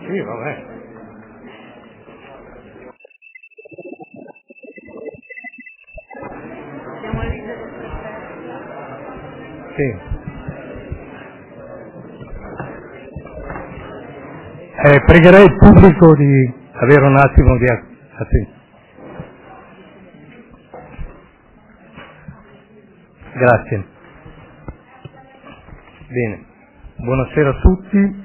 Sì, vabbè. Sì. Pregherei il pubblico di avere un attimo di attenzione. Grazie. Bene, buonasera a tutti.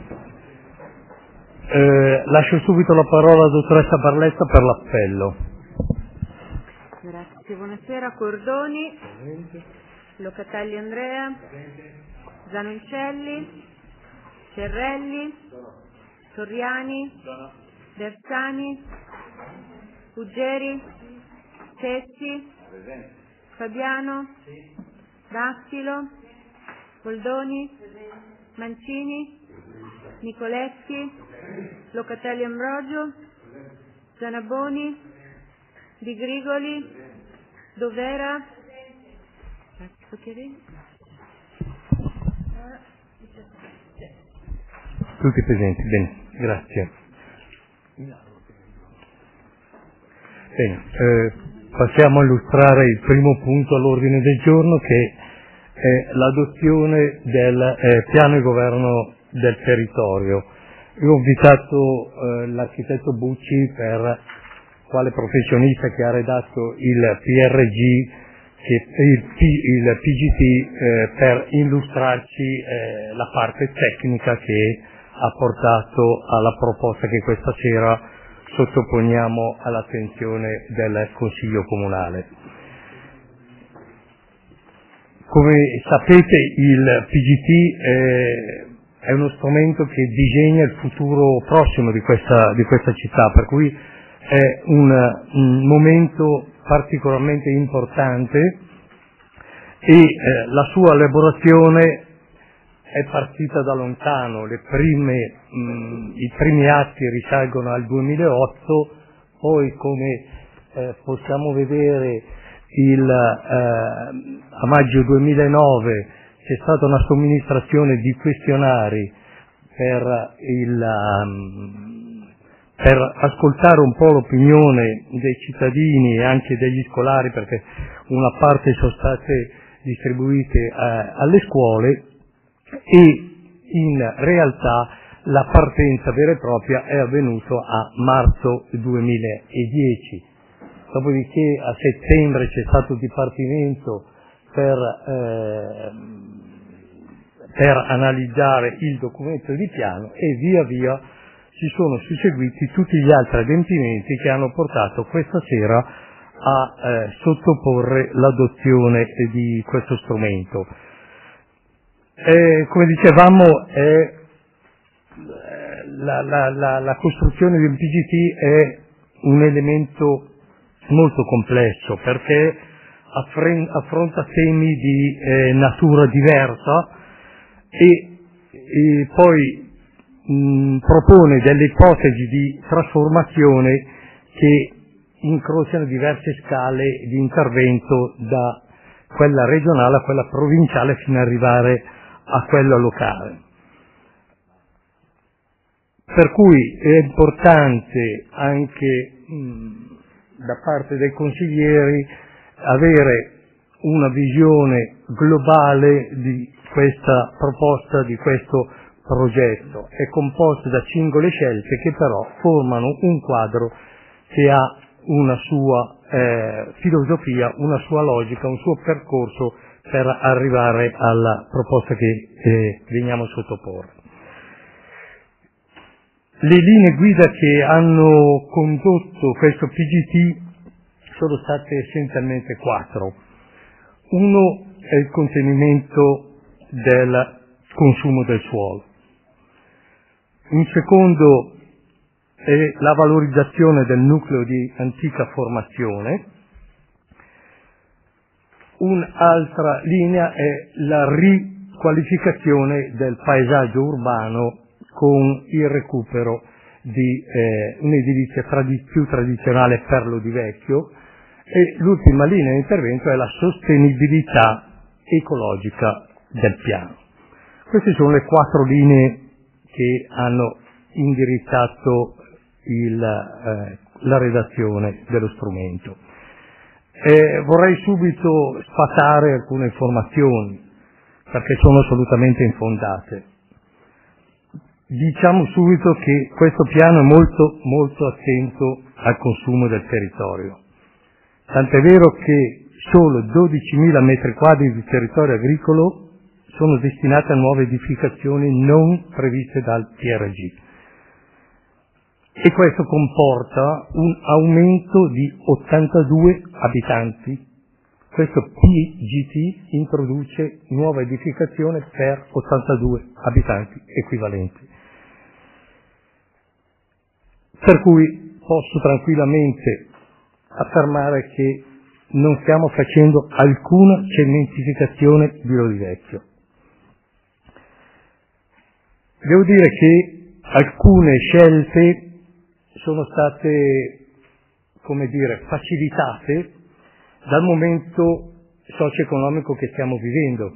Lascio subito la parola alla dottoressa Barletta per l'appello. Grazie, buonasera. Cordoni, Locatelli Andrea, Zanoncelli, Cerrelli, Torriani, Bersani, Ruggeri, Cessi, Fabiano, Dattilo, Goldoni, Mancini, Nicoletti, Locatelli Ambrogio, Zanaboni, Di Grigoli, Dovera, Tutti presenti, bene, grazie. Bene, passiamo a illustrare il primo punto all'ordine del giorno, che è l'adozione del piano di governo del territorio. Io ho invitato l'architetto Bucci quale professionista che ha redatto il PRG, il PGT, per illustrarci la parte tecnica che ha portato alla proposta che questa sera sottoponiamo all'attenzione del Consiglio Comunale. Come sapete, il PGT è uno strumento che disegna il futuro prossimo di questa città, per cui è un momento particolarmente importante e la sua elaborazione è partita da lontano. I primi atti risalgono al 2008, poi come possiamo vedere a maggio 2009 c'è stata una somministrazione di questionari per ascoltare un po' l'opinione dei cittadini e anche degli scolari, perché una parte sono state distribuite alle scuole, e in realtà la partenza vera e propria è avvenuta a marzo 2010. Dopodiché a settembre c'è stato il Dipartimento per analizzare il documento di piano e via via si sono susseguiti tutti gli altri adempimenti che hanno portato questa sera a sottoporre l'adozione di questo strumento. Come dicevamo, la costruzione di un PGT è un elemento molto complesso, perché affronta temi di natura diversa e poi propone delle ipotesi di trasformazione che incrociano diverse scale di intervento, da quella regionale a quella provinciale fino ad arrivare a quella locale. Per cui è importante anche da parte dei consiglieri avere una visione globale di questa proposta, di questo progetto. È composto da singole scelte che però formano un quadro che ha una sua filosofia, una sua logica, un suo percorso per arrivare alla proposta che veniamo a sottoporre. Le linee guida che hanno condotto questo PGT sono state essenzialmente 4. Uno è il contenimento del consumo del suolo. Un secondo è la valorizzazione del nucleo di antica formazione. Un'altra linea è la riqualificazione del paesaggio urbano con il recupero di un'edilizia più tradizionale per lo di vecchio, e l'ultima linea di intervento è la sostenibilità ecologica del piano. Queste sono le 4 linee che hanno indirizzato la redazione dello strumento. Vorrei subito sfatare alcune informazioni, perché sono assolutamente infondate. Diciamo subito che questo piano è molto, molto attento al consumo del territorio. Tant'è vero che solo 12.000 metri quadri di territorio agricolo sono destinati a nuove edificazioni non previste dal PRG. E questo comporta un aumento di 82 abitanti. Questo PGT introduce nuova edificazione per 82 abitanti equivalenti. Per cui posso tranquillamente affermare che non stiamo facendo alcuna cementificazione di Lodi Vecchio. Devo dire che alcune scelte sono state, come dire, facilitate dal momento socio-economico che stiamo vivendo,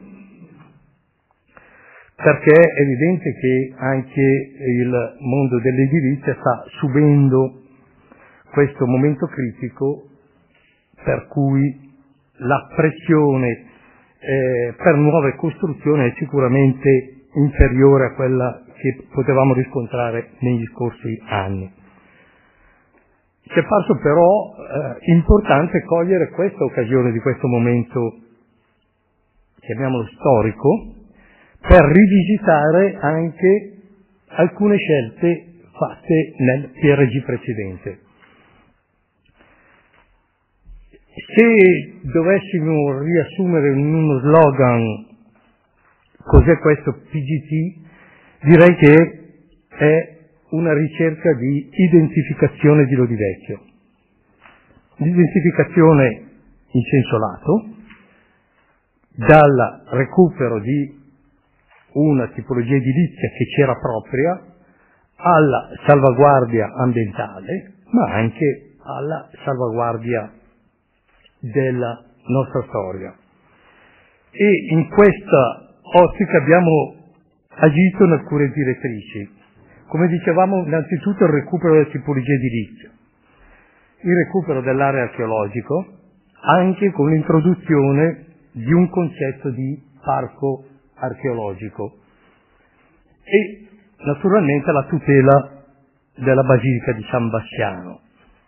perché è evidente che anche il mondo dell'edilizia sta subendo questo momento critico per cui la pressione per nuove costruzioni è sicuramente inferiore a quella che potevamo riscontrare negli scorsi anni. Ci è parso però importante cogliere questa occasione di questo momento, chiamiamolo storico, per rivisitare anche alcune scelte fatte nel PRG precedente. Se dovessimo riassumere in uno slogan cos'è questo PGT, direi che è una ricerca di identificazione di Lodi Vecchio. L'identificazione in senso lato, dal recupero di una tipologia edilizia che c'era propria, alla salvaguardia ambientale, ma anche alla salvaguardia della nostra storia. E in questa ottica abbiamo agito in alcune direttrici. Come dicevamo, innanzitutto il recupero della tipologia edilizia, il recupero dell'area archeologico, anche con l'introduzione di un concetto di parco archeologico e naturalmente la tutela della Basilica di San Bassiano.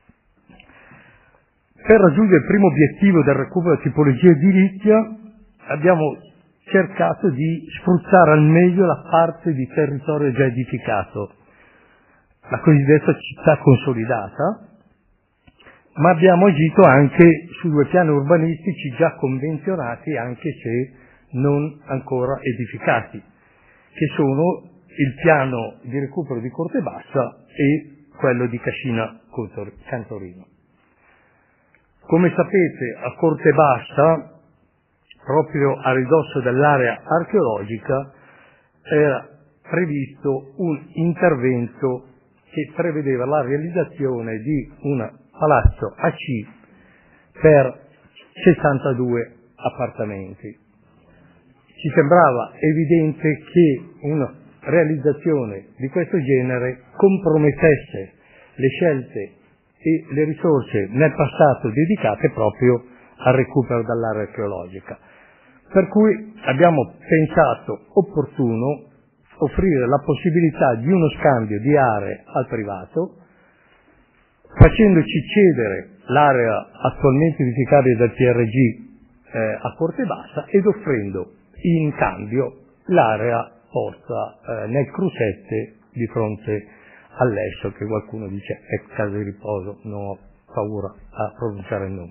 Per raggiungere il primo obiettivo del recupero della tipologia edilizia abbiamo cercato di sfruttare al meglio la parte di territorio già edificato, la cosiddetta città consolidata, ma abbiamo agito anche su due piani urbanistici già convenzionati, anche se non ancora edificati, che sono il piano di recupero di Corte Bassa e quello di Cascina Cantorino. Come sapete, a Corte Bassa, proprio a ridosso dell'area archeologica, era previsto un intervento che prevedeva la realizzazione di un palazzo AC per 62 appartamenti. Ci sembrava evidente che una realizzazione di questo genere compromettesse le scelte e le risorse nel passato dedicate proprio al recupero dall'area archeologica. Per cui abbiamo pensato opportuno offrire la possibilità di uno scambio di aree al privato, facendoci cedere l'area attualmente edificabile del PRG a Corte Bassa ed offrendo in cambio l'area posta nel Crusette di fronte all'Esso, che qualcuno dice è casa di riposo, non ho paura a pronunciare il nome.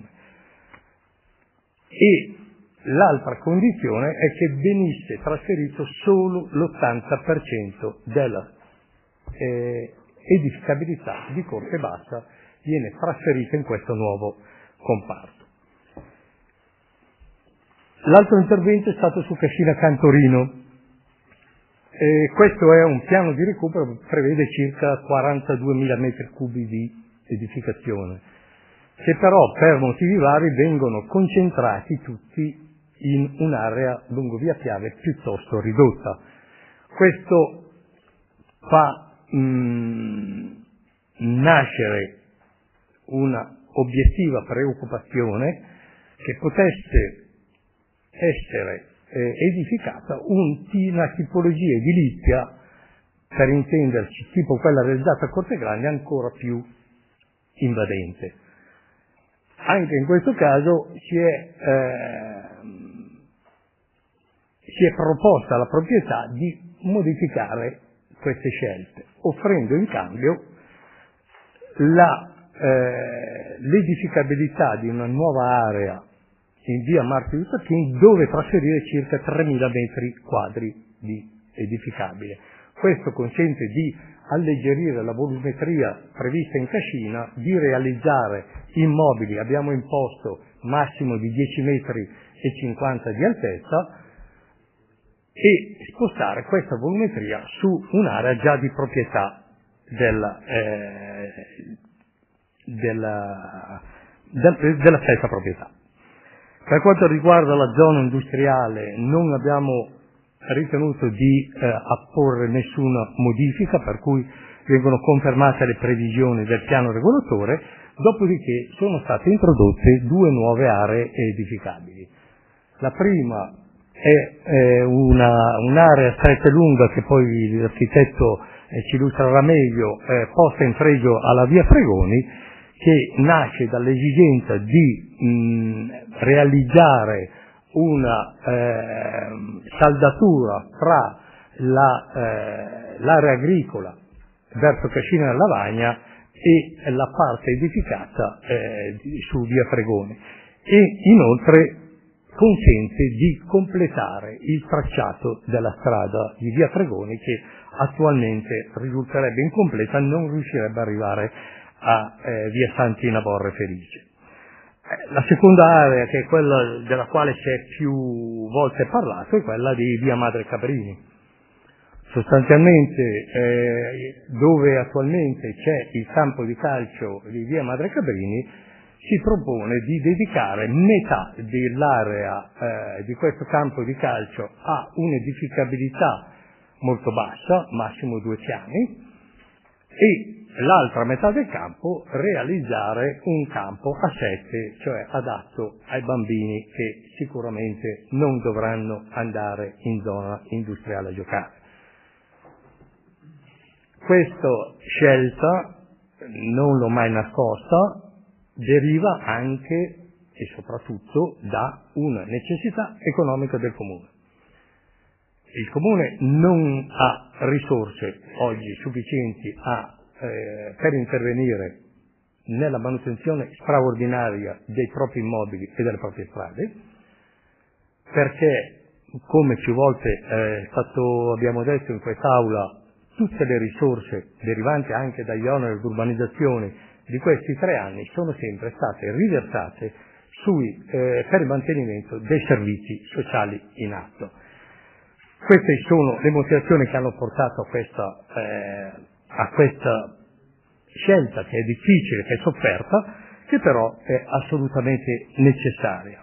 E l'altra condizione è che venisse trasferito solo l'80% della edificabilità di Corte Bassa viene trasferita in questo nuovo comparto. L'altro intervento è stato su Cascina Cantorino. Questo è un piano di recupero che prevede circa 42.000 metri cubi di edificazione, che però per motivi vari vengono concentrati tutti in un'area lungo via Piave piuttosto ridotta. Questo fa nascere una obiettiva preoccupazione che potesse essere edificata una tipologia edilizia, per intenderci, tipo quella realizzata a Corte Grande, ancora più invadente. Anche in questo caso si è proposta alla proprietà di modificare queste scelte, offrendo in cambio l'edificabilità di una nuova area in via Martin Luther King, dove trasferire circa 3.000 metri quadri di edificabile. Questo consente di alleggerire la volumetria prevista in Cascina, di realizzare immobili, abbiamo imposto massimo di 10,50 metri di altezza, e spostare questa volumetria su un'area già di proprietà della stessa proprietà. Per quanto riguarda la zona industriale, non abbiamo ritenuto di apporre nessuna modifica, per cui vengono confermate le previsioni del piano regolatore, dopodiché sono state introdotte 2 nuove aree edificabili. La prima è un'area stretta e lunga, che poi l'architetto ci illustrerà meglio, posta in pregio alla via Fregoni, che nasce dall'esigenza di realizzare una saldatura fra l'area agricola verso Cascina della Lavagna e la parte edificata su via Fregoni, e inoltre consente di completare il tracciato della strada di via Fregoni, che attualmente risulterebbe incompleta, non riuscirebbe ad arrivare a via Santi Naborre Felice. La seconda area, che è quella della quale si è più volte parlato, è quella di via Madre Cabrini. Sostanzialmente dove attualmente c'è il campo di calcio di via Madre Cabrini, si propone di dedicare metà dell'area di questo campo di calcio a un'edificabilità molto bassa, massimo 2 piani, e l'altra metà del campo realizzare un campo a 7, cioè adatto ai bambini che sicuramente non dovranno andare in zona industriale a giocare. Questa scelta, non l'ho mai nascosta, deriva anche e soprattutto da una necessità economica del Comune. Il Comune non ha risorse oggi sufficienti per intervenire nella manutenzione straordinaria dei propri immobili e delle proprie strade, perché, come più volte abbiamo detto in quest'Aula, tutte le risorse derivanti anche dagli oneri di urbanizzazione di questi 3 anni sono sempre state riversate per il mantenimento dei servizi sociali in atto. Queste sono le motivazioni che hanno portato a questa scelta, che è difficile, che è sofferta, che però è assolutamente necessaria.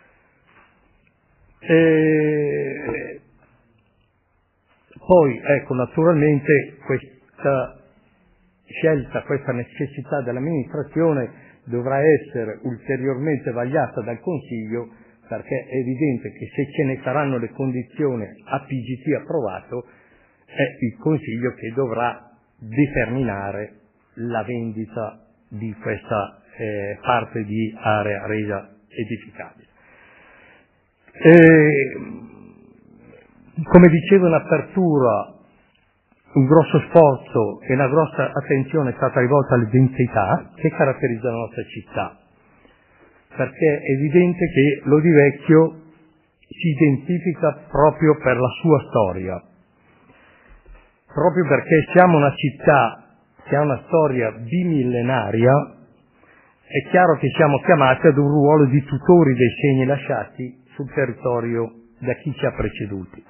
Poi, ecco, naturalmente questa scelta, questa necessità dell'amministrazione dovrà essere ulteriormente vagliata dal Consiglio, perché è evidente che se ce ne saranno le condizioni a PGT approvato, è il Consiglio che dovrà determinare la vendita di questa parte di area resa edificabile. Come dicevo in apertura, un grosso sforzo e una grossa attenzione è stata rivolta alle densità che caratterizzano la nostra città, perché è evidente che Lodi Vecchio si identifica proprio per la sua storia, proprio perché siamo una città che ha una storia bimillenaria. È chiaro che siamo chiamati ad un ruolo di tutori dei segni lasciati sul territorio da chi ci ha preceduti.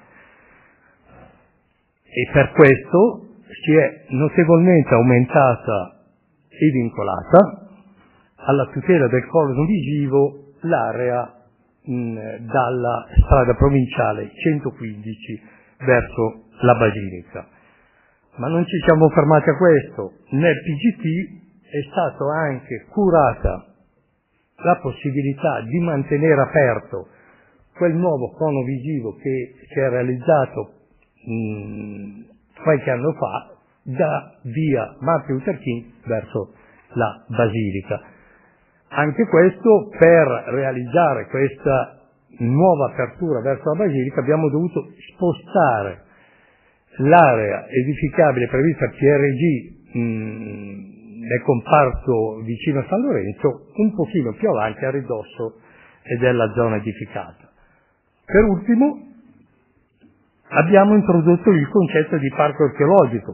E per questo si è notevolmente aumentata e vincolata alla tutela del collo visivo l'area dalla strada provinciale 115 verso la Basilica. Ma non ci siamo fermati a questo. Nel PGT è stato anche curata la possibilità di mantenere aperto quel nuovo cono visivo che si è realizzato qualche anno fa da via Martin Luther King verso la Basilica. Anche questo, per realizzare questa nuova apertura verso la Basilica, abbiamo dovuto spostare l'area edificabile prevista PRG nel comparto vicino a San Lorenzo un pochino più avanti a ridosso della zona edificata. Per ultimo abbiamo introdotto il concetto di parco archeologico,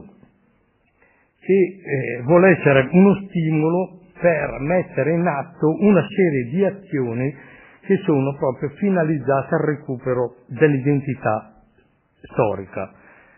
che vuole essere uno stimolo per mettere in atto una serie di azioni che sono proprio finalizzate al recupero dell'identità storica.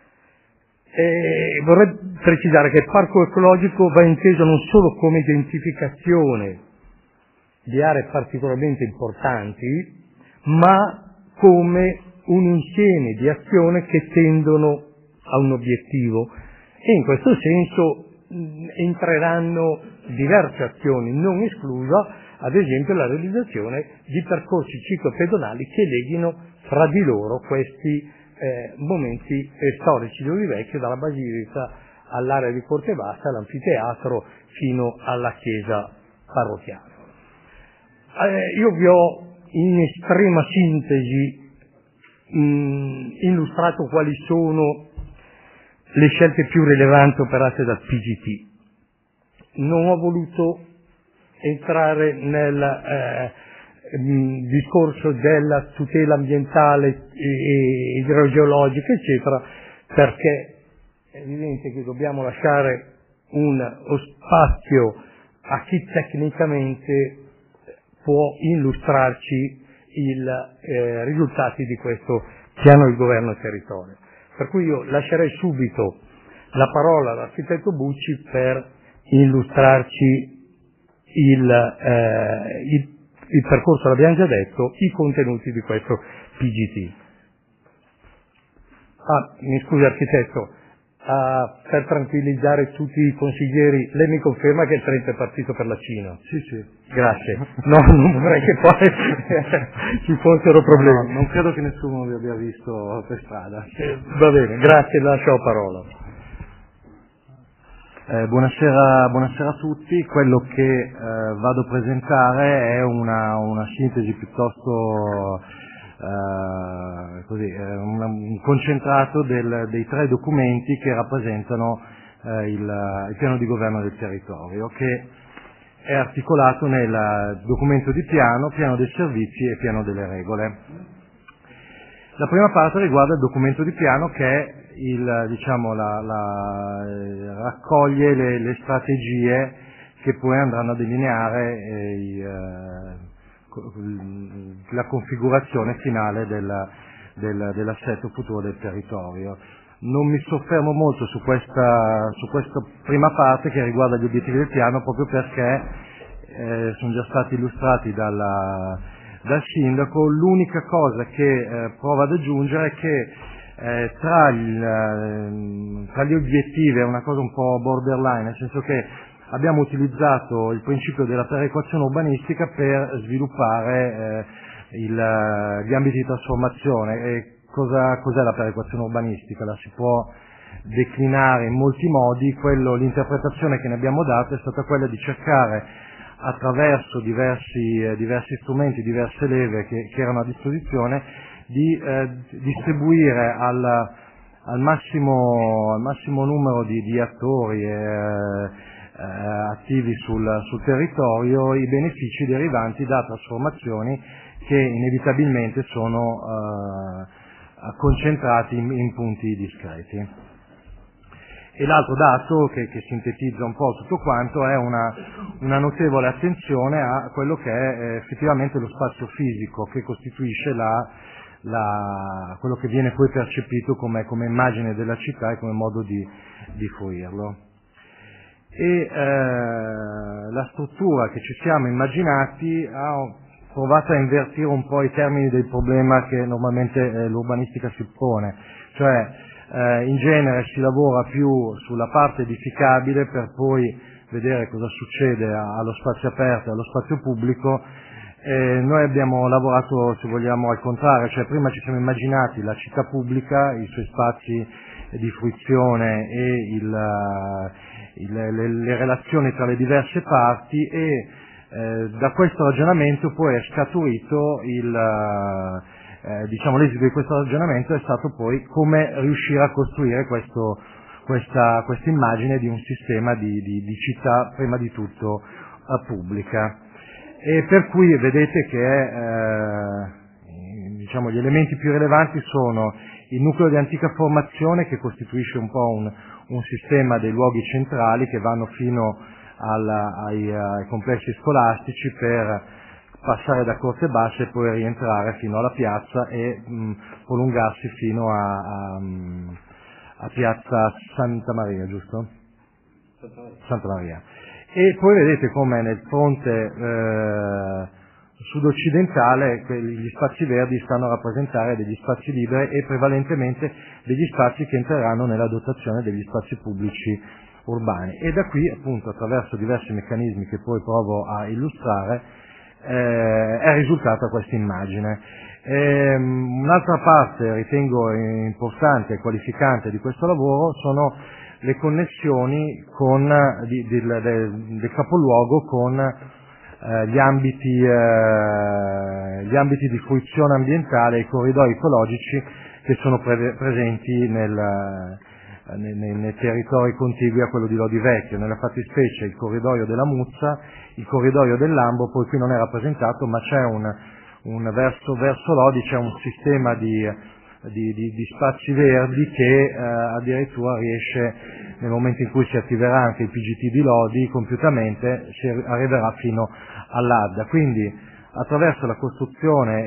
Vorrei precisare che il parco ecologico va inteso non solo come identificazione di aree particolarmente importanti, ma come un insieme di azioni che tendono a un obiettivo, e in questo senso entreranno diverse azioni, non esclusa ad esempio la realizzazione di percorsi ciclopedonali che leghino fra di loro questi momenti storici di Olivecchio, dalla Basilica all'area di Corte Bassa, all'anfiteatro fino alla chiesa parrocchiale. Io vi ho in estrema sintesi illustrato quali sono le scelte più rilevanti operate dal PGT. Non ho voluto entrare nel discorso della tutela ambientale e idrogeologica, eccetera, perché è evidente che dobbiamo lasciare uno spazio a chi tecnicamente può illustrarci i risultati di questo piano di governo territorio. Per cui io lascerei subito la parola all'architetto Bucci per illustrarci il percorso, l'abbiamo già detto, i contenuti di questo PGT. Mi scusi architetto, per tranquillizzare tutti i consiglieri, lei mi conferma che il Trento è partito per la Cina? Sì. Grazie. No, non vorrei che poi ci fossero problemi. No, non credo che nessuno vi abbia visto per strada. Va bene, grazie, lascio la parola. Buonasera a tutti. Quello che vado a presentare è una sintesi piuttosto un concentrato dei tre documenti che rappresentano il piano di governo del territorio, che è articolato nel documento di piano dei servizi e piano delle regole. La prima parte riguarda il documento di piano, che raccoglie le strategie che poi andranno a delineare la configurazione finale dell'assetto futuro del territorio. Non mi soffermo molto su questa prima parte che riguarda gli obiettivi del piano, proprio perché sono già stati illustrati dal sindaco. L'unica cosa che provo ad aggiungere è che tra gli obiettivi è una cosa un po' borderline, nel senso che abbiamo utilizzato il principio della perequazione urbanistica per sviluppare gli ambiti di trasformazione. E cos'è la perequazione urbanistica? La si può declinare in molti modi. L'interpretazione che ne abbiamo dato è stata quella di cercare, attraverso diversi strumenti, diverse leve che erano a disposizione, di distribuire al massimo numero di attori attivi sul territorio i benefici derivanti da trasformazioni che inevitabilmente sono concentrati in punti discreti. E l'altro dato che sintetizza un po' tutto quanto è una notevole attenzione a quello che è effettivamente lo spazio fisico che costituisce quello che viene poi percepito come immagine della città e come modo di fruirlo. E la struttura che ci siamo immaginati ha provato a invertire un po' i termini del problema che normalmente l'urbanistica si pone, cioè In genere si lavora più sulla parte edificabile per poi vedere cosa succede allo spazio aperto e allo spazio pubblico. Noi abbiamo lavorato, se vogliamo, al contrario, cioè prima ci siamo immaginati la città pubblica, i suoi spazi di fruizione e le relazioni tra le diverse parti, e da questo ragionamento poi è scaturito l'esito di questo ragionamento è stato poi come riuscire a costruire questa immagine di un sistema di città prima di tutto pubblica. E per cui vedete che gli elementi più rilevanti sono il nucleo di antica formazione, che costituisce un po' un sistema dei luoghi centrali che vanno fino ai complessi scolastici per passare da Corte Bassa e poi rientrare fino alla piazza e prolungarsi fino a piazza Santa Maria, giusto? Santa Maria. E poi vedete come nel fronte sud-occidentale gli spazi verdi stanno a rappresentare degli spazi liberi e prevalentemente degli spazi che entreranno nella dotazione degli spazi pubblici urbani. E da qui, appunto, attraverso diversi meccanismi che poi provo a illustrare, è risultata questa immagine. Un'altra parte ritengo importante e qualificante di questo lavoro sono le connessioni del capoluogo con gli ambiti di fruizione ambientale e i corridoi ecologici che sono presenti nei territori contigui a quello di Lodi Vecchio, nella fattispecie il corridoio della Muzza, il corridoio del Lambro, poi qui non è rappresentato, ma c'è verso Lodi c'è un sistema di spazi verdi che addirittura riesce, nel momento in cui si attiverà anche il PGT di Lodi, compiutamente si arriverà fino all'Adda. Quindi attraverso la costruzione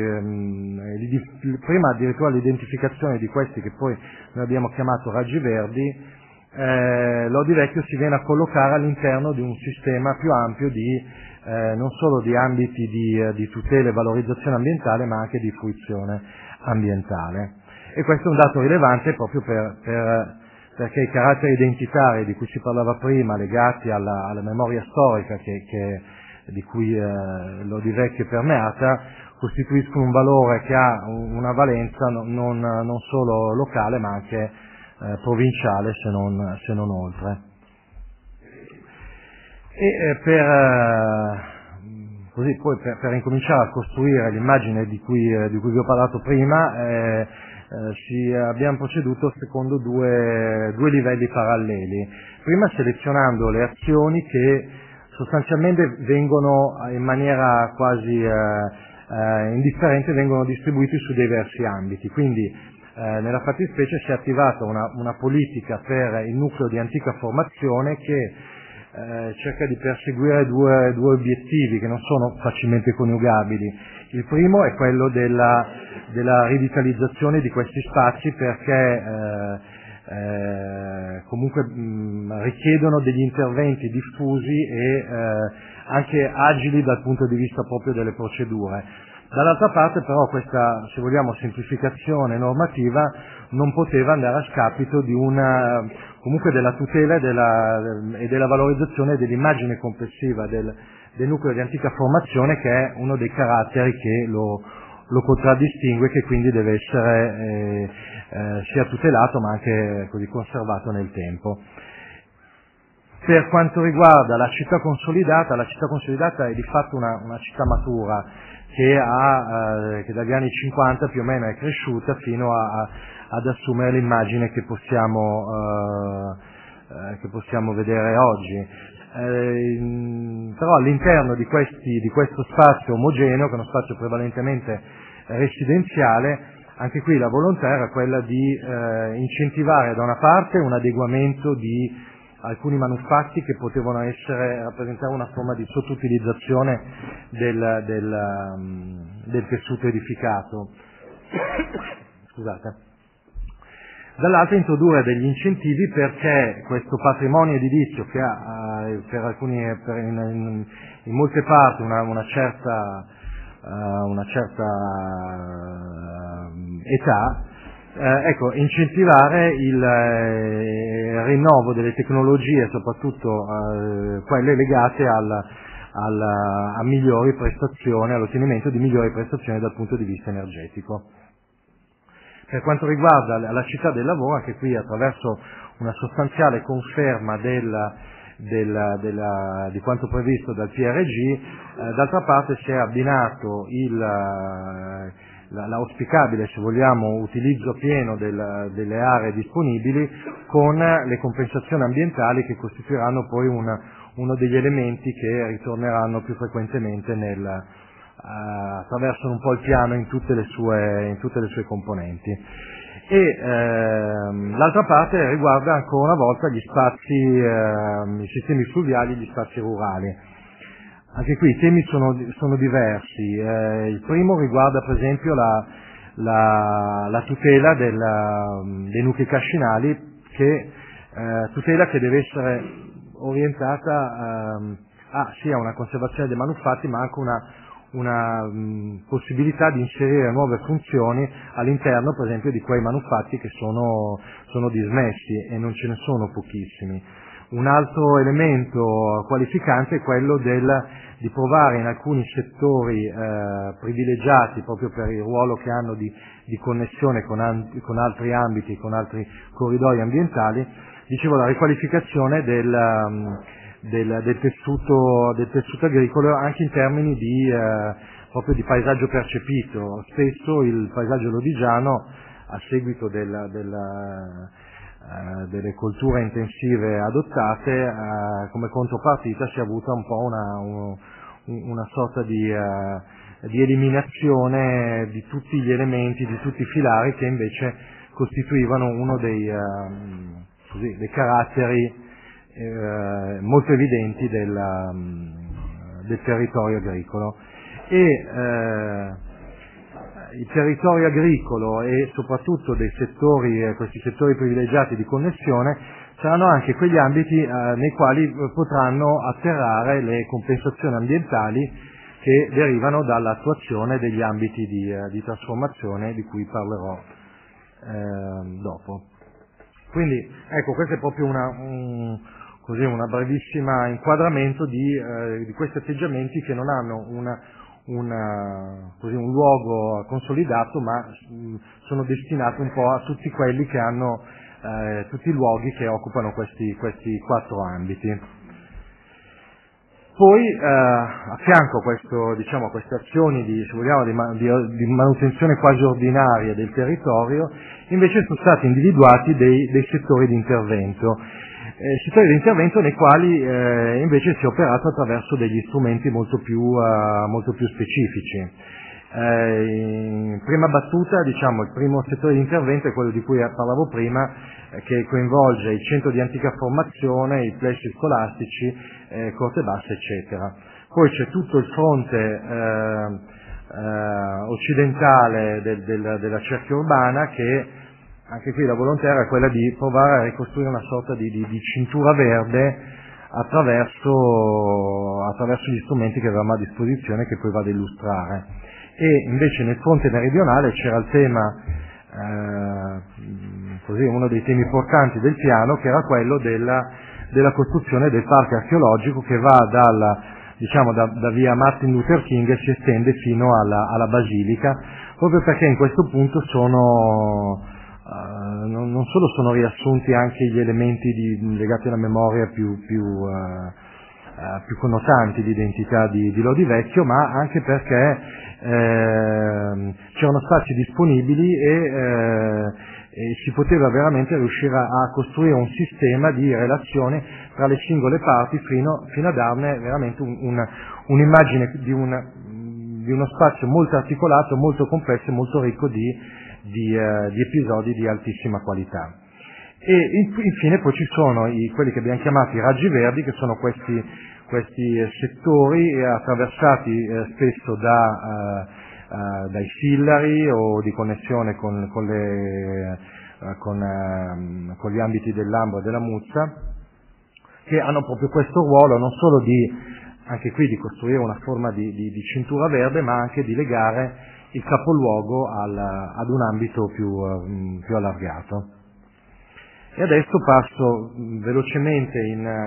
prima addirittura l'identificazione di questi che poi noi abbiamo chiamato raggi verdi, Lodi Vecchio si viene a collocare all'interno di un sistema più ampio non solo di ambiti di tutela e valorizzazione ambientale, ma anche di fruizione ambientale. E questo è un dato rilevante proprio perché i caratteri identitari di cui si parlava prima, legati alla memoria storica di cui Lodi Vecchio è permeata, costituiscono un valore che ha una valenza non solo locale ma anche provinciale, se non oltre. E così poi per incominciare a costruire l'immagine di cui vi ho parlato prima, abbiamo proceduto secondo due livelli paralleli. Prima selezionando le azioni che sostanzialmente vengono in maniera quasi indifferente, vengono distribuiti su diversi ambiti. Quindi nella fattispecie si è attivata una politica per il nucleo di antica formazione che cerca di perseguire due obiettivi che non sono facilmente coniugabili. Il primo è quello della rivitalizzazione di questi spazi, perché comunque richiedono degli interventi diffusi e anche agili dal punto di vista proprio delle procedure. Dall'altra parte però questa, se vogliamo, semplificazione normativa non poteva andare a scapito di comunque della tutela e della valorizzazione dell'immagine complessiva del nucleo di antica formazione, che è uno dei caratteri che lo contraddistingue, che quindi deve essere sia tutelato ma anche così conservato nel tempo. Per quanto riguarda la città consolidata è di fatto una città matura che dagli anni 50 più o meno è cresciuta fino ad assumere l'immagine che possiamo vedere oggi. Però all'interno di questo spazio omogeneo, che è uno spazio prevalentemente residenziale, anche qui la volontà era quella di incentivare da una parte un adeguamento di alcuni manufatti che potevano rappresentare una forma di sottoutilizzazione del tessuto edificato. Scusate. Dall'altro introdurre degli incentivi perché questo patrimonio edilizio, che ha in molte parti una certa età, incentivare il rinnovo delle tecnologie, soprattutto quelle legate a migliori prestazioni, all'ottenimento di migliori prestazioni dal punto di vista energetico. Per quanto riguarda la città del lavoro, anche qui attraverso una sostanziale conferma di quanto previsto dal PRG, d'altra parte si è abbinato l'auspicabile, se vogliamo, utilizzo pieno delle aree disponibili con le compensazioni ambientali, che costituiranno poi uno degli elementi che ritorneranno più frequentemente attraverso un po' il piano in tutte le sue componenti. E l'altra parte riguarda ancora una volta gli spazi, i sistemi fluviali, gli spazi rurali. Anche qui i temi sono diversi. Il primo riguarda per esempio la tutela dei nuclei cascinali, tutela che deve essere orientata sia a una conservazione dei manufatti, ma anche una possibilità di inserire nuove funzioni all'interno, per esempio, di quei manufatti che sono dismessi, e non ce ne sono pochissimi. Un altro elemento qualificante è quello di provare in alcuni settori privilegiati, proprio per il ruolo che hanno di connessione con altri ambiti, con altri corridoi ambientali, dicevo, la riqualificazione del tessuto agricolo, anche in termini proprio di paesaggio percepito. Spesso il paesaggio lodigiano, a seguito delle colture intensive adottate, come contropartita si è avuta un po' una sorta di eliminazione di tutti gli elementi, di tutti i filari che invece costituivano uno dei caratteri molto evidenti del territorio agricolo. Il territorio agricolo e soprattutto questi settori privilegiati di connessione saranno anche quegli ambiti nei quali potranno atterrare le compensazioni ambientali che derivano dall'attuazione degli ambiti di trasformazione, di cui parlerò dopo. Quindi ecco, questo è proprio un brevissima inquadramento di questi atteggiamenti che non hanno un luogo consolidato, ma sono destinati un po' a tutti quelli che hanno tutti i luoghi che occupano questi 4 ambiti. Poi a fianco a queste azioni di manutenzione quasi ordinaria del territorio, invece sono stati individuati dei settori di intervento. Settori di intervento nei quali invece si è operato attraverso degli strumenti molto più specifici. In prima battuta, il primo settore di intervento è quello di cui parlavo prima, che coinvolge il centro di antica formazione, i plessi scolastici, corte basse, eccetera. Poi c'è tutto il fronte occidentale della cerchia urbana, che anche qui la volontà era quella di provare a ricostruire una sorta di cintura verde attraverso gli strumenti che avevamo a disposizione, che poi vado a illustrare. E invece nel fronte meridionale c'era il tema, uno dei temi portanti del piano, che era quello della costruzione del parco archeologico, che va da via Martin Luther King e si estende fino alla Basilica, proprio perché in questo punto non solo sono riassunti anche gli elementi legati alla memoria più connotanti di identità di Lodi Vecchio, ma anche perché c'erano spazi disponibili e si poteva veramente riuscire a costruire un sistema di relazione tra le singole parti fino a darne veramente un'immagine di uno spazio molto articolato, molto complesso e molto ricco di episodi di altissima qualità. E infine poi ci sono quelli che abbiamo chiamato i raggi verdi, che sono questi settori attraversati spesso dai fillari o di connessione con gli ambiti del Lambro e della Muzza, che hanno proprio questo ruolo non solo anche qui di costruire una forma di cintura verde, ma anche di legare il capoluogo ad un ambito più allargato. E adesso passo velocemente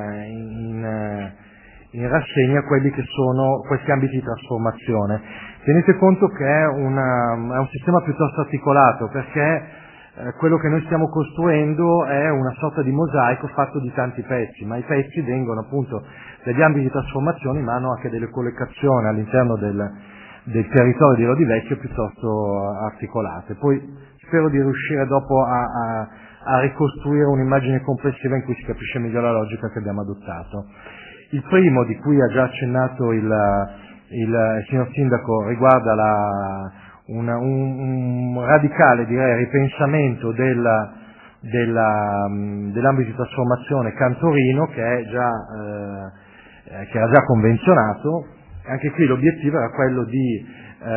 in rassegna quelli che sono questi ambiti di trasformazione. Tenete conto che è un sistema piuttosto articolato, perché quello che noi stiamo costruendo è una sorta di mosaico fatto di tanti pezzi, ma i pezzi vengono appunto dagli ambiti di trasformazione, ma hanno anche delle collocazioni all'interno del territorio di Lodi Vecchio piuttosto articolate. Poi spero di riuscire dopo a ricostruire un'immagine complessiva in cui si capisce meglio la logica che abbiamo adottato. Il primo, di cui ha già accennato il signor Sindaco, riguarda un radicale, direi, ripensamento dell'ambito di trasformazione cantorino che era già convenzionato. Anche qui l'obiettivo era quello di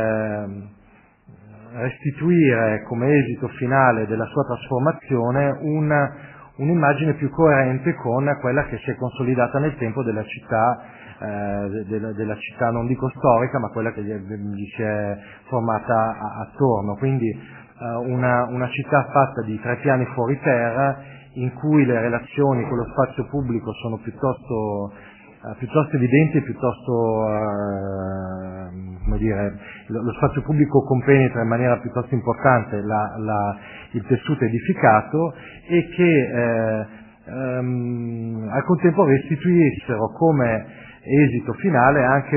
restituire come esito finale della sua trasformazione un'immagine più coerente con quella che si è consolidata nel tempo della città, non dico storica, ma quella che gli si è formata attorno. Quindi una città fatta di 3 piani fuori terra, in cui le relazioni con lo spazio pubblico sono piuttosto evidenti, come dire, lo spazio pubblico compenetra in maniera piuttosto importante il tessuto edificato, e che al contempo restituissero come esito finale anche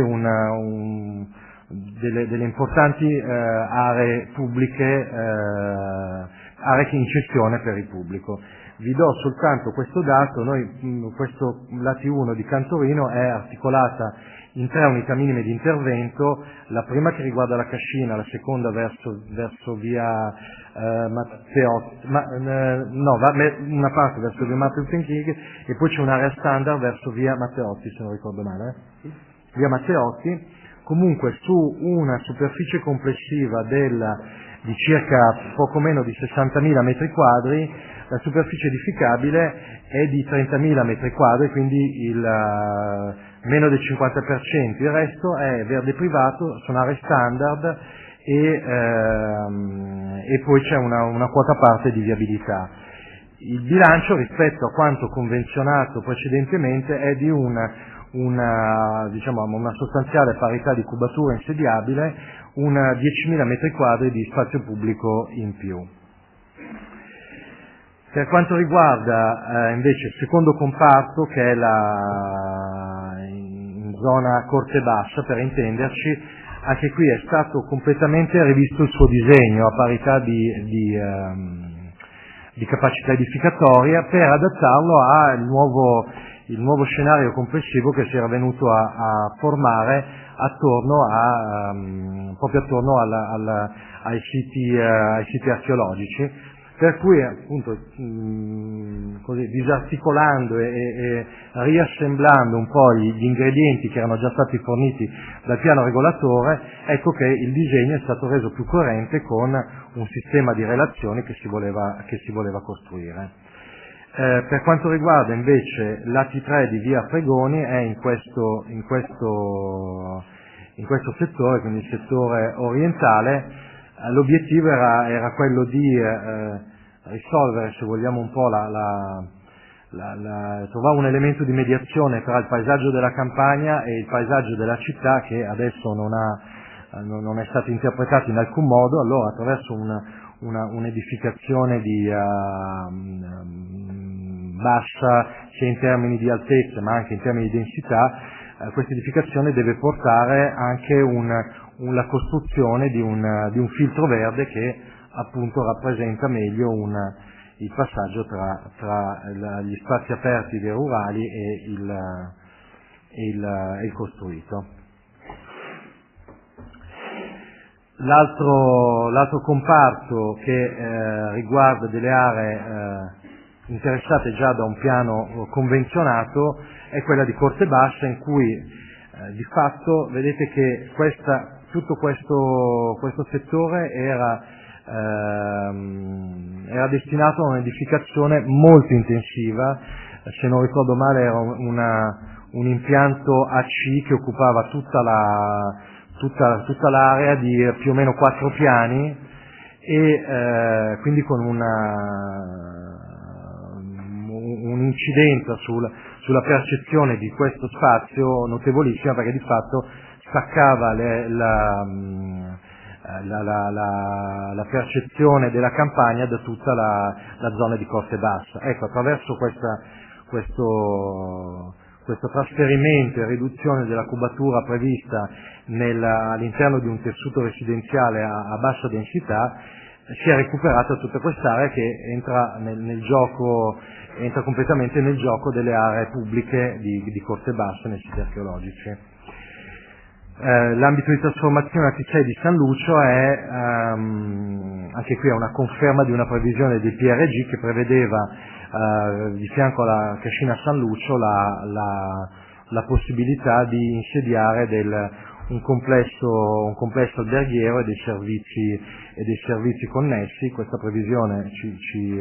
delle importanti aree pubbliche, aree in cessione per il pubblico. Vi do soltanto questo dato: questo Lati 1 di Cantorino è articolata in 3 unità minime di intervento, la prima che riguarda la Cascina, la seconda verso via Matteotti, una parte verso via Matteotti, e poi c'è un'area standard verso via Matteotti, se non ricordo male, via Matteotti. Comunque su una superficie complessiva di circa poco meno di 60.000 metri quadri, la superficie edificabile è di 30.000 metri quadri, quindi meno del 50%, il resto è verde privato, sono aree standard e poi c'è una quota parte di viabilità. Il bilancio rispetto a quanto convenzionato precedentemente è di una sostanziale parità di cubatura insediabile, 10.000 metri quadri di spazio pubblico in più. Per quanto riguarda invece il secondo comparto, che è in zona Corte Bassa, per intenderci, anche qui è stato completamente rivisto il suo disegno a parità di capacità edificatoria, per adattarlo al nuovo scenario complessivo che si era venuto a formare proprio attorno ai siti archeologici. Per cui appunto così, disarticolando e riassemblando un po' gli ingredienti che erano già stati forniti dal piano regolatore, ecco che il disegno è stato reso più coerente con un sistema di relazioni che si voleva costruire. Per quanto riguarda invece Lati 3 di via Fregoni, è in questo settore, quindi il settore orientale. L'obiettivo era quello di risolvere, se vogliamo, un po' trovare un elemento di mediazione tra il paesaggio della campagna e il paesaggio della città, che adesso non è stato interpretato in alcun modo. Allora, attraverso un'edificazione di bassa sia in termini di altezza ma anche in termini di densità, questa edificazione deve portare anche la costruzione di un filtro verde che appunto rappresenta meglio il passaggio tra gli spazi aperti dei rurali e il costruito. L'altro comparto che riguarda delle aree interessate già da un piano convenzionato è quella di Corte Bassa, in cui di fatto vedete che tutto questo settore era destinato a un'edificazione molto intensiva. Se non ricordo male era un impianto AC che occupava tutta tutta l'area di più o meno 4 piani e quindi con un'incidenza sulla percezione di questo spazio notevolissima, perché di fatto staccava la percezione della campagna da tutta la zona di Corte Bassa. Ecco, attraverso questo trasferimento e riduzione della cubatura prevista all'interno di un tessuto residenziale a bassa densità, si è recuperata tutta quest'area che entra completamente nel gioco delle aree pubbliche di Corte Bassa nei siti archeologici. L'ambito di trasformazione artificiale di San Lucio è anche qui una conferma di una previsione del PRG che prevedeva di fianco alla cascina San Lucio la possibilità di insediare un complesso alberghiero e dei servizi connessi. Questa previsione ci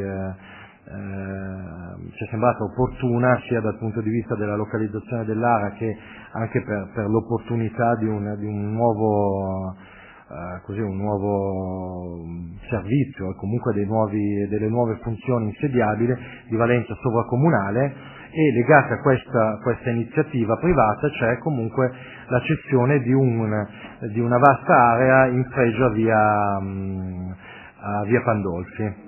è sembrata opportuna sia dal punto di vista della localizzazione dell'area che anche per l'opportunità di un nuovo servizio e comunque delle nuove funzioni insediabili di valenza sovracomunale, e legata a questa iniziativa privata c'è comunque la cessione di una vasta area in pregio a via Pandolfi.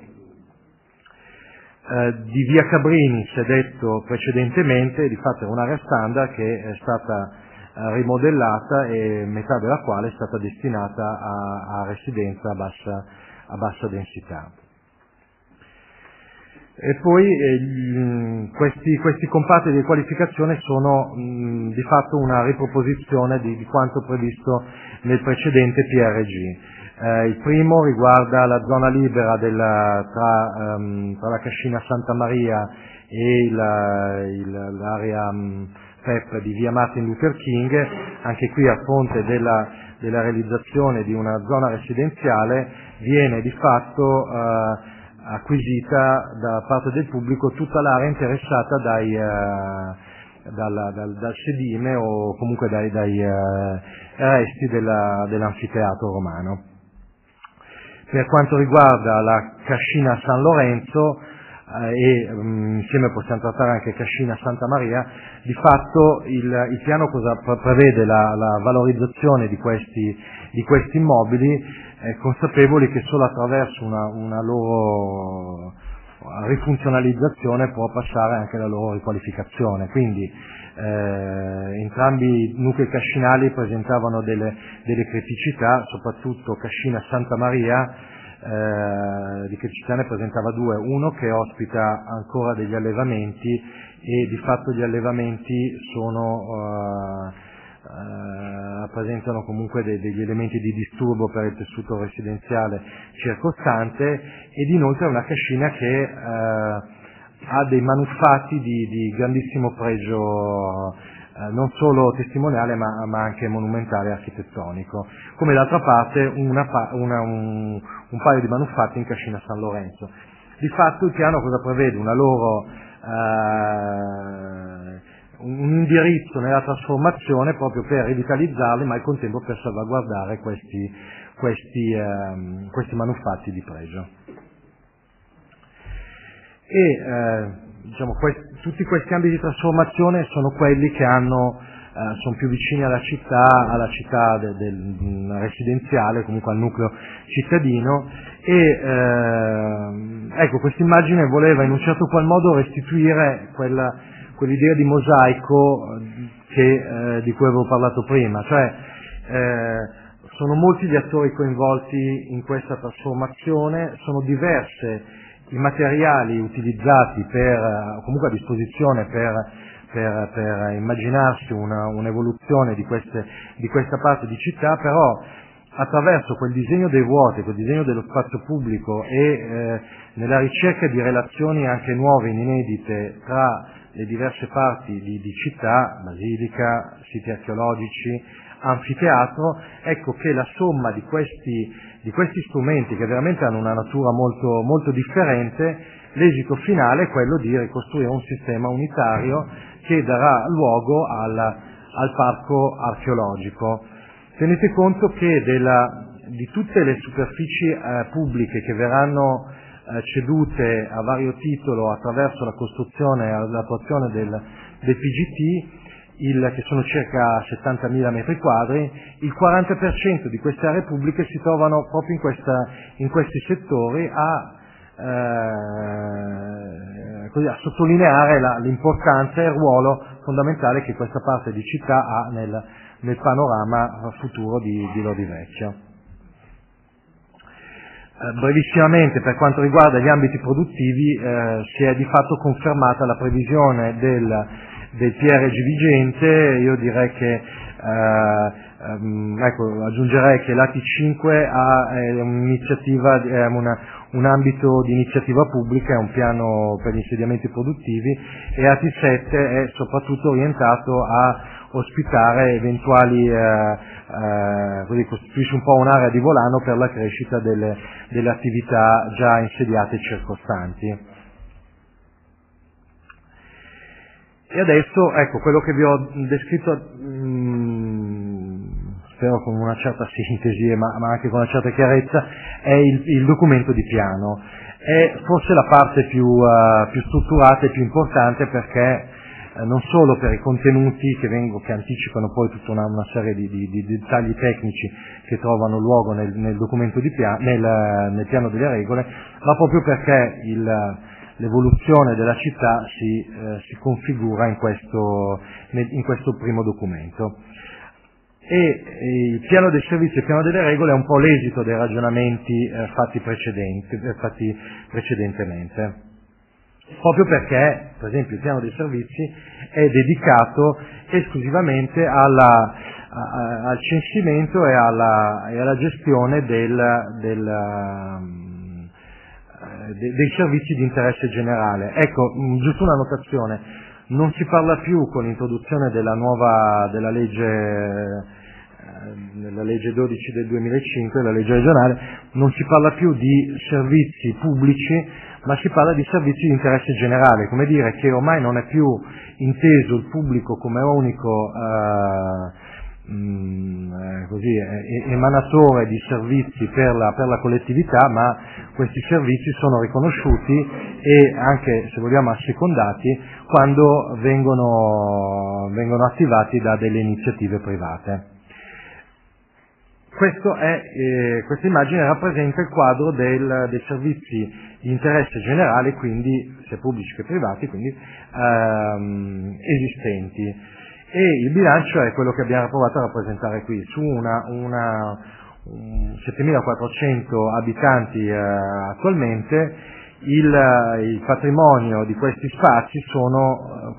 Di via Cabrini si è detto precedentemente, di fatto è un'area standard che è stata rimodellata e metà della quale è stata destinata a residenza a bassa densità. E poi questi comparti di qualificazione sono di fatto una riproposizione di quanto previsto nel precedente PRG. Il primo riguarda la zona libera tra la cascina Santa Maria e l'area PEP di via Martin Luther King. Anche qui, a fronte della realizzazione di una zona residenziale, viene di fatto acquisita da parte del pubblico tutta l'area interessata dal sedime o comunque dai resti dell'anfiteatro romano. Per quanto riguarda la cascina San Lorenzo, insieme possiamo trattare anche cascina Santa Maria, di fatto il piano cosa prevede? La valorizzazione di questi immobili, consapevoli che solo attraverso una loro rifunzionalizzazione può passare anche la loro riqualificazione. Quindi entrambi i nuclei cascinali presentavano delle criticità, soprattutto cascina Santa Maria di criticità ne presentava due: uno che ospita ancora degli allevamenti e di fatto gli allevamenti presentano comunque degli elementi di disturbo per il tessuto residenziale circostante, ed inoltre è una cascina che ha dei manufatti di grandissimo pregio non solo testimoniale ma anche monumentale e architettonico, come d'altra parte un paio di manufatti in cascina San Lorenzo. Di fatto il piano cosa prevede? Un indirizzo nella trasformazione proprio per rivitalizzarli, ma al contempo per salvaguardare questi manufatti di pregio. Tutti questi ambiti di trasformazione sono quelli che sono più vicini alla città del residenziale, comunque al nucleo cittadino, e ecco, questa immagine voleva in un certo qual modo restituire quell'idea di mosaico di cui avevo parlato prima, cioè sono molti gli attori coinvolti in questa trasformazione, sono diverse i materiali utilizzati comunque a disposizione per immaginarsi un'evoluzione di questa parte di città, però attraverso quel disegno dei vuoti, quel disegno dello spazio pubblico e nella ricerca di relazioni anche nuove, inedite tra le diverse parti di città, basilica, siti archeologici, anfiteatro, ecco che la somma di questi strumenti, che veramente hanno una natura molto, molto differente, l'esito finale è quello di ricostruire un sistema unitario che darà luogo al parco archeologico. Tenete conto che di tutte le superfici pubbliche che verranno cedute a vario titolo attraverso la costruzione e l'attuazione del PGT, che sono circa 70.000 metri quadri, il 40% di queste aree pubbliche si trovano proprio in questi settori a sottolineare l'importanza e il ruolo fondamentale che questa parte di città ha nel panorama futuro di Lodi Vecchio. Brevissimamente, per quanto riguarda gli ambiti produttivi, si è di fatto confermata la previsione del PRG vigente. Io direi che aggiungerei che l'AT5 ha un'iniziativa, un ambito di iniziativa pubblica, è un piano per gli insediamenti produttivi, e AT7 è soprattutto orientato a ospitare eventuali, così costituisce un po' un'area di volano per la crescita delle attività già insediate e circostanti. E adesso, ecco, quello che vi ho descritto, spero con una certa sintesi ma anche con una certa chiarezza, è il documento di piano. È forse la parte più strutturata e più importante, perché non solo per i contenuti che anticipano poi tutta una serie di dettagli tecnici che trovano luogo nel documento di piano, nel piano delle regole, ma proprio perché l'evoluzione della città si configura in questo primo documento. E il piano dei servizi e il piano delle regole è un po' l'esito dei ragionamenti fatti precedentemente. Proprio perché, per esempio, il piano dei servizi è dedicato esclusivamente al censimento e alla gestione dei servizi di interesse generale. Ecco, giusto una notazione: non si parla più, con l'introduzione della legge 12 del 2005, la legge regionale, non si parla più di servizi pubblici, ma si parla di servizi di interesse generale, come dire che ormai non è più inteso il pubblico come unico emanatore di servizi per la collettività, ma questi servizi sono riconosciuti e anche, se vogliamo, assecondati quando vengono attivati da delle iniziative private. Questa immagine rappresenta il quadro dei servizi di interesse generale, quindi sia pubblici che privati, quindi esistenti. E il bilancio è quello che abbiamo provato a rappresentare qui. Su 7.400 abitanti attualmente, il patrimonio di questi spazi sono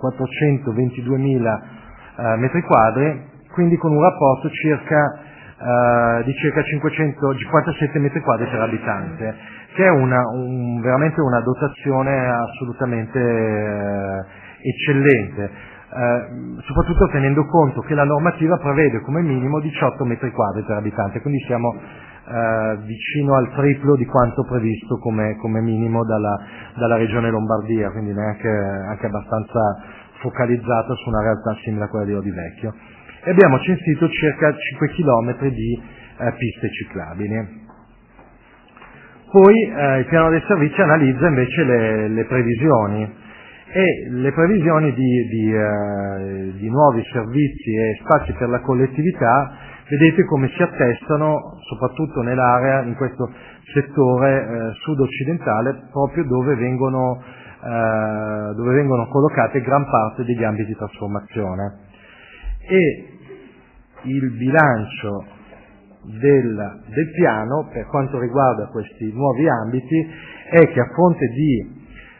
422.000 metri quadri, quindi con un rapporto di circa 557 metri quadri per abitante, che è veramente una dotazione assolutamente eccellente, soprattutto tenendo conto che la normativa prevede come minimo 18 metri quadri per abitante, quindi siamo vicino al triplo di quanto previsto come minimo dalla Regione Lombardia, quindi anche abbastanza focalizzato su una realtà simile a quella di Lodi Vecchio. E abbiamo censito circa 5 km di piste ciclabili. Poi il piano dei servizi analizza invece le previsioni, e le previsioni di nuovi servizi e spazi per la collettività, vedete come si attestano soprattutto nell'area, in questo settore sud-occidentale, proprio dove vengono collocate gran parte degli ambiti di trasformazione. E il bilancio del piano per quanto riguarda questi nuovi ambiti è che, a fronte di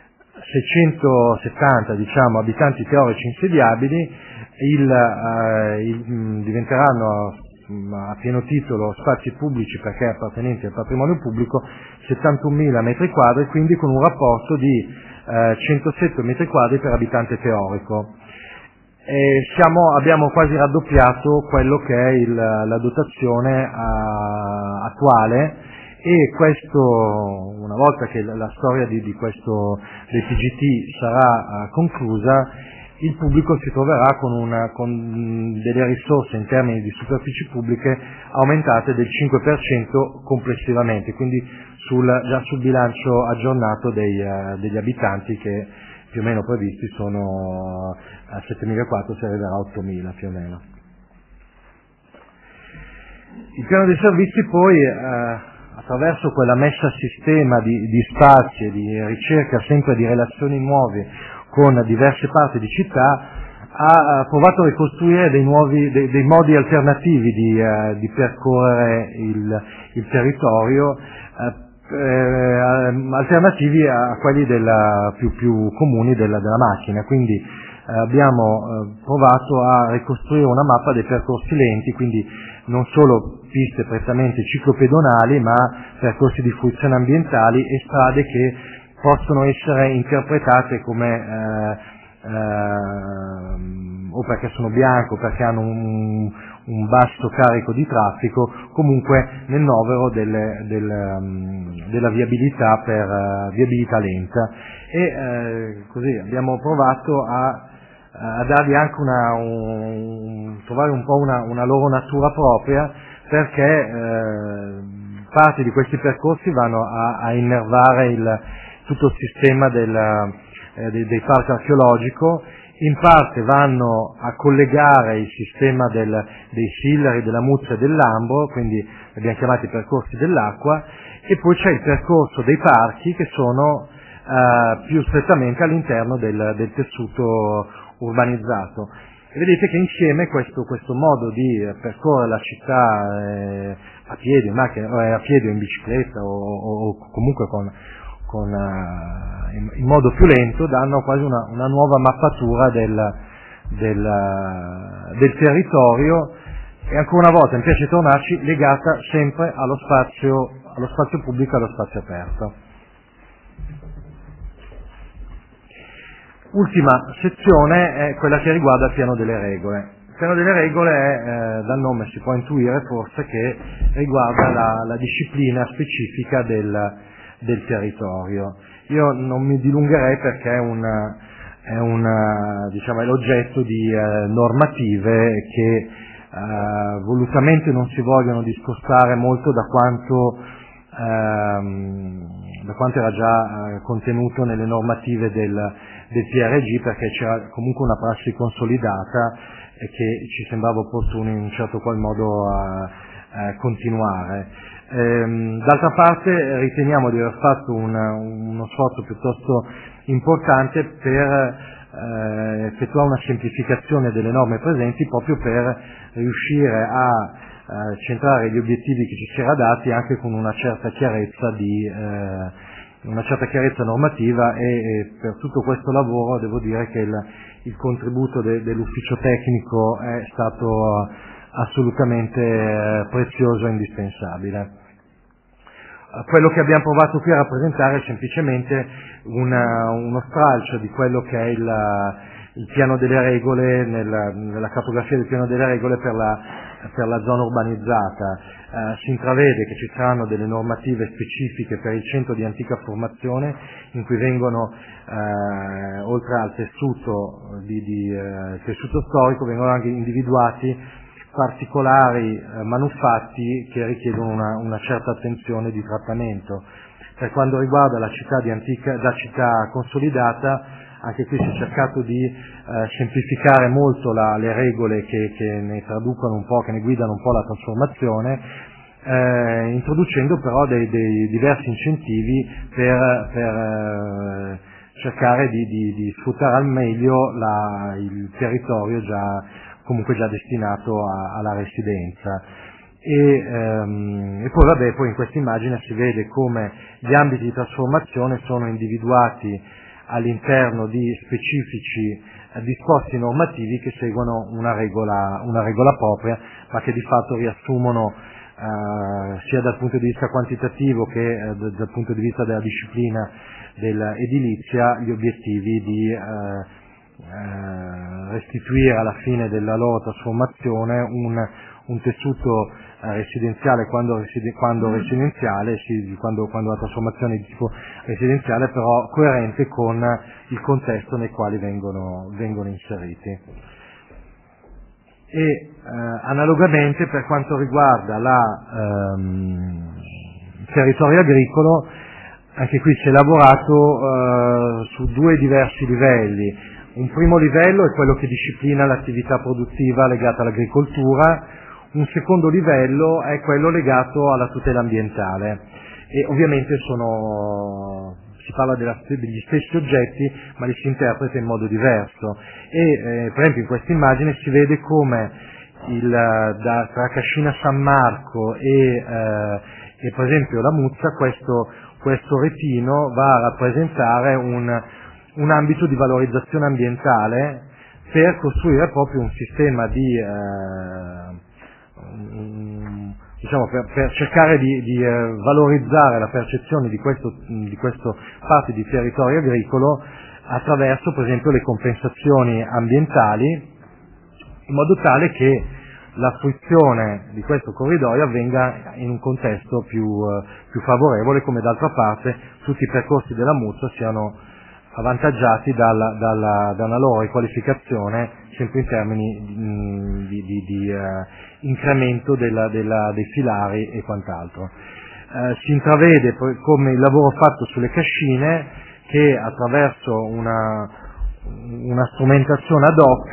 670 abitanti teorici insediabili, diventeranno a pieno titolo spazi pubblici, perché appartenenti al patrimonio pubblico, 71.000 metri quadri, quindi con un rapporto di 107 metri quadri per abitante teorico. Abbiamo quasi raddoppiato quello che è la dotazione attuale, e questo, una volta che la storia del PGT sarà conclusa, il pubblico si troverà con delle risorse in termini di superfici pubbliche aumentate del 5% complessivamente, quindi già sul bilancio aggiornato degli abitanti, che più o meno previsti sono a 7.400, si arriverà a 8.000 più o meno. Il piano dei servizi poi, attraverso quella messa a sistema di spazi e di ricerca sempre di relazioni nuove con diverse parti di città, ha provato a ricostruire dei modi alternativi di percorrere il territorio, alternativi a quelli più comuni della macchina. Quindi abbiamo provato a ricostruire una mappa dei percorsi lenti, quindi non solo piste prettamente ciclopedonali, ma percorsi di fruizione ambientali e strade che possono essere interpretate come o perché sono bianche o perché hanno un basso carico di traffico, comunque nel novero della viabilità per viabilità lenta. E così abbiamo provato a dargli anche trovare un po' una loro natura propria, perché parte di questi percorsi vanno a innervare tutto il sistema dei parchi archeologico, in parte vanno a collegare il sistema dei Sillari, della Muzza e del Lambro, quindi abbiamo chiamati percorsi dell'acqua, e poi c'è il percorso dei parchi, che sono più strettamente all'interno del tessuto urbanizzato. E vedete che insieme questo modo di percorrere la città a piedi, a piedi o in bicicletta o comunque in modo più lento, danno quasi una nuova mappatura del territorio, e ancora una volta mi piace tornarci, legata sempre allo spazio pubblico e allo spazio aperto. Ultima sezione è quella che riguarda il piano delle regole. Il piano delle regole è, dal nome si può intuire forse, che riguarda la disciplina specifica del territorio. Io non mi dilungherei, perché è l'oggetto di normative che volutamente non si vogliono discostare molto da quanto era già contenuto nelle normative del PRG, perché c'era comunque una prassi consolidata e che ci sembrava opportuno in un certo qual modo continuare. D'altra parte riteniamo di aver fatto uno sforzo piuttosto importante per effettuare una semplificazione delle norme presenti, proprio per riuscire a centrare gli obiettivi che ci si era dati anche con una certa chiarezza normativa, e per tutto questo lavoro devo dire che il contributo dell'ufficio tecnico è stato assolutamente prezioso e indispensabile. Quello che abbiamo provato qui a rappresentare è semplicemente uno stralcio di quello che è il piano delle regole, nella cartografia del piano delle regole per la zona urbanizzata. Si intravede che ci saranno delle normative specifiche per il centro di antica formazione, in cui vengono, oltre al tessuto storico, vengono anche individuati particolari manufatti che richiedono una certa attenzione di trattamento. Per quanto riguarda la città consolidata, anche qui si è cercato di semplificare molto le regole che ne traducono un po', che ne guidano un po' la trasformazione, introducendo però dei diversi incentivi per cercare di sfruttare al meglio il territorio comunque già destinato alla residenza. E poi in questa immagine si vede come gli ambiti di trasformazione sono individuati all'interno di specifici disposti normativi che seguono una regola propria, ma che di fatto riassumono sia dal punto di vista quantitativo che dal punto di vista della disciplina dell'edilizia gli obiettivi di restituire alla fine della loro trasformazione un tessuto residenziale quando residenziale, quando la trasformazione è di tipo residenziale, però coerente con il contesto nel quale vengono inseriti. E analogamente per quanto riguarda il territorio agricolo, anche qui si è lavorato su due diversi livelli. Un primo livello è quello che disciplina l'attività produttiva legata all'agricoltura, un secondo livello è quello legato alla tutela ambientale e ovviamente si parla degli stessi oggetti ma li si interpreta in modo diverso e per esempio in questa immagine si vede come tra Cascina San Marco e per esempio la Muzza questo retino va a rappresentare un ambito di valorizzazione ambientale per costruire proprio un sistema per cercare di valorizzare la percezione di questo parte di territorio agricolo attraverso per esempio le compensazioni ambientali, in modo tale che la fruizione di questo corridoio avvenga in un contesto più favorevole, come d'altra parte tutti i percorsi della Muzza siano avvantaggiati da una loro riqualificazione sempre in termini di incremento dei filari e quant'altro. Si intravede come il lavoro fatto sulle cascine che attraverso una strumentazione ad hoc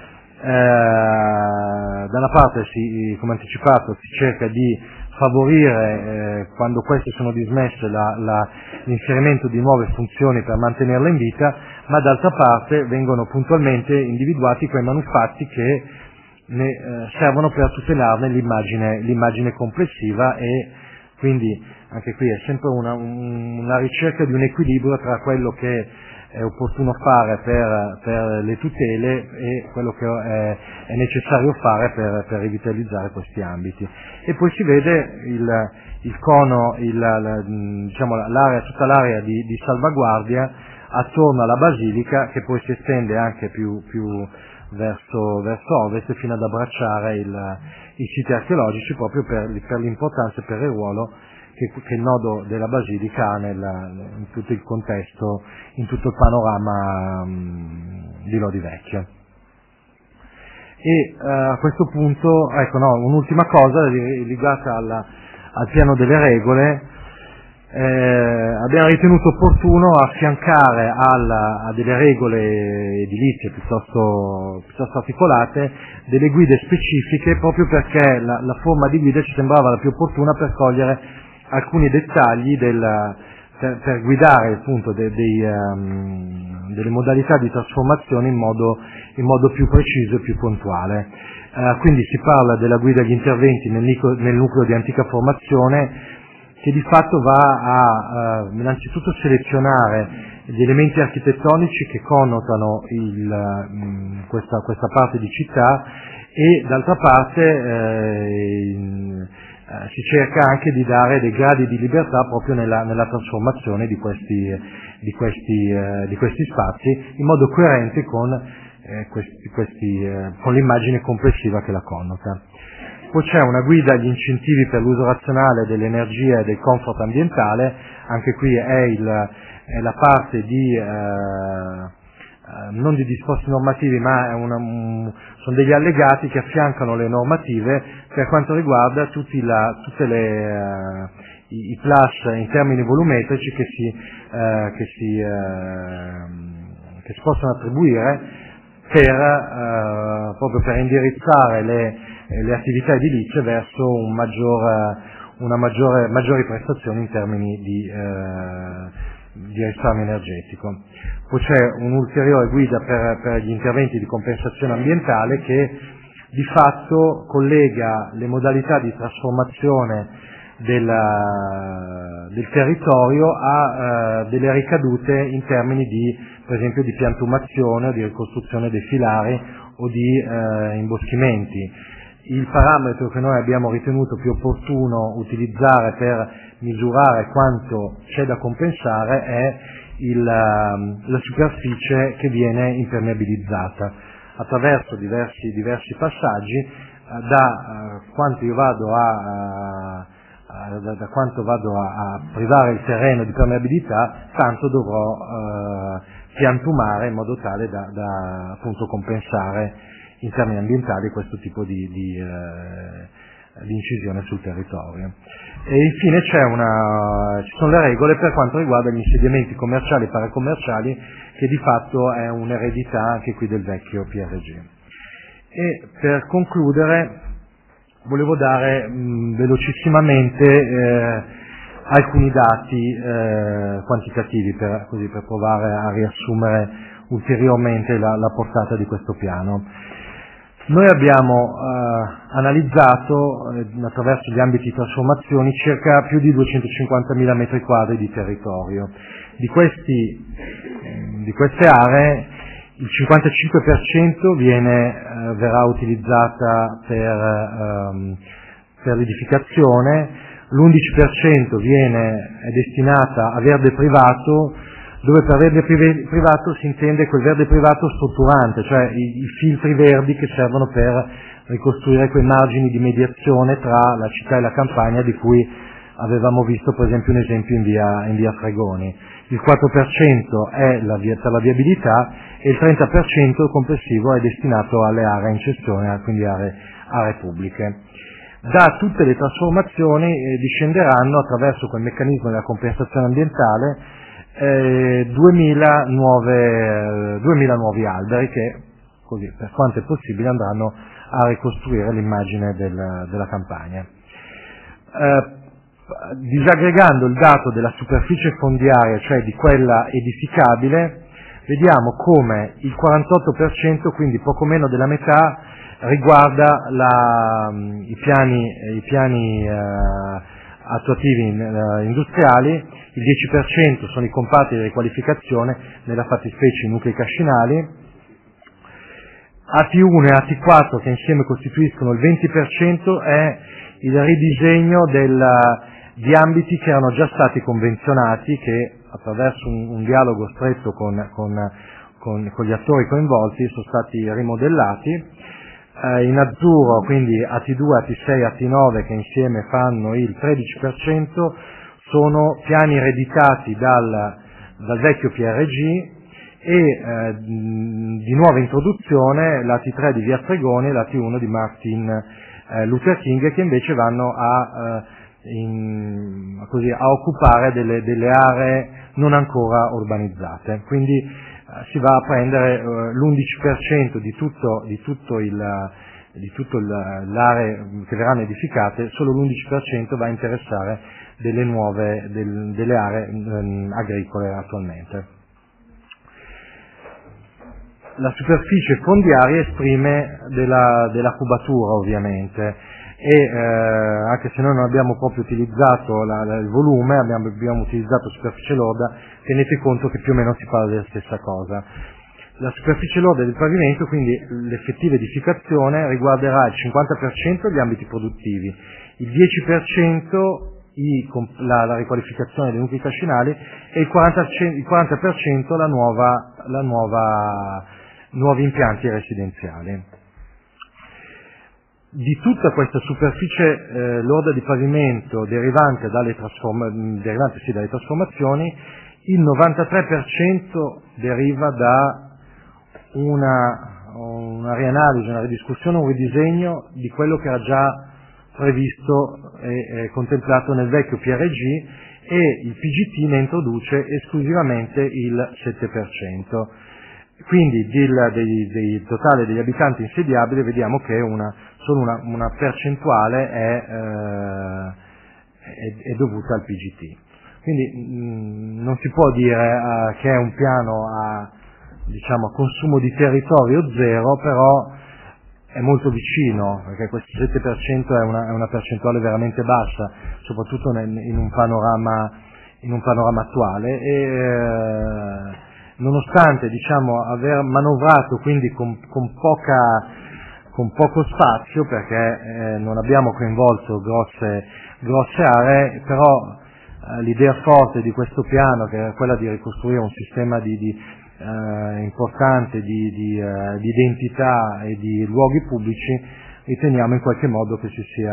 da una parte come anticipato si cerca di favorire quando queste sono dismesse l'inserimento di nuove funzioni per mantenerle in vita, ma d'altra parte vengono puntualmente individuati quei manufatti che servono per tutelarne l'immagine complessiva e quindi anche qui è sempre una ricerca di un equilibrio tra quello che è opportuno fare per le tutele e quello che è necessario fare per rivitalizzare questi ambiti. E poi si vede il cono, tutta l'area di salvaguardia attorno alla basilica, che poi si estende anche più verso ovest fino ad abbracciare i siti archeologici, proprio per l'importanza e per il ruolo che il nodo della basilica ha in tutto il contesto, in tutto il panorama di Lodi Vecchio. E a questo punto, un'ultima cosa legata al piano delle regole. Abbiamo ritenuto opportuno affiancare a delle regole edilizie piuttosto articolate delle guide specifiche, proprio perché la forma di guida ci sembrava la più opportuna per cogliere alcuni dettagli per guidare appunto delle modalità di trasformazione in modo più preciso e più puntuale. Quindi si parla della guida agli interventi nel nucleo di antica formazione, che di fatto va a innanzitutto selezionare gli elementi architettonici che connotano questa parte di città e d'altra parte si cerca anche di dare dei gradi di libertà proprio nella trasformazione di questi spazi in modo coerente con l'immagine complessiva che la connota. Poi c'è una guida agli incentivi per l'uso razionale dell'energia e del comfort ambientale, anche qui è la parte non di disposti normativi, ma sono degli allegati che affiancano le normative per quanto riguarda tutti i plus in termini volumetrici che si possono attribuire proprio per indirizzare le attività edilizie verso maggiori prestazioni in termini di risparmio energetico. Poi c'è un'ulteriore guida per gli interventi di compensazione ambientale che di fatto collega le modalità di trasformazione del territorio a delle ricadute in termini per esempio di piantumazione o di ricostruzione dei filari o di imboschimenti. Il parametro che noi abbiamo ritenuto più opportuno utilizzare per misurare quanto c'è da compensare è la superficie che viene impermeabilizzata. Attraverso diversi passaggi da quanto vado a privare il terreno di permeabilità, tanto dovrò piantumare in modo tale da appunto compensare in termini ambientali questo tipo di incisione sul territorio. E infine ci sono le regole per quanto riguarda gli insediamenti commerciali e paracommerciali, che di fatto è un'eredità anche qui del vecchio PRG. E per concludere volevo dare velocissimamente alcuni dati quantitativi per provare a riassumere ulteriormente la portata di questo piano. Noi abbiamo analizzato attraverso gli ambiti di trasformazione circa più di 250.000 metri quadri di territorio. Di queste aree il 55% verrà utilizzata per l'edificazione, l'11% è destinata a verde privato, dove per verde privato si intende quel verde privato strutturante, cioè i filtri verdi che servono per ricostruire quei margini di mediazione tra la città e la campagna, di cui avevamo visto per esempio un esempio in via Fregoni. Il 4% è per la viabilità e il 30% complessivo è destinato alle aree in cessione, quindi aree pubbliche. Da tutte le trasformazioni discenderanno, attraverso quel meccanismo della compensazione ambientale, 2000 nuovi alberi che, così, per quanto è possibile, andranno a ricostruire l'immagine della campagna. Disaggregando il dato della superficie fondiaria, cioè di quella edificabile, vediamo come il 48%, quindi poco meno della metà, riguarda i piani attuativi industriali, il 10% sono i comparti di riqualificazione, nella fattispecie i nuclei cascinali, AT1 e AT4 che insieme costituiscono il 20% è il ridisegno di ambiti che erano già stati convenzionati, che attraverso un dialogo stretto con gli attori coinvolti sono stati rimodellati. In azzurro quindi AT2, AT6, AT9 che insieme fanno il 13%, sono piani ereditati dal vecchio PRG e di nuova introduzione l'AT3 di via Fregoni e l'AT1 di Martin Luther King, che invece vanno a occupare delle aree non ancora urbanizzate. Quindi si va a prendere l'11% di tutto l'area che verranno edificate, solo l'11% va a interessare delle aree agricole attualmente. La superficie fondiaria esprime della cubatura ovviamente, e anche se noi non abbiamo proprio utilizzato il volume, abbiamo utilizzato superficie lorda, tenete conto che più o meno si parla della stessa cosa. La superficie lorda del pavimento, quindi l'effettiva edificazione, riguarderà il 50% gli ambiti produttivi, il 10% la riqualificazione dei nuclei cascinali e il 40% nuovi impianti residenziali. Di tutta questa superficie lorda di pavimento derivante dalle trasformazioni, il 93% deriva da una rianalisi, una ridiscussione, un ridisegno di quello che era già previsto e contemplato nel vecchio PRG, e il PGT ne introduce esclusivamente il 7%. Quindi dei totale degli abitanti insediabili vediamo che solo una percentuale è dovuta al PGT. Quindi non si può dire che è un piano a consumo di territorio zero, però è molto vicino, perché questo 7% è una percentuale veramente bassa, soprattutto in un panorama attuale, e nonostante aver manovrato quindi con poco spazio, perché non abbiamo coinvolto grosse aree, però l'idea forte di questo piano, che è quella di ricostruire un sistema importante di identità e di luoghi pubblici, riteniamo in qualche modo che ci sia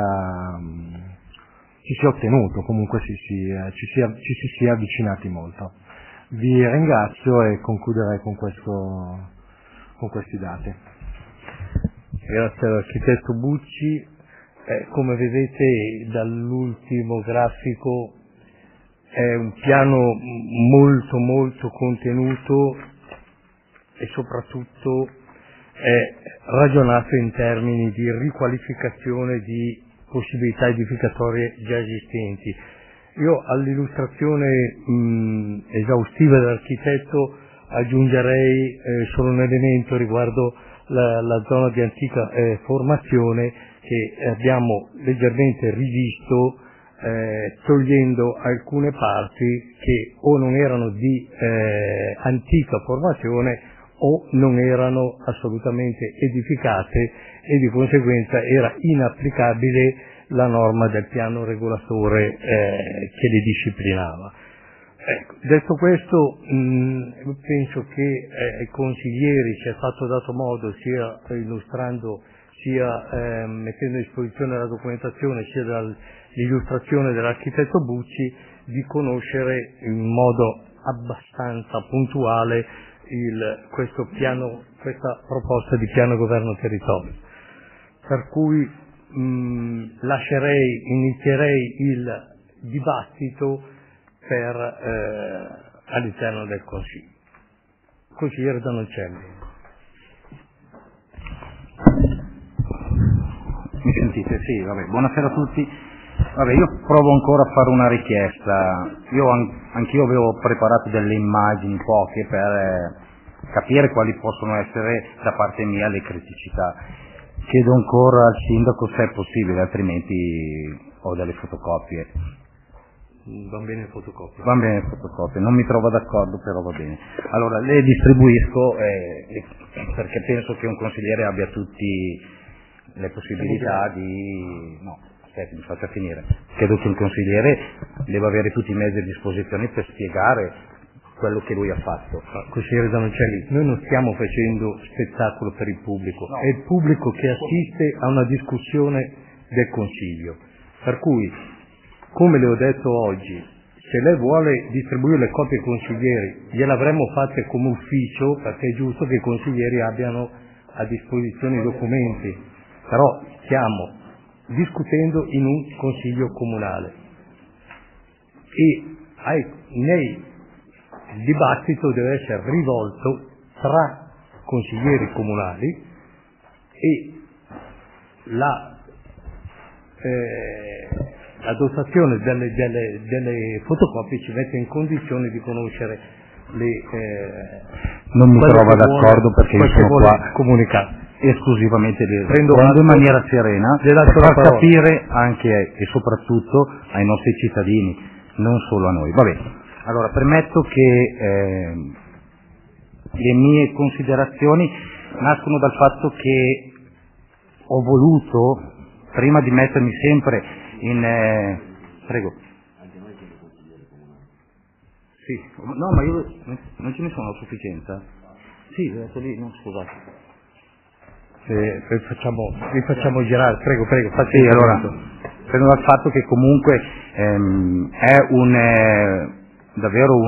ottenuto, comunque ci si sia avvicinati molto. Vi ringrazio e concluderei con questi dati. Grazie all'architetto Bucci. Come vedete dall'ultimo grafico è un piano molto molto contenuto e soprattutto è ragionato in termini di riqualificazione di possibilità edificatorie già esistenti. Io all'illustrazione esaustiva dell'architetto aggiungerei solo un elemento riguardo la zona di antica formazione che abbiamo leggermente rivisto togliendo alcune parti che o non erano di antica formazione o non erano assolutamente edificate e di conseguenza era inapplicabile la norma del piano regolatore che le disciplinava. Ecco, detto questo, penso che ai consiglieri sia stato dato modo, sia illustrando, sia mettendo a disposizione la documentazione, sia dall'illustrazione dell'architetto Bucci, di conoscere in modo abbastanza puntuale questa proposta di piano governo territorio. Per cui inizierei il dibattito all'interno del Consiglio. Consigliere Dononcelli. Mi sentite? Sì, vabbè. Buonasera a tutti. Vabbè, io provo ancora a fare una richiesta. Anch'io avevo preparato delle immagini, poche, per capire quali possono essere da parte mia le criticità. Chiedo ancora al sindaco se è possibile, altrimenti ho delle fotocopie. Va bene fotocopie. Va bene fotocopie, non mi trovo d'accordo, però va bene. Allora, le distribuisco perché penso che un consigliere abbia tutte le possibilità di... No, aspetti, mi faccia finire. Credo che un consigliere debba avere tutti i mezzi a disposizione per spiegare quello che lui ha fatto. Consigliere Dononcelli, noi non stiamo facendo spettacolo per il pubblico, no. È il pubblico che assiste a una discussione del Consiglio. Per cui, come le ho detto oggi, se lei vuole distribuire le copie ai consiglieri, gliele avremmo fatte come ufficio, perché è giusto che i consiglieri abbiano a disposizione i documenti, però stiamo discutendo in un consiglio comunale e il dibattito deve essere rivolto tra consiglieri comunali e la dotazione delle fotocopie ci mette in condizione di conoscere non mi trovo d'accordo perché io sono qua comunicare esclusivamente prendo in maniera serena per far capire anche e soprattutto ai nostri cittadini, non solo a noi. Va bene. Allora, premetto che le mie considerazioni nascono dal fatto che ho voluto, prima di mettermi sempre in... Prego. Sì, no, ma io non ce ne sono a sufficienza. Sì, ho detto lì, no, scusate. Vi facciamo girare, prego. Sì, allora, prendo dal fatto che comunque è davvero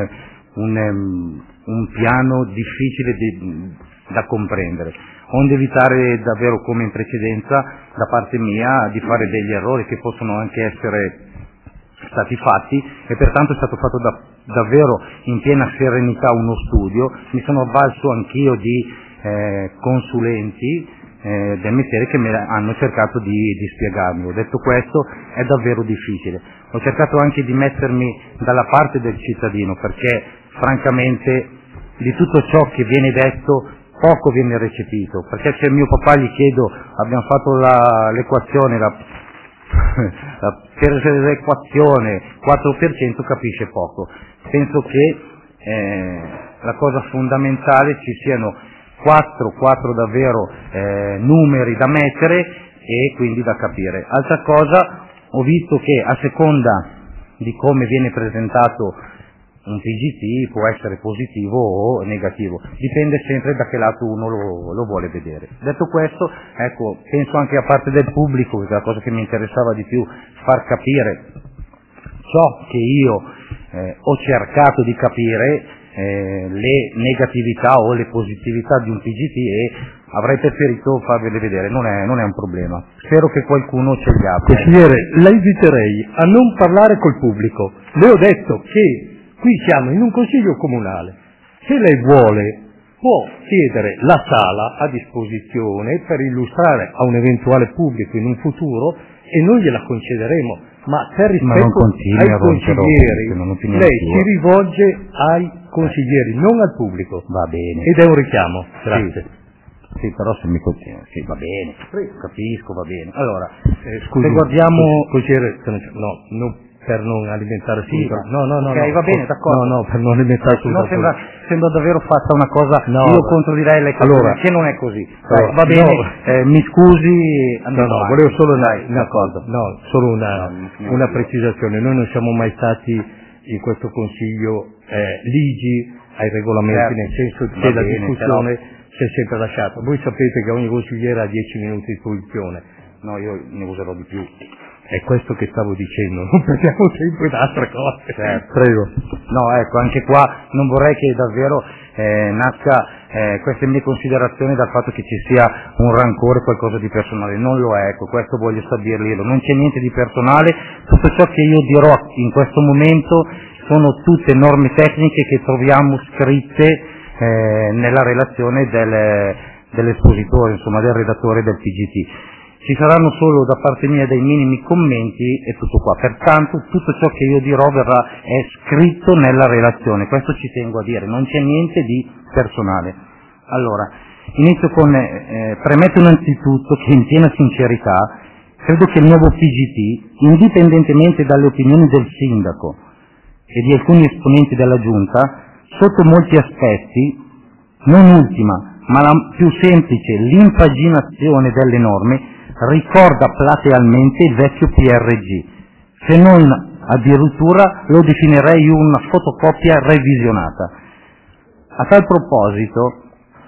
un piano difficile da comprendere, onde evitare davvero, come in precedenza, da parte mia, di fare degli errori che possono anche essere stati fatti, e pertanto è stato fatto davvero in piena serenità uno studio. Mi sono avvalso anch'io di consulenti del mestiere che mi hanno cercato di spiegarmi. Detto questo, è davvero difficile. Ho cercato anche di mettermi dalla parte del cittadino, perché francamente di tutto ciò che viene detto poco viene recepito, perché se mio papà gli chiedo, abbiamo fatto l'equazione, la perequazione 4%, capisce poco. Penso che la cosa fondamentale ci siano quattro davvero numeri da mettere e quindi da capire. Altra cosa, ho visto che a seconda di come viene presentato un PGT può essere positivo o negativo, dipende sempre da che lato uno lo vuole vedere. Detto questo, ecco, penso anche a parte del pubblico, che è la cosa che mi interessava di più, far capire ciò che io ho cercato di capire, le negatività o le positività di un PGT, e avrei preferito farvele vedere, non è un problema. Spero che qualcuno ce li abbia. Consigliere, la inviterei a non parlare col pubblico. Le ho detto che qui siamo in un consiglio comunale. Se lei vuole, può chiedere la sala a disposizione per illustrare a un eventuale pubblico in un futuro e noi gliela concederemo. Ma per rispetto ai consiglieri, lei si rivolge ai consiglieri, non al pubblico. Va bene. Ed è un richiamo. Grazie. Sì, però se mi continua, sì, va bene, capisco, va bene. Allora, scusi, se guardiamo... Consigliere, per non alimentare subito. No, ok, va bene, d'accordo. No, per non alimentare subito. No, sembra davvero fatta una cosa, io controdirei le cose, allora, che non è così. Dai, va bene, mi scusi. Volevo solo solo una precisazione. Noi non siamo mai stati in questo consiglio ligi ai regolamenti, nel senso che la discussione si è sempre lasciata. Voi sapete che ogni consigliere ha 10 minuti di posizione. No, io ne userò di più. È questo che stavo dicendo, non perdiamo tempo in altre cose. Certo. Prego. No, ecco, anche qua non vorrei che davvero nasca queste mie considerazioni dal fatto che ci sia un rancore, qualcosa di personale. Non lo è, ecco, questo voglio stabilirlo. Non c'è niente di personale, tutto ciò che io dirò in questo momento sono tutte norme tecniche che troviamo scritte nella relazione dell'espositore, insomma del redattore del PGT. Ci saranno solo da parte mia dei minimi commenti e tutto qua. Pertanto tutto ciò che io dirò è scritto nella relazione, questo ci tengo a dire, non c'è niente di personale. Allora, inizio con, premetto innanzitutto che in piena sincerità credo che il nuovo PGT, indipendentemente dalle opinioni del sindaco e di alcuni esponenti della Giunta, sotto molti aspetti, non ultima, ma la più semplice, l'impaginazione delle norme, ricorda platealmente il vecchio PRG, se non addirittura lo definirei una fotocopia revisionata. A tal proposito,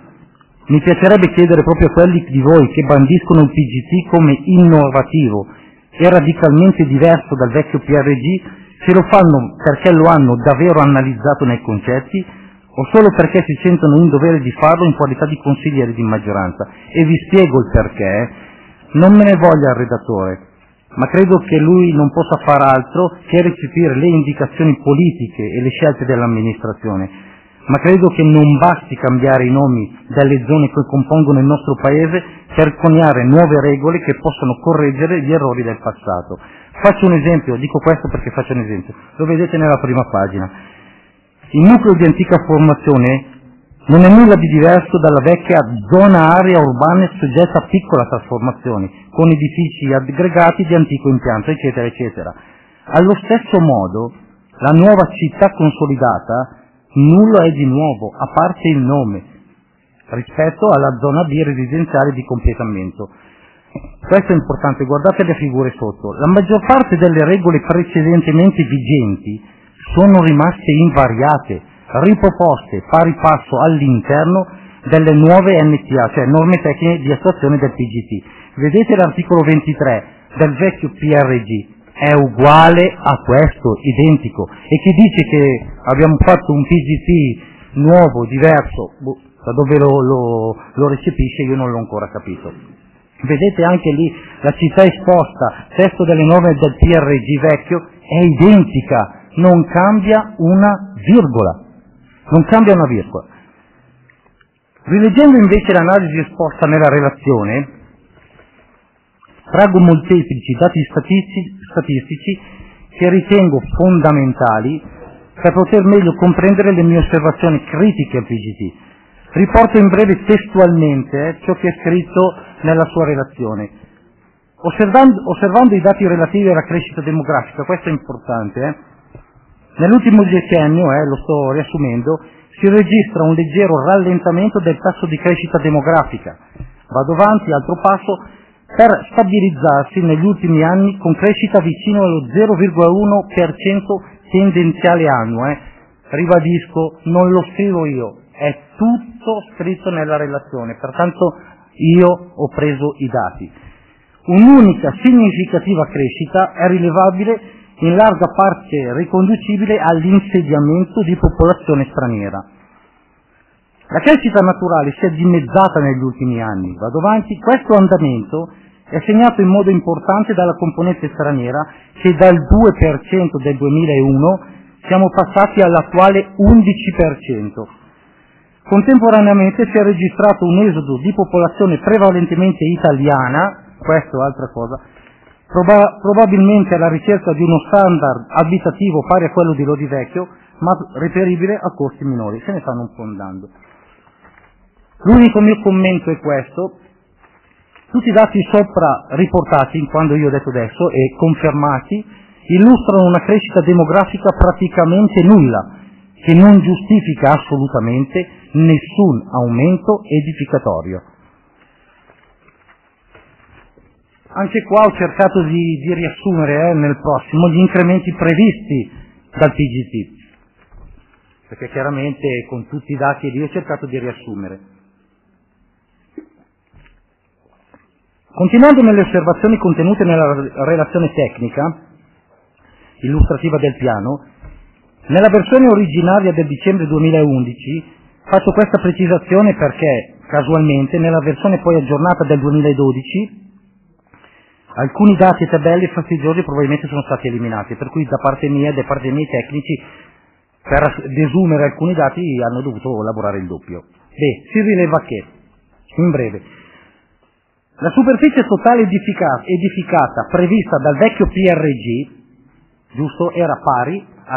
mi piacerebbe chiedere proprio a quelli di voi che bandiscono il PGT come innovativo e radicalmente diverso dal vecchio PRG, se lo fanno perché lo hanno davvero analizzato nei concetti o solo perché si sentono in dovere di farlo in qualità di consiglieri di maggioranza. E vi spiego il perché. Non me ne voglia il redattore, ma credo che lui non possa far altro che recepire le indicazioni politiche e le scelte dell'amministrazione, ma credo che non basti cambiare i nomi delle zone che compongono il nostro paese per coniare nuove regole che possano correggere gli errori del passato. Faccio un esempio, dico questo perché faccio un esempio, lo vedete nella prima pagina. Il nucleo di antica formazione non è nulla di diverso dalla vecchia zona area urbana soggetta a piccola trasformazioni, con edifici aggregati di antico impianto, eccetera, eccetera. Allo stesso modo, la nuova città consolidata nulla è di nuovo, a parte il nome, rispetto alla zona B residenziale di completamento. Questo è importante, guardate le figure sotto. La maggior parte delle regole precedentemente vigenti sono rimaste invariate, riproposte pari passo all'interno delle nuove NTA, cioè norme tecniche di attuazione del PGT. Vedete l'articolo 23 del vecchio PRG, è uguale a questo, identico. E chi dice che abbiamo fatto un PGT nuovo, diverso, da dove lo recepisce io non l'ho ancora capito. Vedete anche lì la città esposta, testo delle norme del PRG vecchio, è identica, non cambia una virgola. Non cambia una virgola. Rileggendo invece l'analisi esposta nella relazione, traggo molteplici dati statistici che ritengo fondamentali per poter meglio comprendere le mie osservazioni critiche al PGT. Riporto in breve testualmente ciò che è scritto nella sua relazione. Osservando i dati relativi alla crescita demografica, questo è importante, nell'ultimo decennio, lo sto riassumendo, si registra un leggero rallentamento del tasso di crescita demografica. Vado avanti, altro passo, per stabilizzarsi negli ultimi anni con crescita vicino allo 0,1% tendenziale annuo. ribadisco, non lo scrivo io, è tutto scritto nella relazione, pertanto io ho preso i dati. Un'unica significativa crescita è rilevabile, in larga parte riconducibile all'insediamento di popolazione straniera. La crescita naturale si è dimezzata negli ultimi anni. Vado avanti, questo andamento è segnato in modo importante dalla componente straniera, che dal 2% del 2001 siamo passati all'attuale 11%. Contemporaneamente si è registrato un esodo di popolazione prevalentemente italiana, questo è altra cosa, probabilmente alla ricerca di uno standard abitativo pari a quello di Lodi Vecchio, ma reperibile a costi minori. Se ne stanno un po' andando. L'unico mio commento è questo: tutti i dati sopra riportati, quando io ho detto adesso, e confermati, illustrano una crescita demografica praticamente nulla, che non giustifica assolutamente nessun aumento edificatorio. Anche qua ho cercato di riassumere nel prossimo gli incrementi previsti dal PGT, perché chiaramente con tutti i dati lì ho cercato di riassumere. Continuando nelle osservazioni contenute nella relazione tecnica illustrativa del piano, nella versione originaria del dicembre 2011 faccio questa precisazione perché, casualmente, nella versione poi aggiornata del 2012 alcuni dati e tabelle fastidiosi probabilmente sono stati eliminati, per cui da parte mia e da parte dei miei tecnici, per desumere alcuni dati, hanno dovuto lavorare il doppio. Si rileva che, in breve, la superficie totale edificata prevista dal vecchio PRG, giusto, era pari a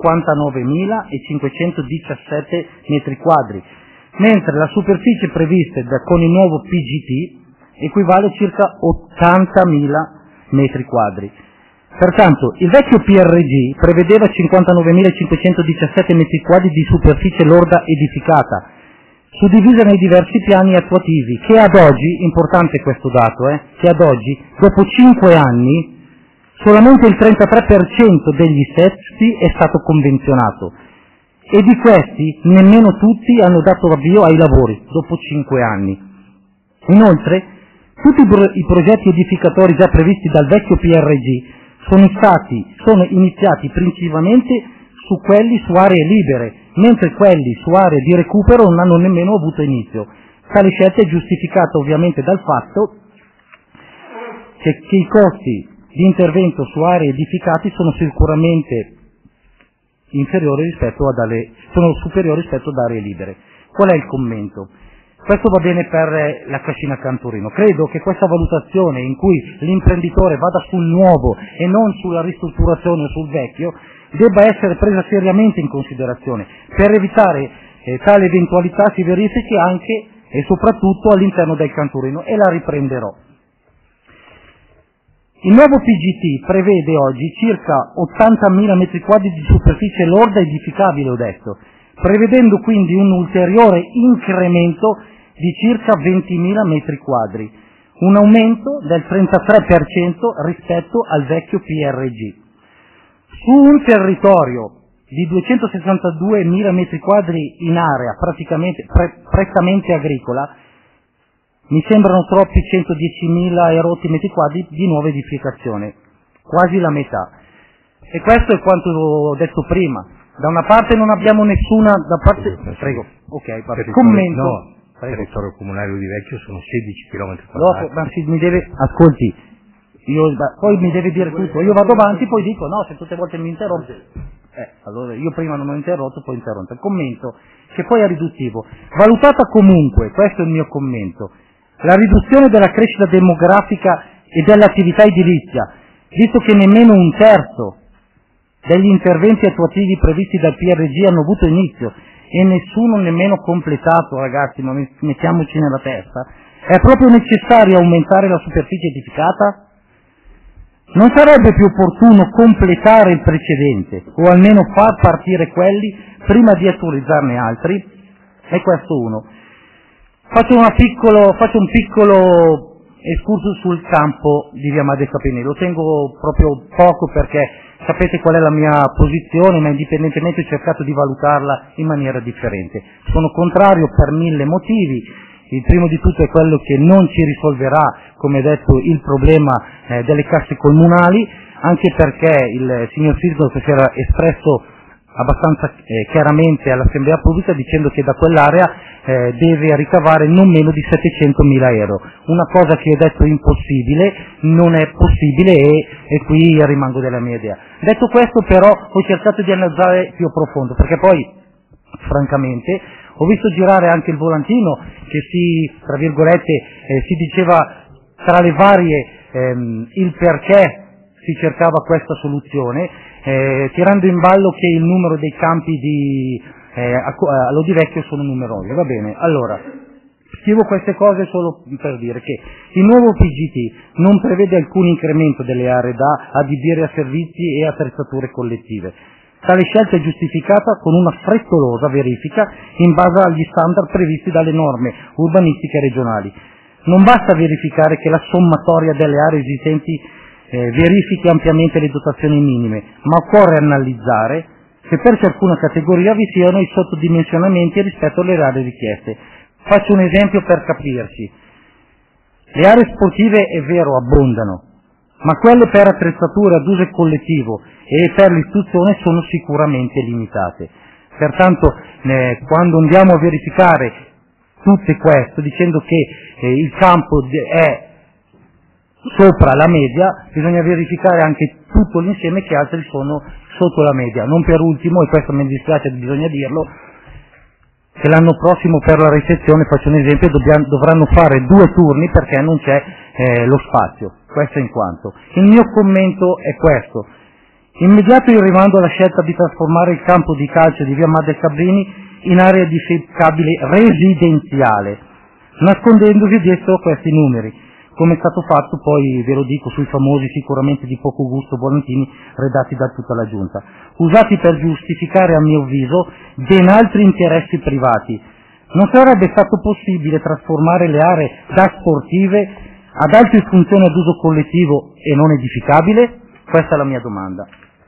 59.517 metri quadri, mentre la superficie prevista con il nuovo PGT equivale a circa 80.000 metri quadri. Pertanto, il vecchio PRG prevedeva 59.517 metri quadri di superficie lorda edificata, suddivisa nei diversi piani attuativi, che ad oggi, importante questo dato, che ad oggi, dopo 5 anni, solamente il 33% degli stessi è stato convenzionato, e di questi nemmeno tutti hanno dato avvio ai lavori, dopo 5 anni. Inoltre, tutti i progetti edificatori già previsti dal vecchio PRG sono iniziati principalmente su quelli su aree libere, mentre quelli su aree di recupero non hanno nemmeno avuto inizio. Tale scelta è giustificata ovviamente dal fatto che i costi di intervento su aree edificate sono sicuramente superiori rispetto ad aree libere. Qual è il commento? Questo va bene per la Cascina Canturino. Credo che questa valutazione in cui l'imprenditore vada sul nuovo e non sulla ristrutturazione o sul vecchio debba essere presa seriamente in considerazione. Per evitare tale eventualità si verifichi anche e soprattutto all'interno del Canturino, e la riprenderò. Il nuovo PGT prevede oggi circa 80.000 metri quadri di superficie lorda edificabile, ho detto, prevedendo quindi un ulteriore incremento di circa 20.000 metri quadri, un aumento del 33% rispetto al vecchio PRG. Su un territorio di 262.000 metri quadri in area prettamente agricola, mi sembrano troppi 110.000 erotti metri quadri di nuova edificazione, quasi la metà. E questo è quanto ho detto prima. Da una parte non abbiamo nessuna, da parte... Prego, ok, vabbè. Commento. No, il territorio comunale di Vecchio sono 16 km quadrati. Ma mi deve, ascolti, poi mi deve dire tutto, io vado avanti, poi dico, no, se tutte le volte mi interrompe. Allora io prima non ho interrotto, poi interrompo. Il commento, che poi è riduttivo. Valutata comunque, questo è il mio commento, la riduzione della crescita demografica e dell'attività edilizia, visto che nemmeno un terzo degli interventi attuativi previsti dal PRG hanno avuto inizio e nessuno nemmeno completato, ragazzi, ma mettiamoci nella testa, è proprio necessario aumentare la superficie edificata? Non sarebbe più opportuno completare il precedente o almeno far partire quelli prima di autorizzarne altri? E questo uno. Faccio un piccolo escursus sul campo di via Madre Capini. Lo tengo proprio poco perché sapete qual è la mia posizione, ma indipendentemente ho cercato di valutarla in maniera differente. Sono contrario per 1000 motivi. Il primo di tutto è quello che non ci risolverà, come detto, il problema delle casse comunali, anche perché il signor Sindaco si era espresso abbastanza chiaramente all'Assemblea Pubblica dicendo che da quell'area deve ricavare non meno di 700.000 euro. Una cosa che ho detto impossibile, non è possibile e qui rimango della mia idea. Detto questo però ho cercato di analizzare più a profondo, perché poi francamente ho visto girare anche il volantino che tra virgolette, si diceva tra le varie il perché si cercava questa soluzione, tirando in ballo che il numero dei campi a Lodivecchio sono numerosi. Va bene, allora, scrivo queste cose solo per dire che il nuovo PGT non prevede alcun incremento delle aree da adibire a servizi e attrezzature collettive. Tale scelta è giustificata con una frettolosa verifica in base agli standard previsti dalle norme urbanistiche regionali. Non basta verificare che la sommatoria delle aree esistenti verifichi ampiamente le dotazioni minime, ma occorre analizzare se per ciascuna categoria vi siano i sottodimensionamenti rispetto alle aree richieste. Faccio un esempio per capirci. Le aree sportive, è vero, abbondano, ma quelle per attrezzature ad uso collettivo e per l'istruzione sono sicuramente limitate. Pertanto, quando andiamo a verificare tutte queste, dicendo che il campo è sopra la media, bisogna verificare anche tutto l'insieme che altri sono sotto la media. Non per ultimo, e questo mi dispiace, bisogna dirlo, che l'anno prossimo per la ricezione, faccio un esempio, dovranno fare 2 turni perché non c'è lo spazio. Questo in quanto. Il mio commento è questo. Immediato il rimando alla scelta di trasformare il campo di calcio di via Madre Cabrini in area edificabile residenziale, nascondendosi dietro questi numeri, come è stato fatto, poi ve lo dico, sui famosi, sicuramente di poco gusto, volantini redatti da tutta la Giunta, usati per giustificare, a mio avviso, ben altri interessi privati. Non sarebbe stato possibile trasformare le aree da sportive ad altre funzioni ad uso collettivo e non edificabile? Questa è la mia domanda.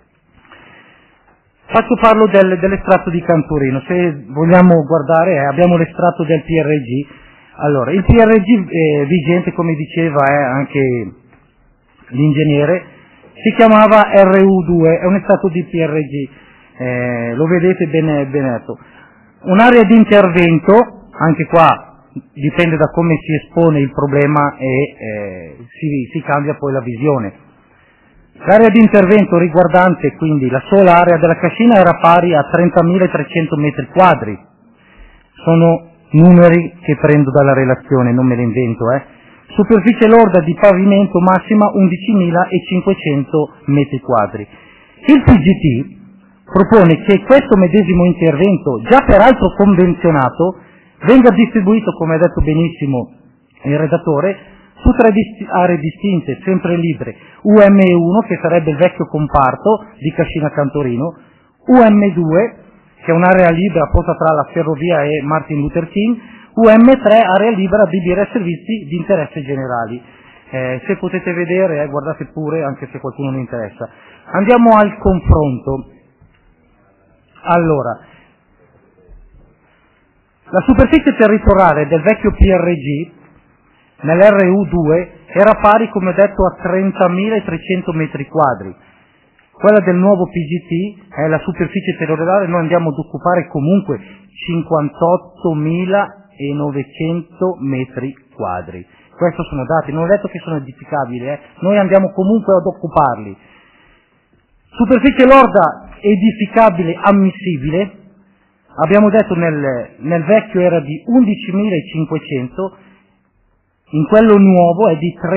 Parlo dell'estratto di Canturino. Se vogliamo guardare, abbiamo l'estratto del PRG. Allora, il PRG vigente, come diceva anche l'ingegnere, si chiamava RU2, è un estratto di PRG, lo vedete bene netto. Un'area di intervento, anche qua dipende da come si espone il problema e si cambia poi la visione. L'area di intervento riguardante quindi la sola area della cascina era pari a 30.300 metri quadri. Sono numeri che prendo dalla relazione, non me le invento. Superficie lorda di pavimento massima 11.500 metri quadri. Il PGT propone che questo medesimo intervento, già peraltro convenzionato, venga distribuito, come ha detto benissimo il redattore, su 3 aree distinte, sempre libere, UM1, che sarebbe il vecchio comparto di Cascina Cantorino, UM2, che è un'area libera posta tra la ferrovia e Martin Luther King, UM3, area libera di adibire a servizi di interesse generali. Se potete vedere, guardate pure, anche se qualcuno non interessa. Andiamo al confronto. Allora, la superficie territoriale del vecchio PRG nell'RU2 era pari, come detto, a 30.300 metri quadri. Quella del nuovo PGT è la superficie territoriale, noi andiamo ad occupare comunque 58.900 metri quadri. Questi sono dati, non ho detto che sono edificabili, noi andiamo comunque ad occuparli. Superficie lorda edificabile ammissibile, abbiamo detto nel vecchio era di 11.500, in quello nuovo è di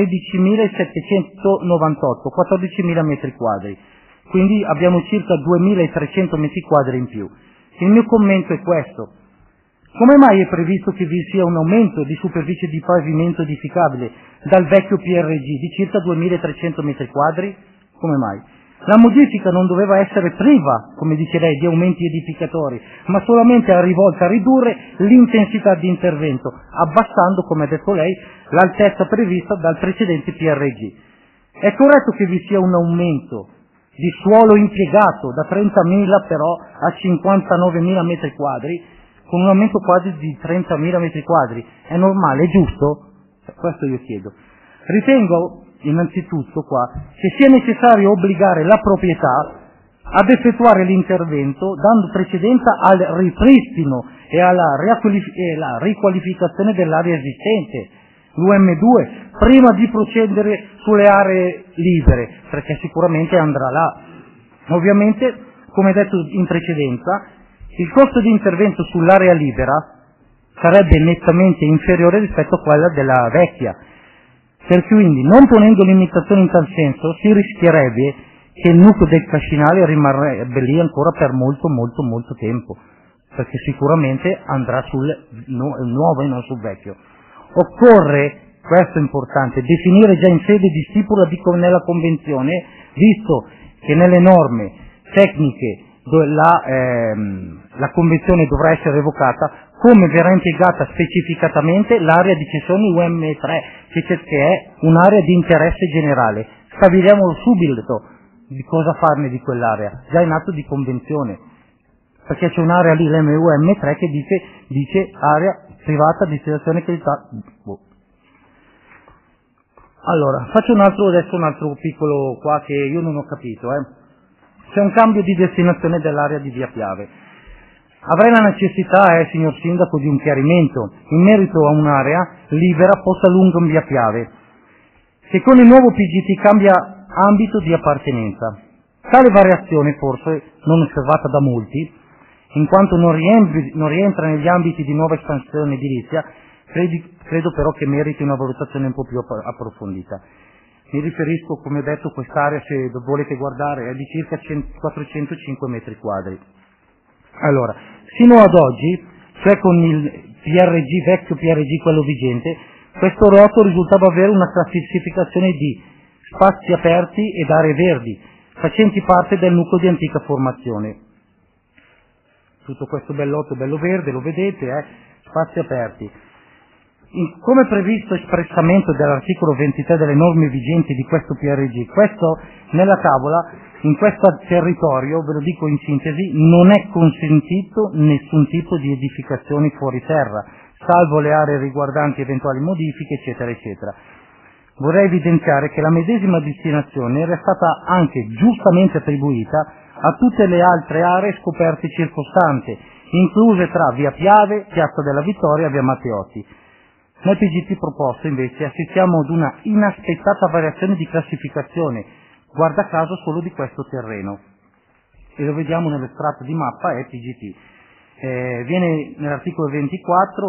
13.798, 14.000 metri quadri. Quindi abbiamo circa 2.300 metri quadri in più. Il mio commento è questo. Come mai è previsto che vi sia un aumento di superficie di pavimento edificabile dal vecchio PRG di circa 2.300 metri quadri? Come mai? La modifica non doveva essere priva, come dice lei, di aumenti edificatori, ma solamente rivolta a ridurre l'intensità di intervento, abbassando, come ha detto lei, l'altezza prevista dal precedente PRG. È corretto che vi sia un aumento di suolo impiegato da 30.000 però a 59.000 metri quadri, con un aumento quasi di 30.000 metri quadri. È normale, è giusto? Questo io chiedo. Ritengo innanzitutto qua che sia necessario obbligare la proprietà ad effettuare l'intervento dando precedenza al ripristino e alla riqualificazione dell'area esistente, l'UM2, prima di procedere sulle aree libere, perché sicuramente andrà là. Ovviamente, come detto in precedenza, il costo di intervento sull'area libera sarebbe nettamente inferiore rispetto a quella della vecchia. Per quindi, non ponendo limitazioni in tal senso, si rischierebbe che il nucleo del Cascinale rimarrebbe lì ancora per molto tempo, perché sicuramente andrà sul nuovo e non sul vecchio. Occorre, questo è importante, definire già in sede di stipula nella convenzione, visto che nelle norme tecniche la convenzione dovrà essere revocata, come verrà impiegata specificatamente l'area di cessione UM3, che è un'area di interesse generale. Stabiliamo subito di cosa farne di quell'area, già in atto di convenzione, perché c'è un'area lì, l'MUM3, che dice area privata di destinazione qualità. Allora, faccio adesso un altro piccolo qua che io non ho capito. C'è un cambio di destinazione dell'area di Via Piave. Avrei la necessità, signor Sindaco, di un chiarimento in merito a un'area libera posta lungo in Via Piave, che con il nuovo PGT cambia ambito di appartenenza. Tale variazione, forse non osservata da molti, in quanto non rientra negli ambiti di nuova espansione edilizia, credo però che meriti una valutazione un po' più approfondita. Mi riferisco, come ho detto, quest'area, se volete guardare, è di circa 405 metri quadri. Allora, sino ad oggi, cioè con il PRG, vecchio PRG, quello vigente, questo roto risultava avere una classificazione di spazi aperti ed aree verdi, facenti parte del nucleo di antica formazione. Tutto questo bellotto, bello verde, lo vedete, spazi aperti. Come previsto espressamente dall'articolo 23 delle norme vigenti di questo PRG, questo nella tavola, in questo territorio, ve lo dico in sintesi, non è consentito nessun tipo di edificazioni fuori terra, salvo le aree riguardanti eventuali modifiche, eccetera, eccetera. Vorrei evidenziare che la medesima destinazione era stata anche giustamente attribuita a tutte le altre aree scoperte circostanti, incluse tra Via Piave, Piazza della Vittoria e Via Matteotti. Nel PGT proposto, invece, assistiamo ad una inaspettata variazione di classificazione, guarda caso solo di questo terreno. E lo vediamo nell'estratto di mappa, è PGT. Viene nell'articolo 24,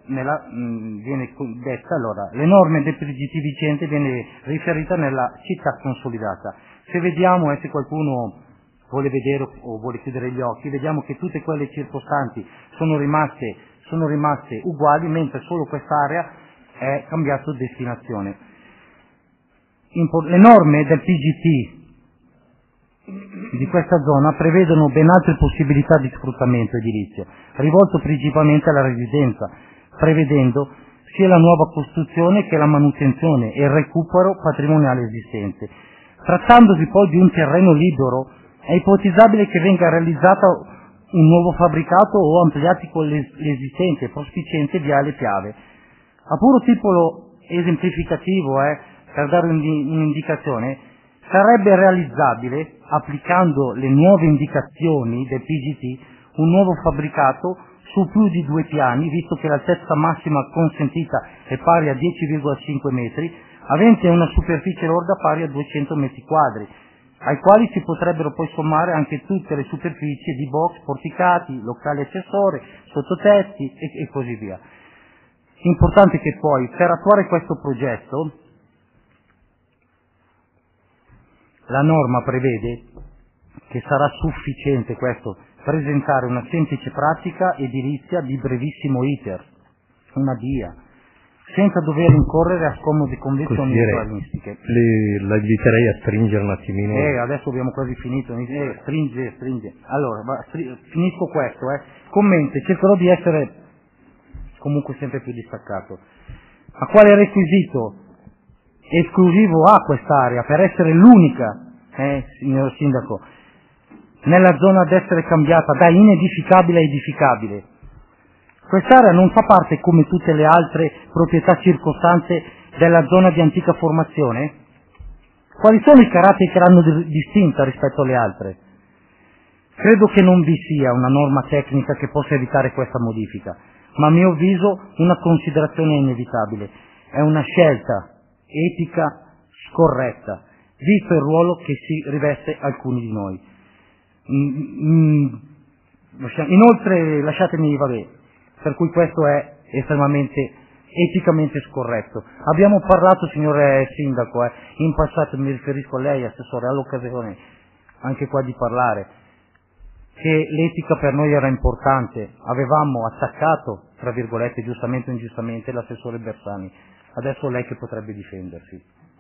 viene detta, allora, le norme del PGT vigente viene riferita nella città consolidata. Se vediamo, se qualcuno vuole vedere o vuole chiudere gli occhi, vediamo che tutte quelle circostanti sono rimaste uguali, mentre solo quest'area è cambiato destinazione. Le norme del PGT di questa zona prevedono ben altre possibilità di sfruttamento edilizio, rivolto principalmente alla residenza, prevedendo sia la nuova costruzione che la manutenzione e il recupero patrimoniale esistente. Trattandosi poi di un terreno libero, è ipotizzabile che venga realizzato un nuovo fabbricato o ampliati con l'esistente prospiciente Viale Piave. A puro titolo esemplificativo, per dare un'indicazione, sarebbe realizzabile, applicando le nuove indicazioni del PGT, un nuovo fabbricato su più di 2 piani, visto che l'altezza massima consentita è pari a 10,5 metri, avente una superficie lorda pari a 200 metri quadri, ai quali si potrebbero poi sommare anche tutte le superfici di box, porticati, locali accessori, sottotetti e così via. Importante che poi, per attuare questo progetto, la norma prevede che sarà sufficiente questo presentare una semplice pratica edilizia di brevissimo iter, una DIA, senza dover incorrere a scomode convenzioni urbanistiche. La inviterei a stringere un attimino. Adesso abbiamo quasi finito. Stringe. Allora, finisco questo. Commenti, cercherò di essere comunque sempre più distaccato. Ma quale requisito esclusivo ha quest'area per essere l'unica signor Sindaco, nella zona ad essere cambiata da inedificabile a edificabile. Quest'area non fa parte, come tutte le altre proprietà circostanze, della zona di antica formazione? Quali sono i caratteri che l'hanno distinta rispetto alle altre? Credo che non vi sia una norma tecnica che possa evitare questa modifica, ma a mio avviso una considerazione è inevitabile. È una scelta etica scorretta, visto il ruolo che si riveste alcuni di noi. Inoltre, lasciatemi, per cui questo è estremamente eticamente scorretto. Abbiamo parlato, signore Sindaco, in passato, mi riferisco a lei, Assessore, all'occasione anche qua di parlare, che l'etica per noi era importante. Avevamo attaccato, tra virgolette, giustamente o ingiustamente, l'assessore Bersani. Adesso lei che potrebbe difendersi.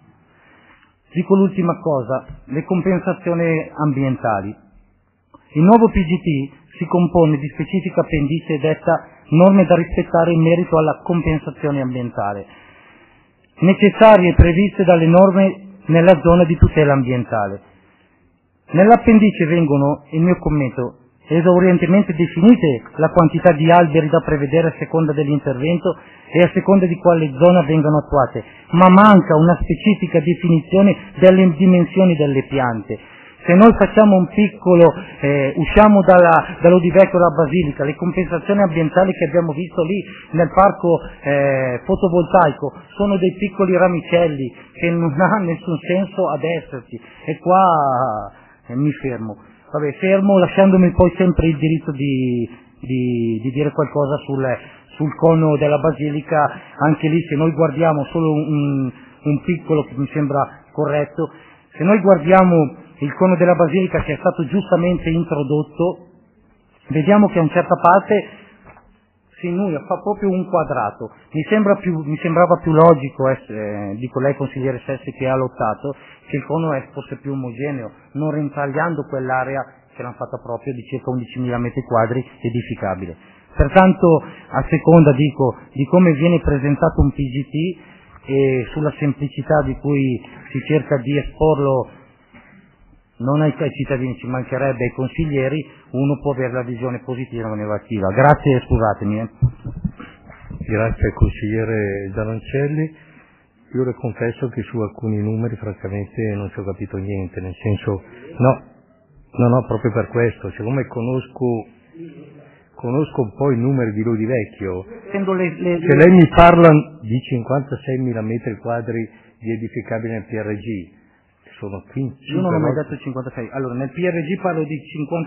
Dico l'ultima cosa, le compensazioni ambientali. Il nuovo PGT si compone di specifica appendice detta norme da rispettare in merito alla compensazione ambientale, necessarie e previste dalle norme nella zona di tutela ambientale. Nell'appendice vengono, il mio commento, esaurientemente definite la quantità di alberi da prevedere a seconda dell'intervento e a seconda di quale zona vengano attuate, ma manca una specifica definizione delle dimensioni delle piante. Se noi facciamo un piccolo, usciamo dall'Odivecchio alla Basilica, le compensazioni ambientali che abbiamo visto lì nel parco fotovoltaico sono dei piccoli ramicelli che non ha nessun senso ad esserci, e qua mi fermo. Fermo lasciandomi poi sempre il diritto di dire qualcosa sul cono della Basilica. Anche lì, se noi guardiamo solo un piccolo che mi sembra corretto, se noi guardiamo il cono della Basilica che è stato giustamente introdotto, vediamo che a una certa parte fa proprio un quadrato. Mi sembrava più logico, dico lei consigliere Sessi che ha lottato, che il cono fosse più omogeneo, non ritagliando quell'area che l'hanno fatta proprio di circa 11.000 metri quadri edificabile. Pertanto, a seconda, di come viene presentato un PGT e sulla semplicità di cui si cerca di esporlo, non ai cittadini, ci mancherebbe, ai consiglieri, uno può avere la visione positiva o negativa. Grazie e scusatemi. Grazie al consigliere Zanoncelli. Io le confesso che su alcuni numeri francamente non ci ho capito niente, nel senso, no, proprio per questo, siccome conosco un po' i numeri di Lodivecchio, se lei mi parla di 56.000 metri quadri di edificabili nel PRG, sono 15. Io non ho mai detto 56. Allora, nel PRG parlo di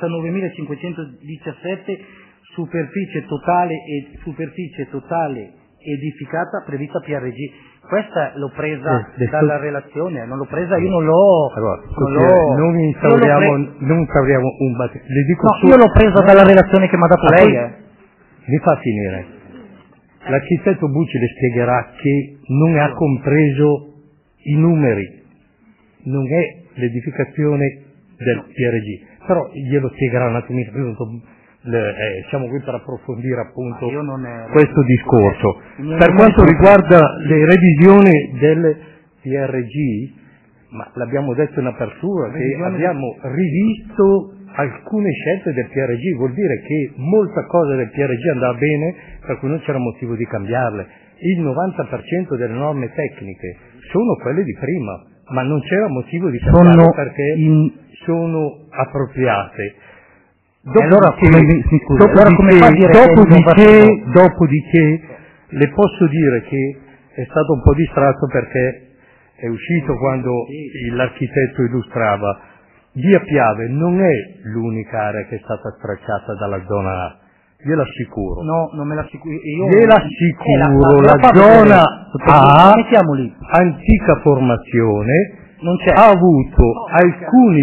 59.517 superficie totale edificata prevista PRG. Questa l'ho presa dalla relazione, non l'ho presa, io non l'ho. Allora, non instauriamo un battito. Le dico io l'ho presa dalla relazione che mi ha dato lei. Mi fa finire. L'architetto Bucci le spiegherà che non ha compreso i numeri. Non è l'edificazione del PRG, però glielo spiegherà un attimino, siamo qui per approfondire appunto questo discorso. Per quanto riguarda le revisioni del PRG, ma l'abbiamo detto in apertura, che abbiamo rivisto alcune scelte del PRG, vuol dire che molta cosa del PRG andava bene, per cui non c'era motivo di cambiarle. Il 90% delle norme tecniche sono quelle di prima, ma non c'era motivo di cambiarle perché sono appropriate. Dopodiché le posso dire che è stato un po' distratto perché è uscito quando l'architetto illustrava. Via Piave non è l'unica area che è stata stracciata dalla zona A. Glielo assicuro. No, non me l'assicuro. Glielo assicuro, la zona A, antica formazione, ha avuto alcuni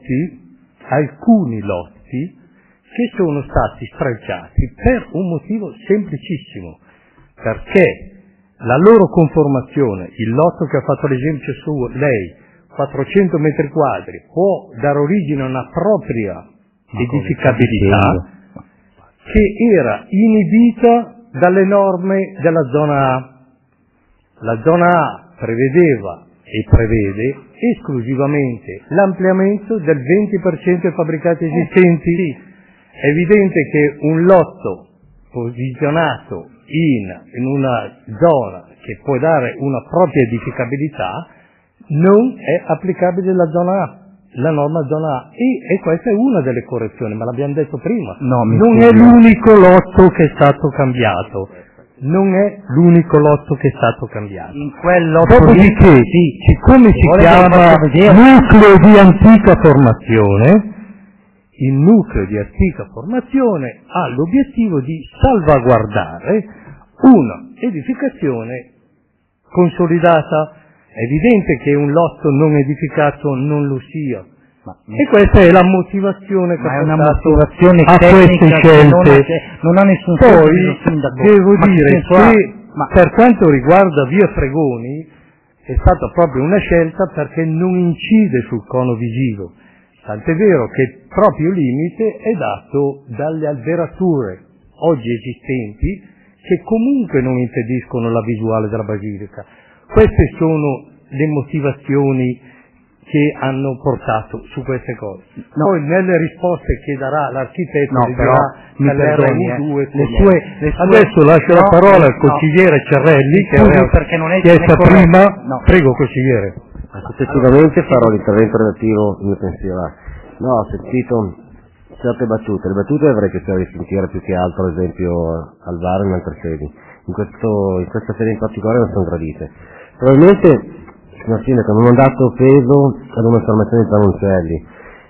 lotti che sono stati stralciati per un motivo semplicissimo, perché la loro conformazione, il lotto che ha fatto l'esempio suo, lei, 400 metri quadri, può dare origine a una propria edificabilità che era inibita dalle norme della zona A. La zona A prevedeva e prevede esclusivamente l'ampliamento del 20% dei fabbricati esistenti. È evidente che un lotto posizionato in una zona che può dare una propria edificabilità non è applicabile la zona A, la norma zona A, e questa è una delle correzioni, ma l'abbiamo detto prima. Non è l'unico lotto che è stato cambiato. Non è l'unico lotto che è stato cambiato. In quel lotto dopodiché, siccome si chiama nucleo di antica formazione, il nucleo di antica formazione ha l'obiettivo di salvaguardare una edificazione consolidata. È evidente che un lotto non edificato non lo sia, e questa è la motivazione che ha portato a queste scelte. Non ha nessun Poi devo dire che per quanto riguarda via Fregoni è stata proprio una scelta perché non incide sul cono visivo, tant'è vero che il proprio limite è dato dalle alberature oggi esistenti che comunque non impediscono la visuale della basilica. Queste sono le motivazioni che hanno portato su queste cose. Poi nelle risposte che darà l'architetto adesso lascio la parola al consigliere Cerrelli che aveva chiesto prima. Prego consigliere. Successivamente farò l'intervento relativo al mio pensiero. Ho sentito certe battute, le battute avrei piacere di sentire più che altro ad esempio al VAR in altre sedi. In questa sede in particolare non sono gradite. Probabilmente signor Sindaco, non ho dato peso ad un'affermazione di Panoncelli.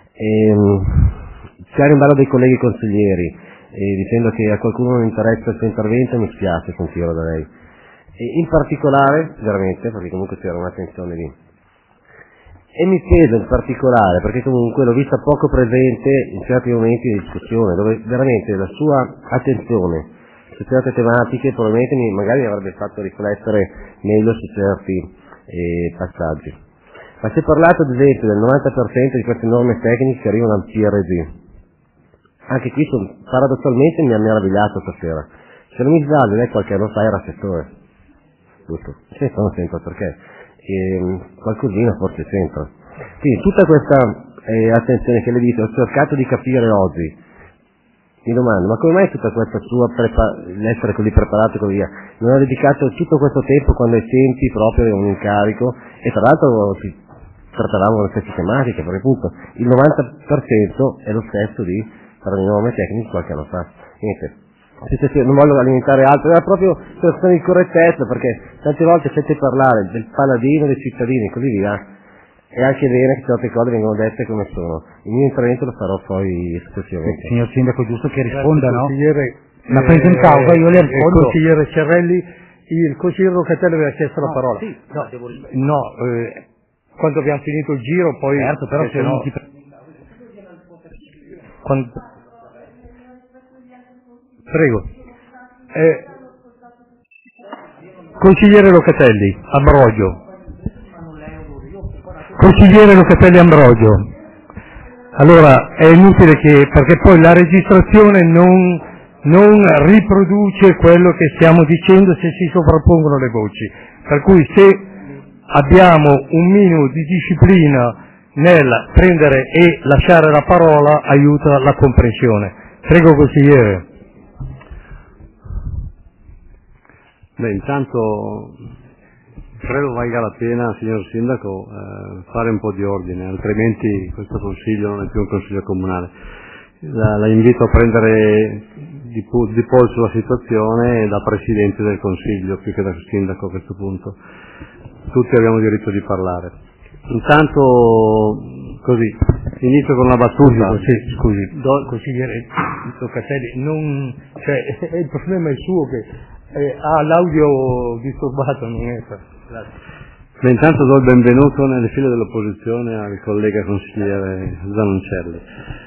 C'era in ballo dei colleghi consiglieri, dicendo che a qualcuno non interessa il suo intervento, mi spiace sentirlo da lei. In particolare, veramente, perché comunque c'era un'attenzione lì. E mi chiedo in particolare, perché comunque l'ho vista poco presente in certi momenti di discussione, dove veramente la sua attenzione su certe tematiche probabilmente magari mi avrebbe fatto riflettere meglio su certi passaggi. Ma si è parlato ad esempio del 90% di queste norme tecniche che arrivano al PRG. Anche qui paradossalmente mi ha meravigliato stasera. Se non mi sbaglio lei qualche anno fa era assessore, giusto? Sì, non sempre perché qualcosina forse c'entra. Quindi tutta questa attenzione che le dice, ho cercato di capire oggi. Mi domando, ma come mai tutta questa sua l'essere così preparato e così via? Non ha dedicato tutto questo tempo quando ai tempi proprio di un incarico, e tra l'altro si trattavano le stesse tematiche, perché appunto il 90% è lo stesso di per le norme tecniche qualche anno fa. Niente, non voglio alimentare altro, era proprio per questione di correttezza, perché tante volte sente parlare del paladino dei cittadini e così via. È anche bene che certe cose vengono dette come sono. Il mio intervento lo farò poi successivamente. Signor Sindaco, giusto che risponda, no? La prendo in causa, io le rispondo. Consigliere Cerrelli, il consigliere Locatelli aveva chiesto la parola. Sì, quando abbiamo finito il giro poi... Certo, però se non ti... Prego. Consigliere Locatelli, Ambrogio. Consigliere Locatelli Ambrogio, allora è inutile perché poi la registrazione non riproduce quello che stiamo dicendo se si sovrappongono le voci, per cui se abbiamo un minimo di disciplina nel prendere e lasciare la parola aiuta la comprensione. Prego consigliere. Intanto credo valga la pena, signor Sindaco, fare un po' di ordine, altrimenti questo Consiglio non è più un Consiglio comunale. La invito a prendere di polso la situazione da Presidente del Consiglio, più che da Sindaco a questo punto. Tutti abbiamo diritto di parlare. Intanto, così, inizio con una battuta. Scusi, consigliere Locatelli, il problema è il suo che ha l'audio disturbato, non è per... Grazie. Intanto do il benvenuto nelle file dell'opposizione al collega consigliere Zanoncelli.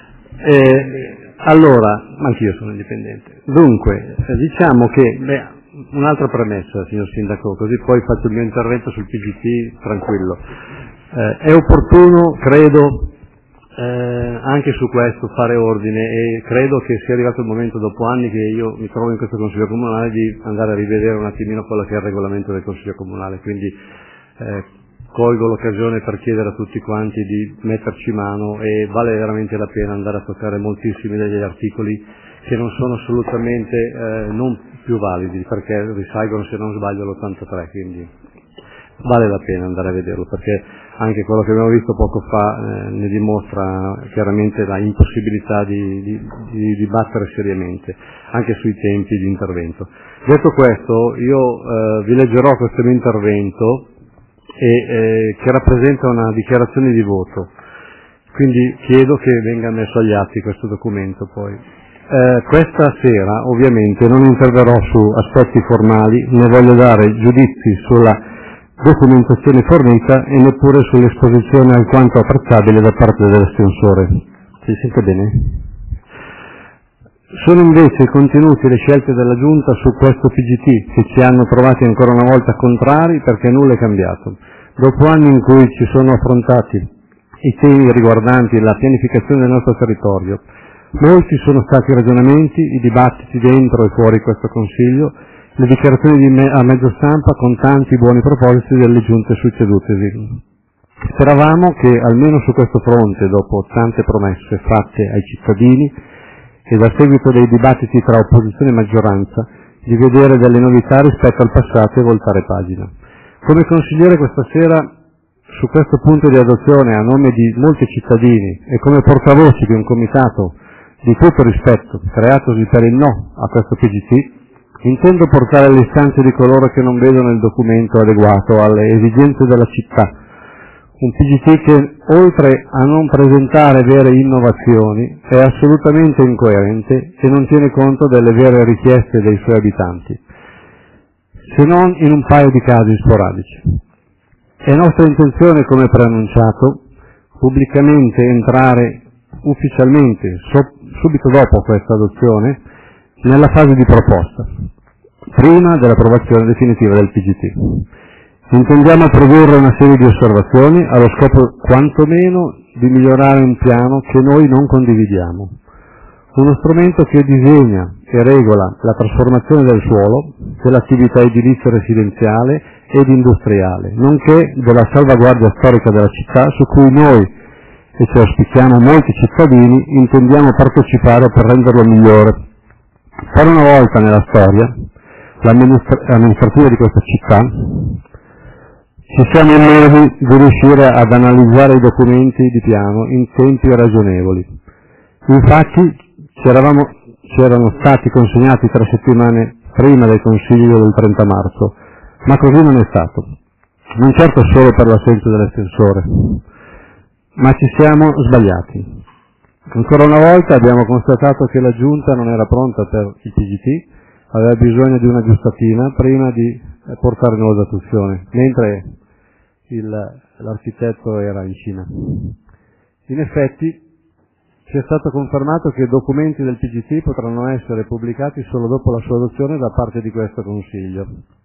Allora, anch'io sono indipendente. Dunque, diciamo che, un'altra premessa, signor Sindaco, così poi faccio il mio intervento sul PGT tranquillo. È opportuno, credo, anche su questo fare ordine, e credo che sia arrivato il momento, dopo anni che io mi trovo in questo Consiglio Comunale, di andare a rivedere un attimino quello che è il regolamento del Consiglio Comunale, quindi colgo l'occasione per chiedere a tutti quanti di metterci mano, e vale veramente la pena andare a toccare moltissimi degli articoli che non sono assolutamente non più validi, perché risalgono, se non sbaglio, all'83, quindi vale la pena andare a vederlo, perché anche quello che abbiamo visto poco fa ne dimostra chiaramente la impossibilità di dibattere seriamente, anche sui tempi di intervento. Detto questo, io vi leggerò questo mio intervento che rappresenta una dichiarazione di voto, quindi chiedo che venga messo agli atti questo documento poi. Questa sera ovviamente non interverrò su aspetti formali, né voglio dare giudizi sulla documentazione fornita e neppure sull'esposizione alquanto apprezzabile da parte dell'estensore. Si sente bene? Sono invece i contenuti e le scelte della Giunta su questo PGT che ci hanno trovati ancora una volta contrari, perché nulla è cambiato. Dopo anni in cui ci sono affrontati i temi riguardanti la pianificazione del nostro territorio, molti sono stati i ragionamenti, i dibattiti dentro e fuori questo Consiglio, le dichiarazioni a mezzo stampa con tanti buoni propositi delle giunte succedutesi. Speravamo che almeno su questo fronte, dopo tante promesse fatte ai cittadini e a seguito dei dibattiti tra opposizione e maggioranza, di vedere delle novità rispetto al passato e voltare pagina. Come consigliere questa sera su questo punto di adozione a nome di molti cittadini e come portavoce di un comitato di tutto rispetto creatosi per il no a questo PGT, intendo portare le istanze di coloro che non vedono il documento adeguato alle esigenze della città. Un PGT che, oltre a non presentare vere innovazioni, è assolutamente incoerente e non tiene conto delle vere richieste dei suoi abitanti, se non in un paio di casi sporadici. È nostra intenzione, come preannunciato, pubblicamente entrare ufficialmente, subito dopo questa adozione, nella fase di proposta, prima dell'approvazione definitiva del PGT. Intendiamo produrre una serie di osservazioni allo scopo quantomeno di migliorare un piano che noi non condividiamo. Uno strumento che disegna e regola la trasformazione del suolo, dell'attività edilizia residenziale ed industriale, nonché della salvaguardia storica della città su cui noi, e ci auspichiamo molti cittadini, intendiamo partecipare per renderlo migliore. Per una volta nella storia, l'amministrativa di questa città, ci siamo illusi di riuscire ad analizzare i documenti di piano in tempi ragionevoli. Infatti ci erano stati consegnati 3 settimane prima del Consiglio del 30 marzo, ma così non è stato. Non certo solo per l'assenza dell'estensore, ma ci siamo sbagliati. Ancora una volta abbiamo constatato che la Giunta non era pronta per il PGT, aveva bisogno di una aggiustatina prima di portare in esecuzione, mentre l'architetto era in Cina. In effetti ci è stato confermato che i documenti del PGT potranno essere pubblicati solo dopo la sua adozione da parte di questo Consiglio.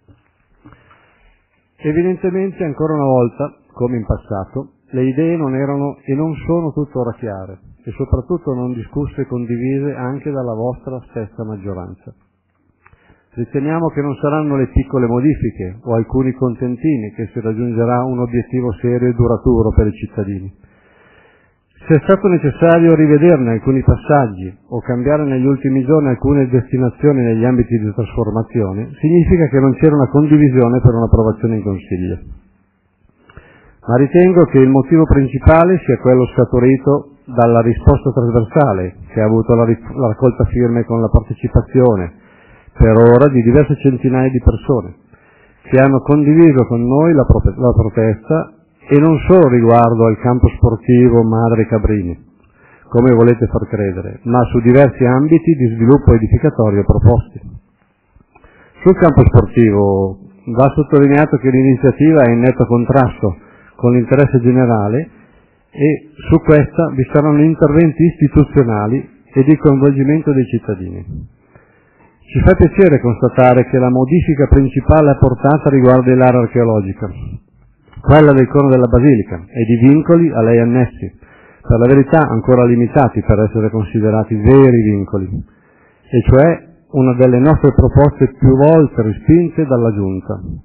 Evidentemente, ancora una volta, come in passato, le idee non erano e non sono tuttora chiare e soprattutto non discusse e condivise anche dalla vostra stessa maggioranza. Riteniamo che non saranno le piccole modifiche o alcuni contentini che si raggiungerà un obiettivo serio e duraturo per i cittadini. Se è stato necessario rivederne alcuni passaggi o cambiare negli ultimi giorni alcune destinazioni negli ambiti di trasformazione, significa che non c'era una condivisione per un'approvazione in Consiglio. Ma ritengo che il motivo principale sia quello scaturito dalla risposta trasversale che ha avuto la raccolta firme con la partecipazione per ora di diverse centinaia di persone che hanno condiviso con noi la protesta, e non solo riguardo al campo sportivo Madre Cabrini, come volete far credere, ma su diversi ambiti di sviluppo edificatorio proposti. Sul campo sportivo va sottolineato che l'iniziativa è in netto contrasto con l'interesse generale e su questa vi saranno interventi istituzionali e di coinvolgimento dei cittadini. Ci fa piacere constatare che la modifica principale apportata riguarda l'area archeologica, quella del cono della Basilica, e di vincoli a lei annessi, per la verità ancora limitati per essere considerati veri vincoli, e cioè una delle nostre proposte più volte respinte dalla Giunta.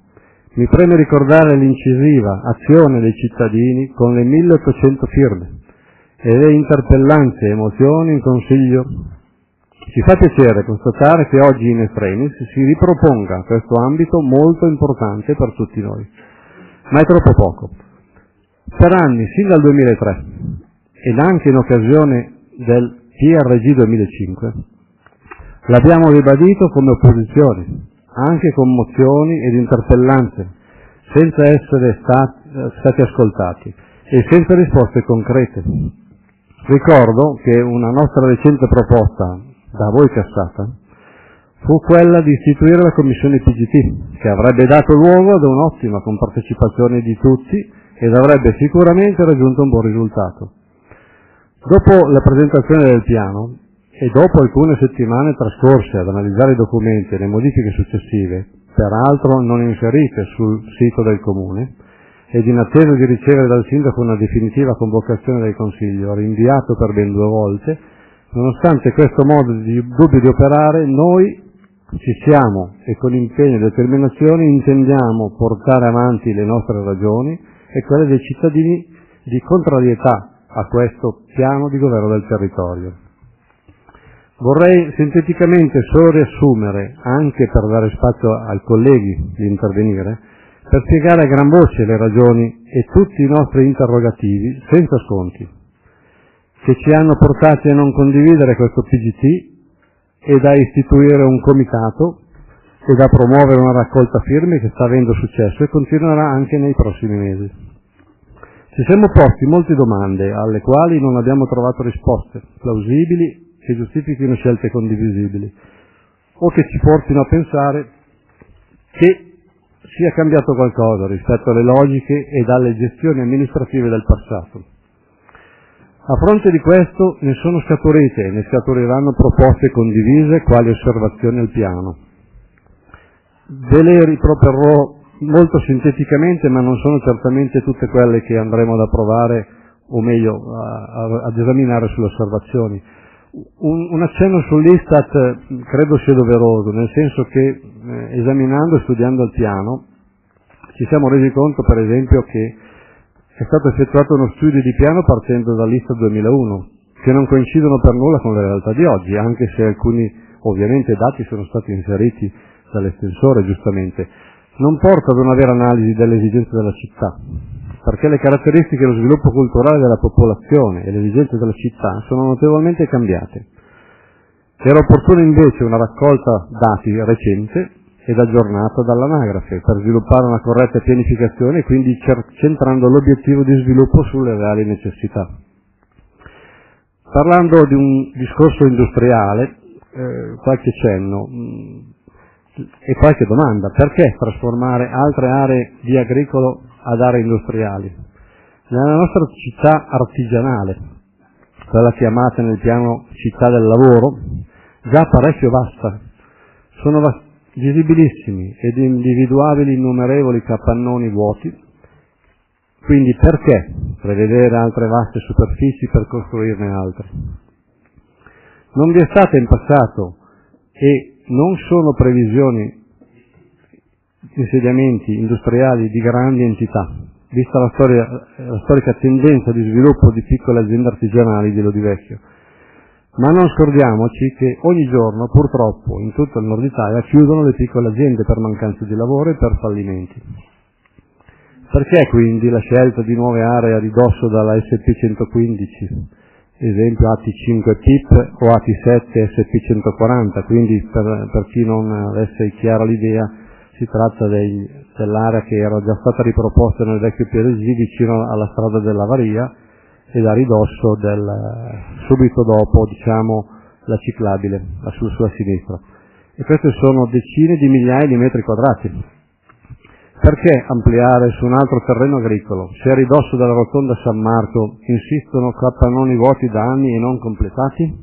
Mi preme ricordare l'incisiva azione dei cittadini con le 1800 firme e le interpellanze e emozioni in Consiglio. Ci fa piacere constatare che oggi in estremis si riproponga questo ambito molto importante per tutti noi, ma è troppo poco. Per anni, sin dal 2003, ed anche in occasione del PRG 2005, l'abbiamo ribadito come opposizione, anche con mozioni ed interpellanze, senza essere stati ascoltati e senza risposte concrete. Ricordo che una nostra recente proposta, da voi cassata, fu quella di istituire la commissione PGT, che avrebbe dato luogo ad un'ottima compartecipazione di tutti ed avrebbe sicuramente raggiunto un buon risultato. Dopo la presentazione del piano e dopo alcune settimane trascorse ad analizzare i documenti e le modifiche successive, peraltro non inserite sul sito del Comune, ed in attesa di ricevere dal Sindaco una definitiva convocazione del Consiglio, rinviato per ben 2 volte, nonostante questo modo dubbio di operare, noi ci siamo e con impegno e determinazione intendiamo portare avanti le nostre ragioni e quelle dei cittadini di contrarietà a questo piano di governo del territorio. Vorrei sinteticamente solo riassumere, anche per dare spazio ai colleghi di intervenire, per spiegare a gran voce le ragioni e tutti i nostri interrogativi, senza sconti, che ci hanno portati a non condividere questo PGT ed a istituire un comitato ed a promuovere una raccolta firme che sta avendo successo e continuerà anche nei prossimi mesi. Ci siamo posti molte domande alle quali non abbiamo trovato risposte plausibili che giustifichino scelte condivisibili o che ci portino a pensare che sia cambiato qualcosa rispetto alle logiche ed alle gestioni amministrative del passato. A fronte di questo ne sono scaturite e ne scaturiranno proposte condivise quali osservazioni al piano. Ve le riproporrò molto sinteticamente, ma non sono certamente tutte quelle che andremo ad approvare, o meglio ad esaminare sulle osservazioni. Un accenno sull'Istat credo sia doveroso, nel senso che esaminando e studiando il piano ci siamo resi conto, per esempio, che è stato effettuato uno studio di piano partendo dall'Istat 2001, che non coincidono per nulla con la realtà di oggi, anche se alcuni ovviamente dati sono stati inseriti dall'estensore, giustamente. Non porta ad una vera analisi delle esigenze della città, perché le caratteristiche dello sviluppo culturale della popolazione e le esigenze della città sono notevolmente cambiate. Era opportuna invece una raccolta dati recente ed aggiornata dall'anagrafe per sviluppare una corretta pianificazione e quindi centrando l'obiettivo di sviluppo sulle reali necessità. Parlando di un discorso industriale, qualche cenno e qualche domanda: perché trasformare altre aree di agricolo ad aree industriali? Nella nostra città artigianale, quella chiamata nel piano città del lavoro, già parecchio vasta, sono visibilissimi ed individuabili innumerevoli capannoni vuoti, quindi perché prevedere altre vaste superfici per costruirne altre? Non vi è stata in passato e non sono previsioni insediamenti industriali di grandi entità, vista la storica tendenza di sviluppo di piccole aziende artigianali di Lodivecchio. Ma non scordiamoci che ogni giorno, purtroppo, in tutto il nord Italia chiudono le piccole aziende per mancanza di lavoro e per fallimenti. Perché quindi la scelta di nuove aree a ridosso dalla SP 115, esempio AT5 PIP o AT7 SP 140, quindi per chi non avesse chiara l'idea si tratta dell'area che era già stata riproposta nel vecchio PRG vicino alla strada della Varia ed a ridosso subito dopo, diciamo, la ciclabile, sulla sua sinistra. E queste sono decine di migliaia di metri quadrati. Perché ampliare su un altro terreno agricolo, se a ridosso della rotonda San Marco insistono capannoni vuoti da anni e non completati?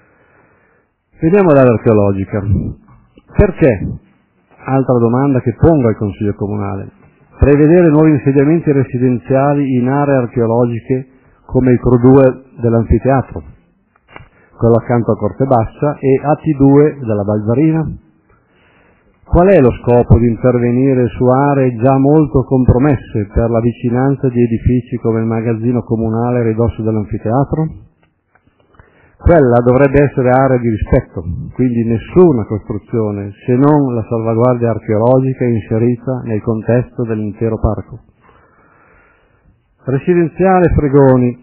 Veniamo dall'area archeologica. Perché, altra domanda che pongo al Consiglio Comunale, prevedere nuovi insediamenti residenziali in aree archeologiche come il CRU 2 dell'anfiteatro, quello accanto a Corte Bassa, e AT2 della Valvarina? Qual è lo scopo di intervenire su aree già molto compromesse per la vicinanza di edifici come il magazzino comunale a ridosso dell'anfiteatro? Quella dovrebbe essere area di rispetto, quindi nessuna costruzione se non la salvaguardia archeologica inserita nel contesto dell'intero parco. Residenziale Fregoni.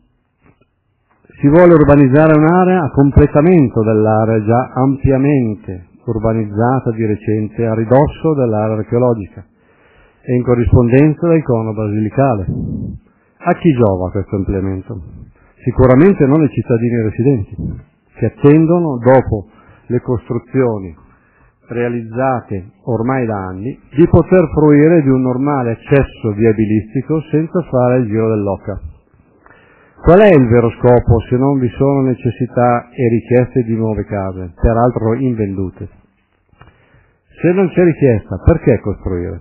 Si vuole urbanizzare un'area a completamento dell'area già ampiamente urbanizzata di recente a ridosso dell'area archeologica e in corrispondenza del cono basilicale. A chi giova questo ampliamento? Sicuramente non ai cittadini residenti, che attendono, dopo le costruzioni realizzate ormai da anni, di poter fruire di un normale accesso viabilistico senza fare il giro dell'Oca. Qual è il vero scopo se non vi sono necessità e richieste di nuove case, peraltro invendute? Se non c'è richiesta, perché costruire?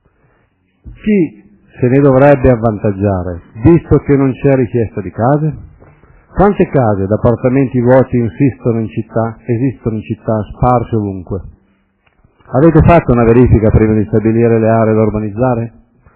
Chi se ne dovrebbe avvantaggiare, visto che non c'è richiesta di case? Quante case ed appartamenti vuoti esistono in città sparse ovunque? Avete fatto una verifica prima di stabilire le aree da urbanizzare?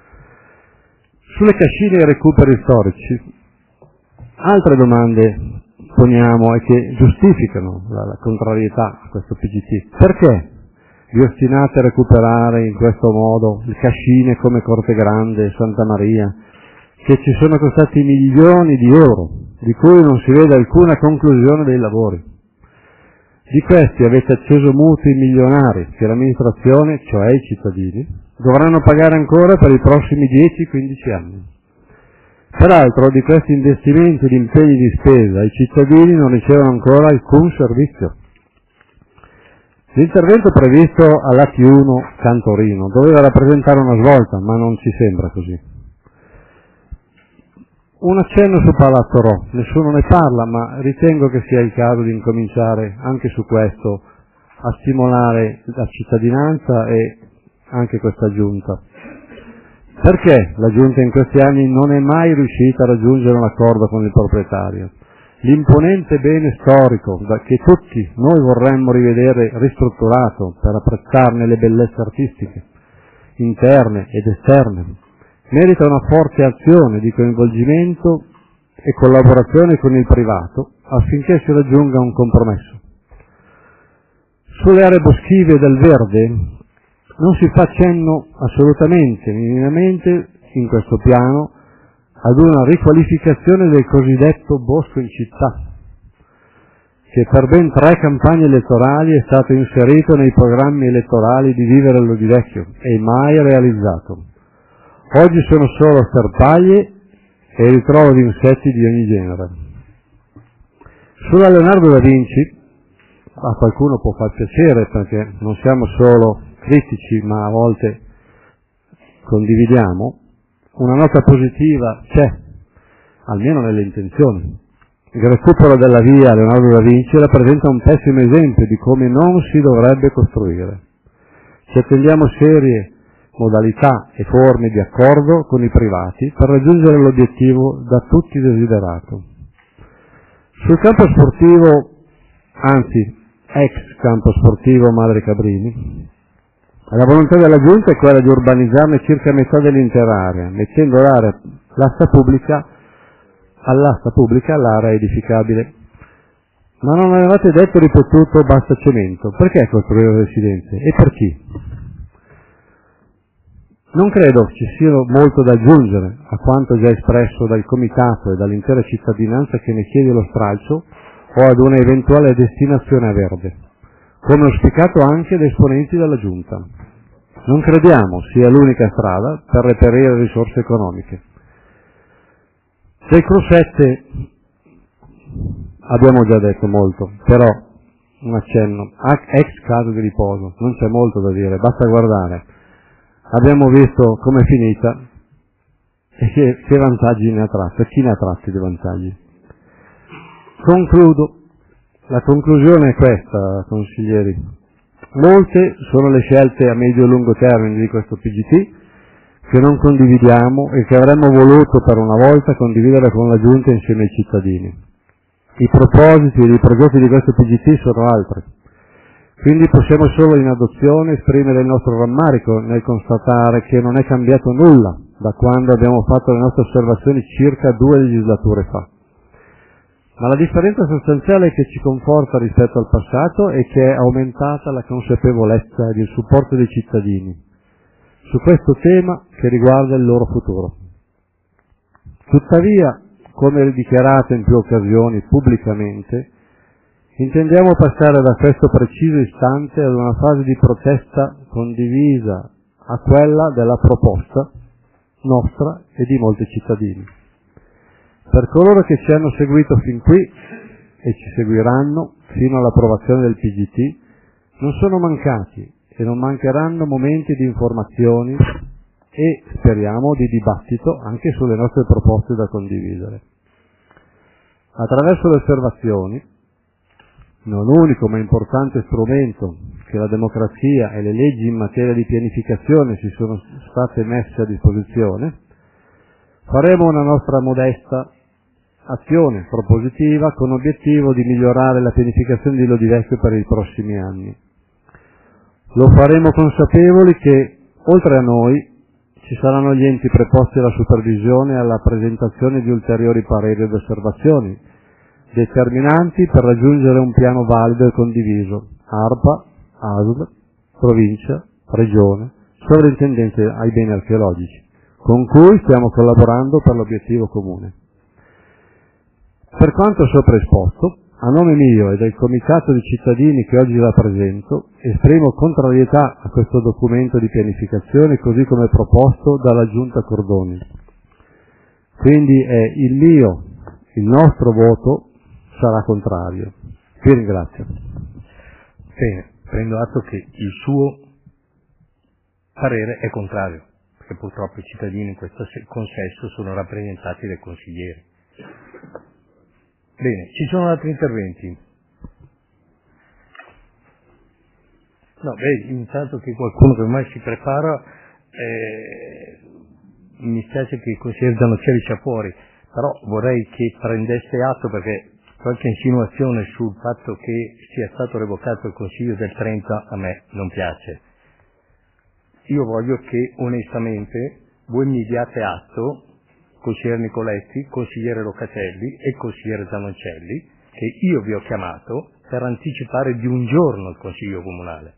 Sulle cascine e i recuperi storici, altre domande poniamo e che giustificano la contrarietà a questo PGT. Perché vi ostinate a recuperare in questo modo le cascine come Corte Grande e Santa Maria, che ci sono costati milioni di euro, di cui non si vede alcuna conclusione dei lavori? Di questi avete acceso mutui milionari che l'amministrazione, cioè i cittadini, dovranno pagare ancora per i prossimi 10-15 anni. Peraltro di questi investimenti di impegni di spesa i cittadini non ricevono ancora alcun servizio. L'intervento previsto all'At1 Cantorino doveva rappresentare una svolta, ma non ci sembra così. Un accenno su Palazzo Rò, nessuno ne parla, ma ritengo che sia il caso di incominciare anche su questo a stimolare la cittadinanza e anche questa giunta. Perché la giunta in questi anni non è mai riuscita a raggiungere un accordo con il proprietario? L'imponente bene storico che tutti noi vorremmo rivedere ristrutturato per apprezzarne le bellezze artistiche, interne ed esterne, merita una forte azione di coinvolgimento e collaborazione con il privato affinché si raggiunga un compromesso. Sulle aree boschive del verde non si fa cenno assolutamente, minimamente, in questo piano, ad una riqualificazione del cosiddetto bosco in città, che per ben 3 campagne elettorali è stato inserito nei programmi elettorali di Vivere Lodivecchio e mai realizzato. Oggi sono solo sterpaglie e il ritrovo di insetti di ogni genere. Sulla Leonardo da Vinci, a qualcuno può far piacere perché non siamo solo critici ma a volte condividiamo, una nota positiva c'è, almeno nelle intenzioni. Il recupero della via Leonardo da Vinci rappresenta un pessimo esempio di come non si dovrebbe costruire. Ci attendiamo serie modalità e forme di accordo con i privati per raggiungere l'obiettivo da tutti desiderato. Sul campo sportivo, anzi ex campo sportivo Madre Cabrini, la volontà della Giunta è quella di urbanizzarne circa metà dell'intera area, mettendo all'asta pubblica l'area edificabile. Ma non avevate detto e ripetuto basta cemento, perché costruire residenze e per chi? Non credo ci sia molto da aggiungere a quanto già espresso dal Comitato e dall'intera cittadinanza che ne chiede lo stralcio o ad una eventuale destinazione a verde, come auspicato anche da esponenti della Giunta. Non crediamo sia l'unica strada per reperire risorse economiche. Del Crusette abbiamo già detto molto, però un accenno, ex caso di riposo, non c'è molto da dire, basta guardare. Abbiamo visto com'è finita e che vantaggi ne ha tratti, chi ne ha tratti dei vantaggi. Concludo. La conclusione è questa, consiglieri. Molte sono le scelte a medio e lungo termine di questo PGT che non condividiamo e che avremmo voluto per una volta condividere con la Giunta insieme ai cittadini. I propositi e i progetti di questo PGT sono altri. Quindi possiamo solo in adozione esprimere il nostro rammarico nel constatare che non è cambiato nulla da quando abbiamo fatto le nostre osservazioni circa 2 legislature fa. Ma la differenza sostanziale che ci conforta rispetto al passato è che è aumentata la consapevolezza ed il supporto dei cittadini su questo tema che riguarda il loro futuro. Tuttavia, come dichiarato in più occasioni pubblicamente, intendiamo passare da questo preciso istante ad una fase di protesta condivisa a quella della proposta nostra e di molti cittadini. Per coloro che ci hanno seguito fin qui e ci seguiranno fino all'approvazione del PGT, non sono mancati e non mancheranno momenti di informazioni e, speriamo, di dibattito anche sulle nostre proposte da condividere. Attraverso le osservazioni, non unico ma importante strumento che la democrazia e le leggi in materia di pianificazione ci sono state messe a disposizione, faremo una nostra modesta azione propositiva con l'obiettivo di migliorare la pianificazione di Lodi Vecchio per i prossimi anni. Lo faremo consapevoli che, oltre a noi, ci saranno gli enti preposti alla supervisione e alla presentazione di ulteriori pareri ed osservazioni, determinanti per raggiungere un piano valido e condiviso, ARPA, ASL, Provincia, Regione, Sovrintendenza ai beni archeologici, con cui stiamo collaborando per l'obiettivo comune. Per quanto sopra esposto, a nome mio e del comitato di cittadini che oggi rappresento, esprimo contrarietà a questo documento di pianificazione così come proposto dalla Giunta Cordoni. Quindi il nostro voto sarà contrario. Vi ringrazio. Bene, prendo atto che il suo parere è contrario, perché purtroppo i cittadini in questo consesso sono rappresentati dai consiglieri. Bene, ci sono altri interventi? No, intanto che qualcuno che ormai si prepara, mi spiace che il consigliere Zanocchieri sia fuori, però vorrei che prendesse atto, perché qualche insinuazione sul fatto che sia stato revocato il Consiglio del 30 a me non piace. Io voglio che onestamente voi mi diate atto, consigliere Nicoletti, consigliere Locatelli e consigliere Zanoncelli, che io vi ho chiamato per anticipare di un giorno il Consiglio Comunale.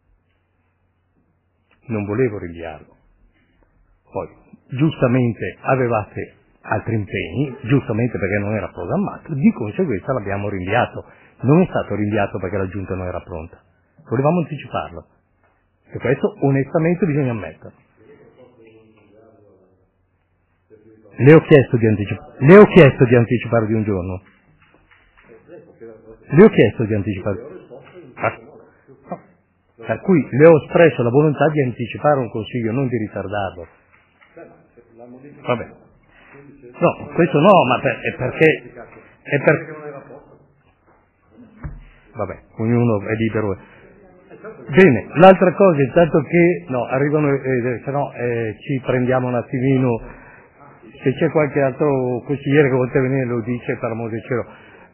Non volevo rinviarlo. Poi, giustamente avevate altri impegni, giustamente perché non era programmato, di conseguenza l'abbiamo rinviato. Non è stato rinviato perché la Giunta non era pronta. Volevamo anticiparlo. E questo onestamente bisogna ammetterlo. Le ho chiesto di anticipare di un giorno. Le ho chiesto di anticipare. Per cui le ho espresso la volontà di anticipare un consiglio, non di ritardarlo. Vabbè. No, questo no, ma è perché vabbè, ognuno è libero. Bene, l'altra cosa, intanto che arrivano, se no ci prendiamo un attimino, se c'è qualche altro consigliere che vuole venire lo dice per amore di cielo.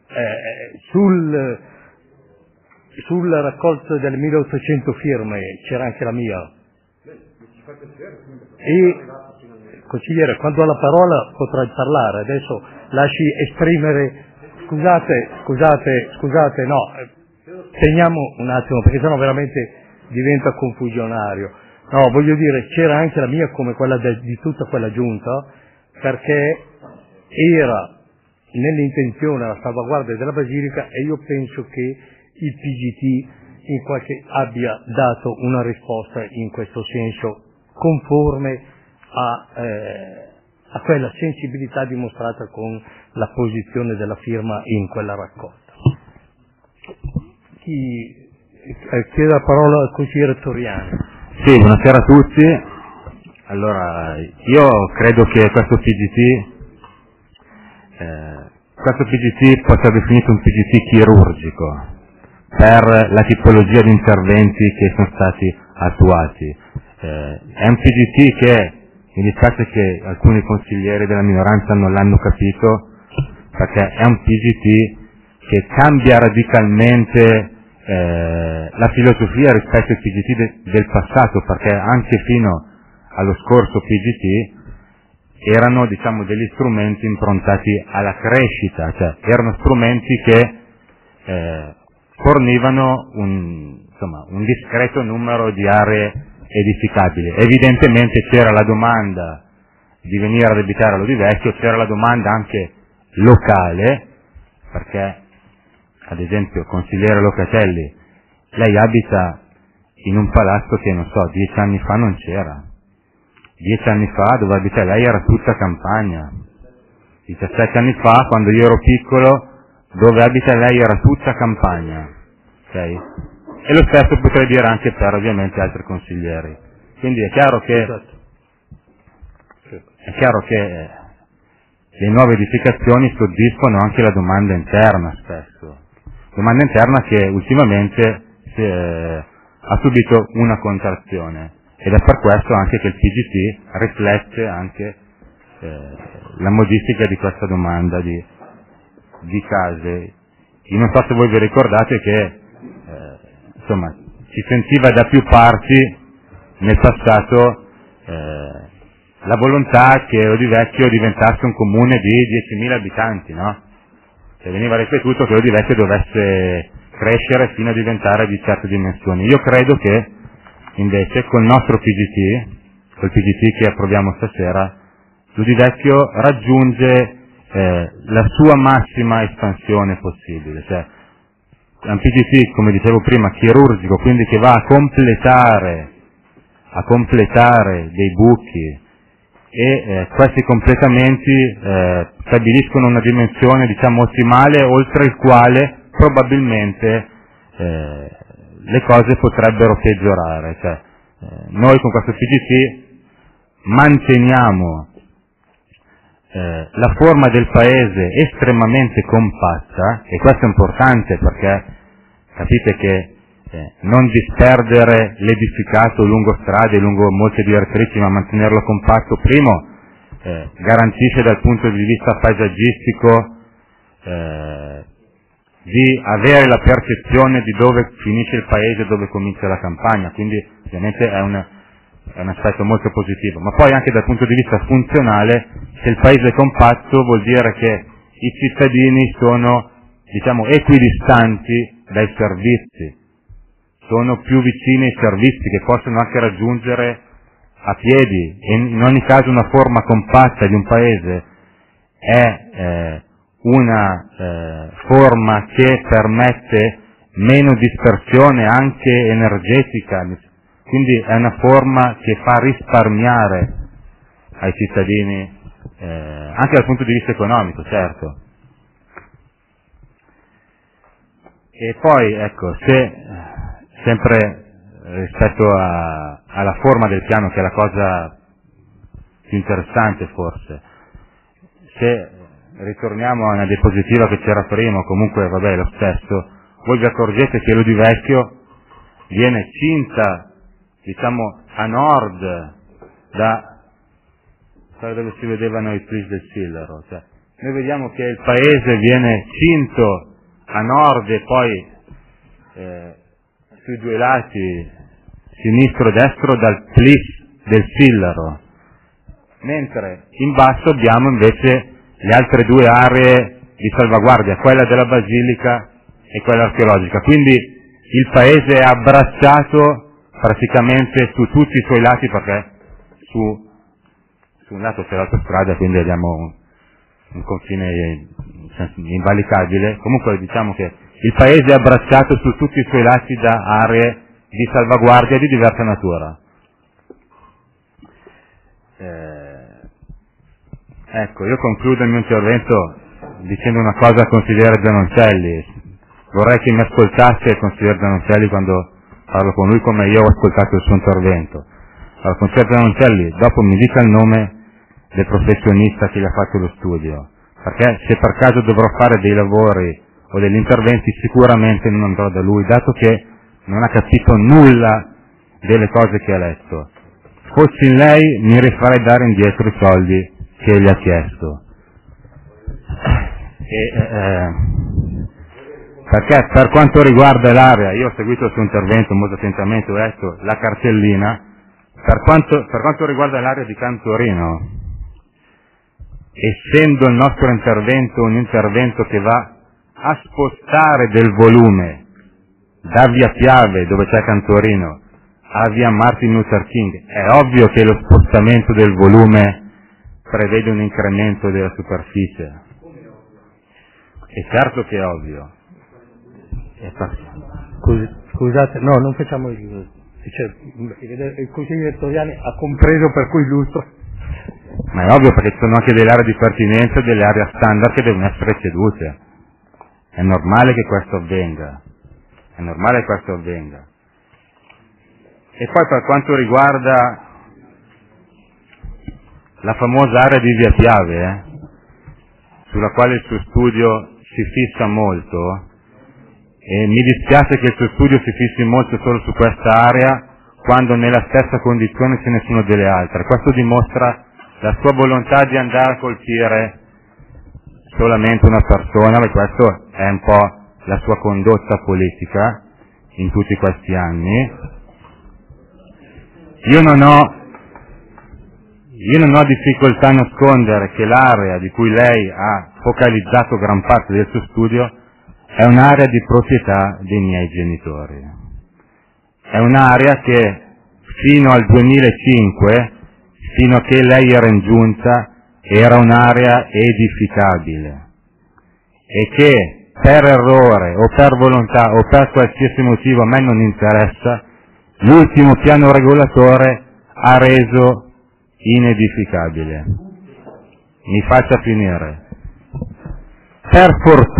Sulla raccolta delle 1800 firme c'era anche la mia. E consigliere, quando ha la parola potrà parlare, adesso lasci esprimere. Scusate, no, teniamo un attimo perché sennò veramente diventa confusionario. No, voglio dire, c'era anche la mia come quella di tutta quella giunta, perché era nell'intenzione la salvaguardia della Basilica e io penso che il PGT abbia dato una risposta in questo senso conforme a quella sensibilità dimostrata con la posizione della firma in quella raccolta. Chi chiede la parola al consigliere Torriani. Sì, buonasera a tutti. Allora, io credo che questo PGT può essere definito un PGT chirurgico per la tipologia di interventi che sono stati attuati. È un PGT che mi dispiace che alcuni consiglieri della minoranza non l'hanno capito, perché è un PGT che cambia radicalmente la filosofia rispetto ai PGT del passato, perché anche fino allo scorso PGT erano, diciamo, degli strumenti improntati alla crescita, cioè erano strumenti che fornivano un discreto numero di aree edificabili. Evidentemente c'era la domanda di venire ad abitare all'Odivecchio, c'era la domanda anche locale, perché ad esempio consigliere Locatelli, lei abita in un palazzo che, non so, 10 anni fa non c'era. 10 anni fa dove abitava lei era tutta campagna. 17 anni fa, quando io ero piccolo, dove abita lei era tutta campagna. Okay? E lo stesso potrei dire anche per ovviamente altri consiglieri. Quindi è chiaro che le nuove edificazioni soddisfano anche la domanda interna spesso. Domanda interna che ultimamente ha subito una contrazione, ed è per questo anche che il PGT riflette anche la modifica di questa domanda di case. Io non so se voi vi ricordate che si sentiva da più parti nel passato la volontà che Odivecchio diventasse un comune di 10.000 abitanti, no? E veniva ripetuto che Odivecchio dovesse crescere fino a diventare di certe dimensioni. Io credo che invece col nostro PGT, col PGT che approviamo stasera, l'Odivecchio raggiunge la sua massima espansione possibile, cioè è un PGT, come dicevo prima, chirurgico, quindi che va a completare dei buchi, e questi completamenti stabiliscono una dimensione, diciamo, ottimale, oltre il quale probabilmente le cose potrebbero peggiorare. Cioè, noi con questo PGT manteniamo la forma del paese estremamente compatta, e questo è importante perché capite che non disperdere l'edificato lungo strade, lungo molte direttrici, ma mantenerlo compatto, primo, garantisce dal punto di vista paesaggistico di avere la percezione di dove finisce il paese e dove comincia la campagna, quindi ovviamente è un aspetto molto positivo. Ma poi anche dal punto di vista funzionale, se il paese è compatto vuol dire che i cittadini sono, diciamo, equidistanti dai servizi, sono più vicini ai servizi che possono anche raggiungere a piedi, e in ogni caso una forma compatta di un paese è una forma che permette meno dispersione anche energetica, quindi è una forma che fa risparmiare ai cittadini anche dal punto di vista economico, certo. E poi ecco, se sempre rispetto alla forma del piano, che è la cosa più interessante forse, se ritorniamo a una diapositiva che c'era prima, comunque vabbè lo stesso, voi vi accorgete che l'Odivecchio viene cinta, diciamo, a nord da dove si vedevano i plis del Sillaro, cioè noi vediamo che il paese viene cinto a nord e poi sui due lati, sinistro e destro, dal plis del Sillaro, mentre in basso abbiamo invece le altre due aree di salvaguardia, quella della basilica e quella archeologica. Quindi il paese è abbracciato praticamente su tutti i suoi lati, perché su un lato c'è l'autostrada, quindi abbiamo un confine invalicabile. Comunque diciamo che il paese è abbracciato su tutti i suoi lati da aree di salvaguardia di diversa natura. Ecco, io concludo il mio intervento dicendo una cosa al consigliere Zanoncelli. Vorrei che mi ascoltasse il consigliere Zanoncelli quando parlo con lui, come io ho ascoltato il suo intervento. Allora, consigliere Zanoncelli, dopo mi dica il nome del professionista che gli ha fatto lo studio, perché se per caso dovrò fare dei lavori o degli interventi sicuramente non andrò da lui, dato che non ha capito nulla delle cose che ha letto. Fossi in lei mi rifarei dare indietro i soldi che gli ha chiesto. Perché per quanto riguarda l'area, io ho seguito il suo intervento molto attentamente, ho letto la cartellina, per quanto riguarda l'area di Cantorino, essendo il nostro intervento un intervento che va a spostare del volume da via Piave, dove c'è Cantorino, a via Martin Luther King, è ovvio che lo spostamento del volume prevede un incremento della superficie. È certo che è ovvio. Scusate, no, non facciamo il consigliere Toriani ha compreso, per cui illustro. Ma è ovvio, perché ci sono anche delle aree di pertinenza e delle aree standard che devono essere cedute. È normale che questo avvenga. È normale che questo avvenga. E poi per quanto riguarda la famosa area di via Piave, sulla quale il suo studio si fissa molto, e mi dispiace che il suo studio si fissi molto solo su questa area, quando nella stessa condizione ce ne sono delle altre. Questo dimostra la sua volontà di andare a colpire solamente una persona, e questo è un po' la sua condotta politica in tutti questi anni. Io non ho difficoltà a nascondere che l'area di cui lei ha focalizzato gran parte del suo studio è un'area di proprietà dei miei genitori. È un'area che fino al 2005, fino a che lei era in giunta, era un'area edificabile e che per errore o per volontà o per qualsiasi motivo, a me non interessa, l'ultimo piano regolatore ha reso inedificabile. Mi faccia finire. Per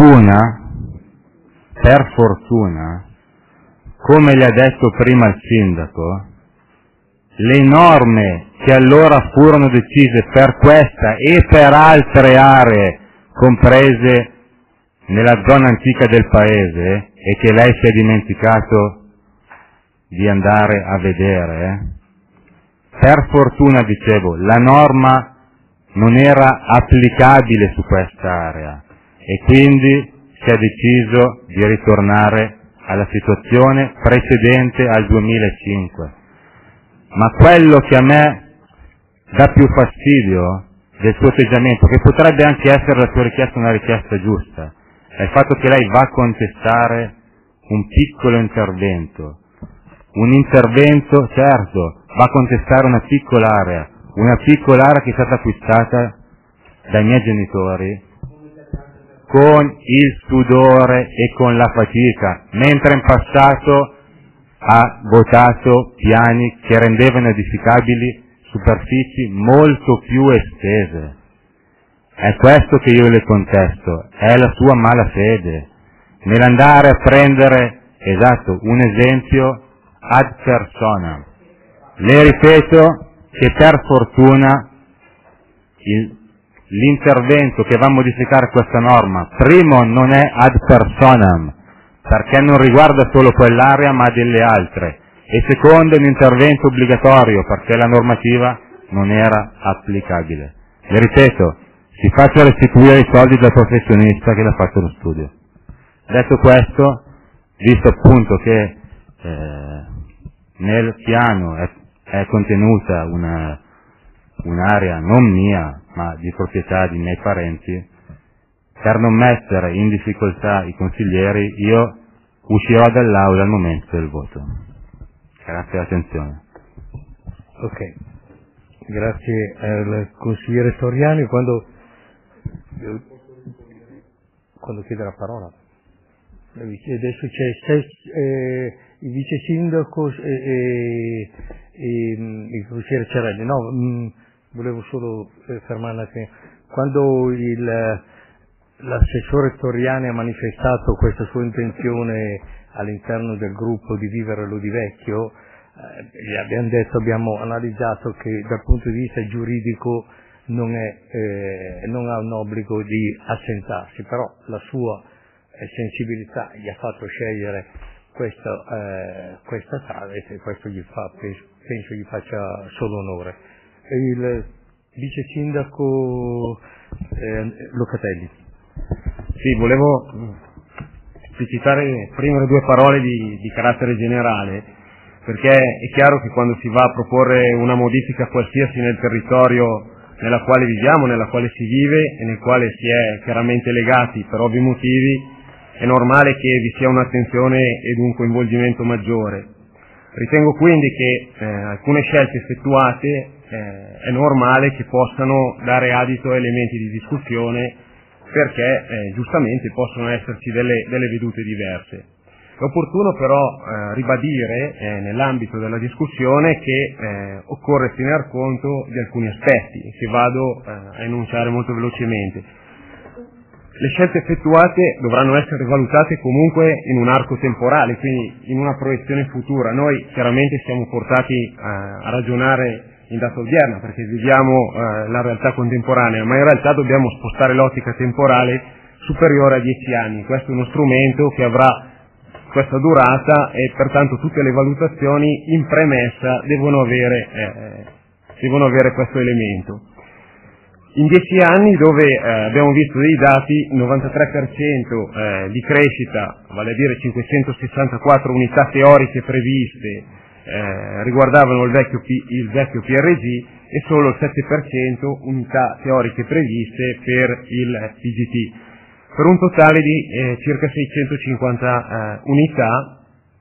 fortuna, come le ha detto prima il sindaco, le norme che allora furono decise per questa e per altre aree comprese nella zona antica del paese, e che lei si è dimenticato di andare a vedere, per fortuna, dicevo, la norma non era applicabile su questa area e quindi si è deciso di ritornare alla situazione precedente al 2005. Ma quello che a me dà più fastidio del suo atteggiamento, che potrebbe anche essere la sua richiesta una richiesta giusta, è il fatto che lei va a contestare un piccolo intervento. Un intervento, certo, va a contestare una piccola area che è stata acquistata dai miei genitori con il sudore e con la fatica, mentre in passato ha votato piani che rendevano edificabili superfici molto più estese. È questo che io le contesto, è la sua malafede nell'andare a prendere, esatto, un esempio ad personam. Le ripeto che per fortuna l'intervento che va a modificare questa norma, primo, non è ad personam, perché non riguarda solo quell'area ma delle altre, e secondo, è un intervento obbligatorio perché la normativa non era applicabile. Le ripeto, si faccia restituire i soldi dal professionista che l'ha fatto lo studio. Detto questo, visto appunto che nel piano è contenuta un'area non mia ma di proprietà di miei parenti, per non mettere in difficoltà i consiglieri io uscirò dall'aula al momento del voto. Grazie dell'attenzione. Ok, grazie al consigliere Toriani. Quando chiede la parola, adesso c'è il vice sindaco e il consigliere Cerelli. No, volevo solo fermarmi un attimo. Quando l'assessore Toriani ha manifestato questa sua intenzione all'interno del gruppo di Vivere Lodivecchio, gli abbiamo detto, abbiamo analizzato che dal punto di vista giuridico non ha un obbligo di assentarsi, però la sua sensibilità gli ha fatto scegliere questa strada e questo penso gli faccia solo onore. Il vice sindaco Locatelli. Sì, volevo esplicitare prima le due parole di carattere generale, perché è chiaro che quando si va a proporre una modifica qualsiasi nel territorio nella quale viviamo, nella quale si vive e nel quale si è chiaramente legati per ovvi motivi, è normale che vi sia un'attenzione ed un coinvolgimento maggiore. Ritengo quindi che alcune scelte effettuate è normale che possano dare adito a elementi di discussione, perché giustamente possono esserci delle vedute diverse. È opportuno però ribadire nell'ambito della discussione che occorre tener conto di alcuni aspetti che vado a enunciare molto velocemente. Le scelte effettuate dovranno essere valutate comunque in un arco temporale, quindi in una proiezione futura. Noi chiaramente siamo portati a ragionare in data odierna perché viviamo la realtà contemporanea, ma in realtà dobbiamo spostare l'ottica temporale superiore a 10 anni. Questo è uno strumento che avrà questa durata e pertanto tutte le valutazioni in premessa devono avere questo elemento. In 10 anni, dove abbiamo visto dei dati, 93% di crescita, vale a dire 564 unità teoriche previste riguardavano il vecchio PRG e solo il 7% unità teoriche previste per il PGT, per un totale di circa 650 unità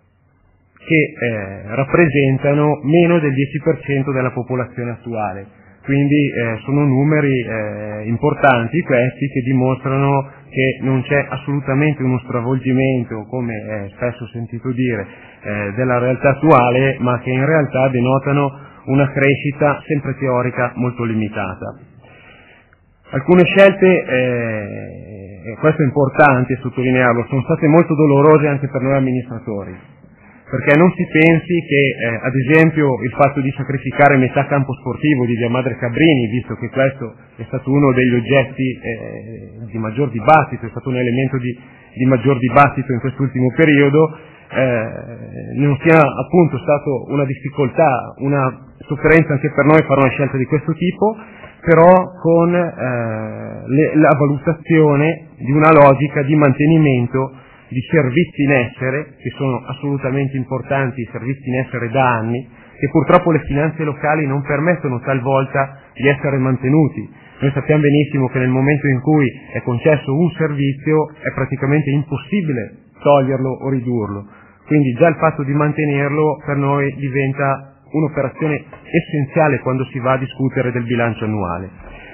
che rappresentano meno del 10% della popolazione attuale. Quindi sono numeri importanti questi che dimostrano che non c'è assolutamente uno stravolgimento, come spesso ho sentito dire, della realtà attuale, ma che in realtà denotano una crescita sempre teorica molto limitata. Alcune scelte, questo è importante sottolinearlo, sono state molto dolorose anche per noi amministratori. Perché non si pensi che, ad esempio, il fatto di sacrificare metà campo sportivo di Via Madre Cabrini, visto che questo è stato uno degli oggetti di maggior dibattito, è stato un elemento di maggior dibattito in quest'ultimo periodo, non sia appunto stato una difficoltà, una sofferenza anche per noi fare una scelta di questo tipo, però con la valutazione di una logica di mantenimento di servizi in essere, che sono assolutamente importanti, servizi in essere da anni, che purtroppo le finanze locali non permettono talvolta di essere mantenuti. Noi sappiamo benissimo che nel momento in cui è concesso un servizio è praticamente impossibile toglierlo o ridurlo, quindi già il fatto di mantenerlo per noi diventa un'operazione essenziale quando si va a discutere del bilancio annuale.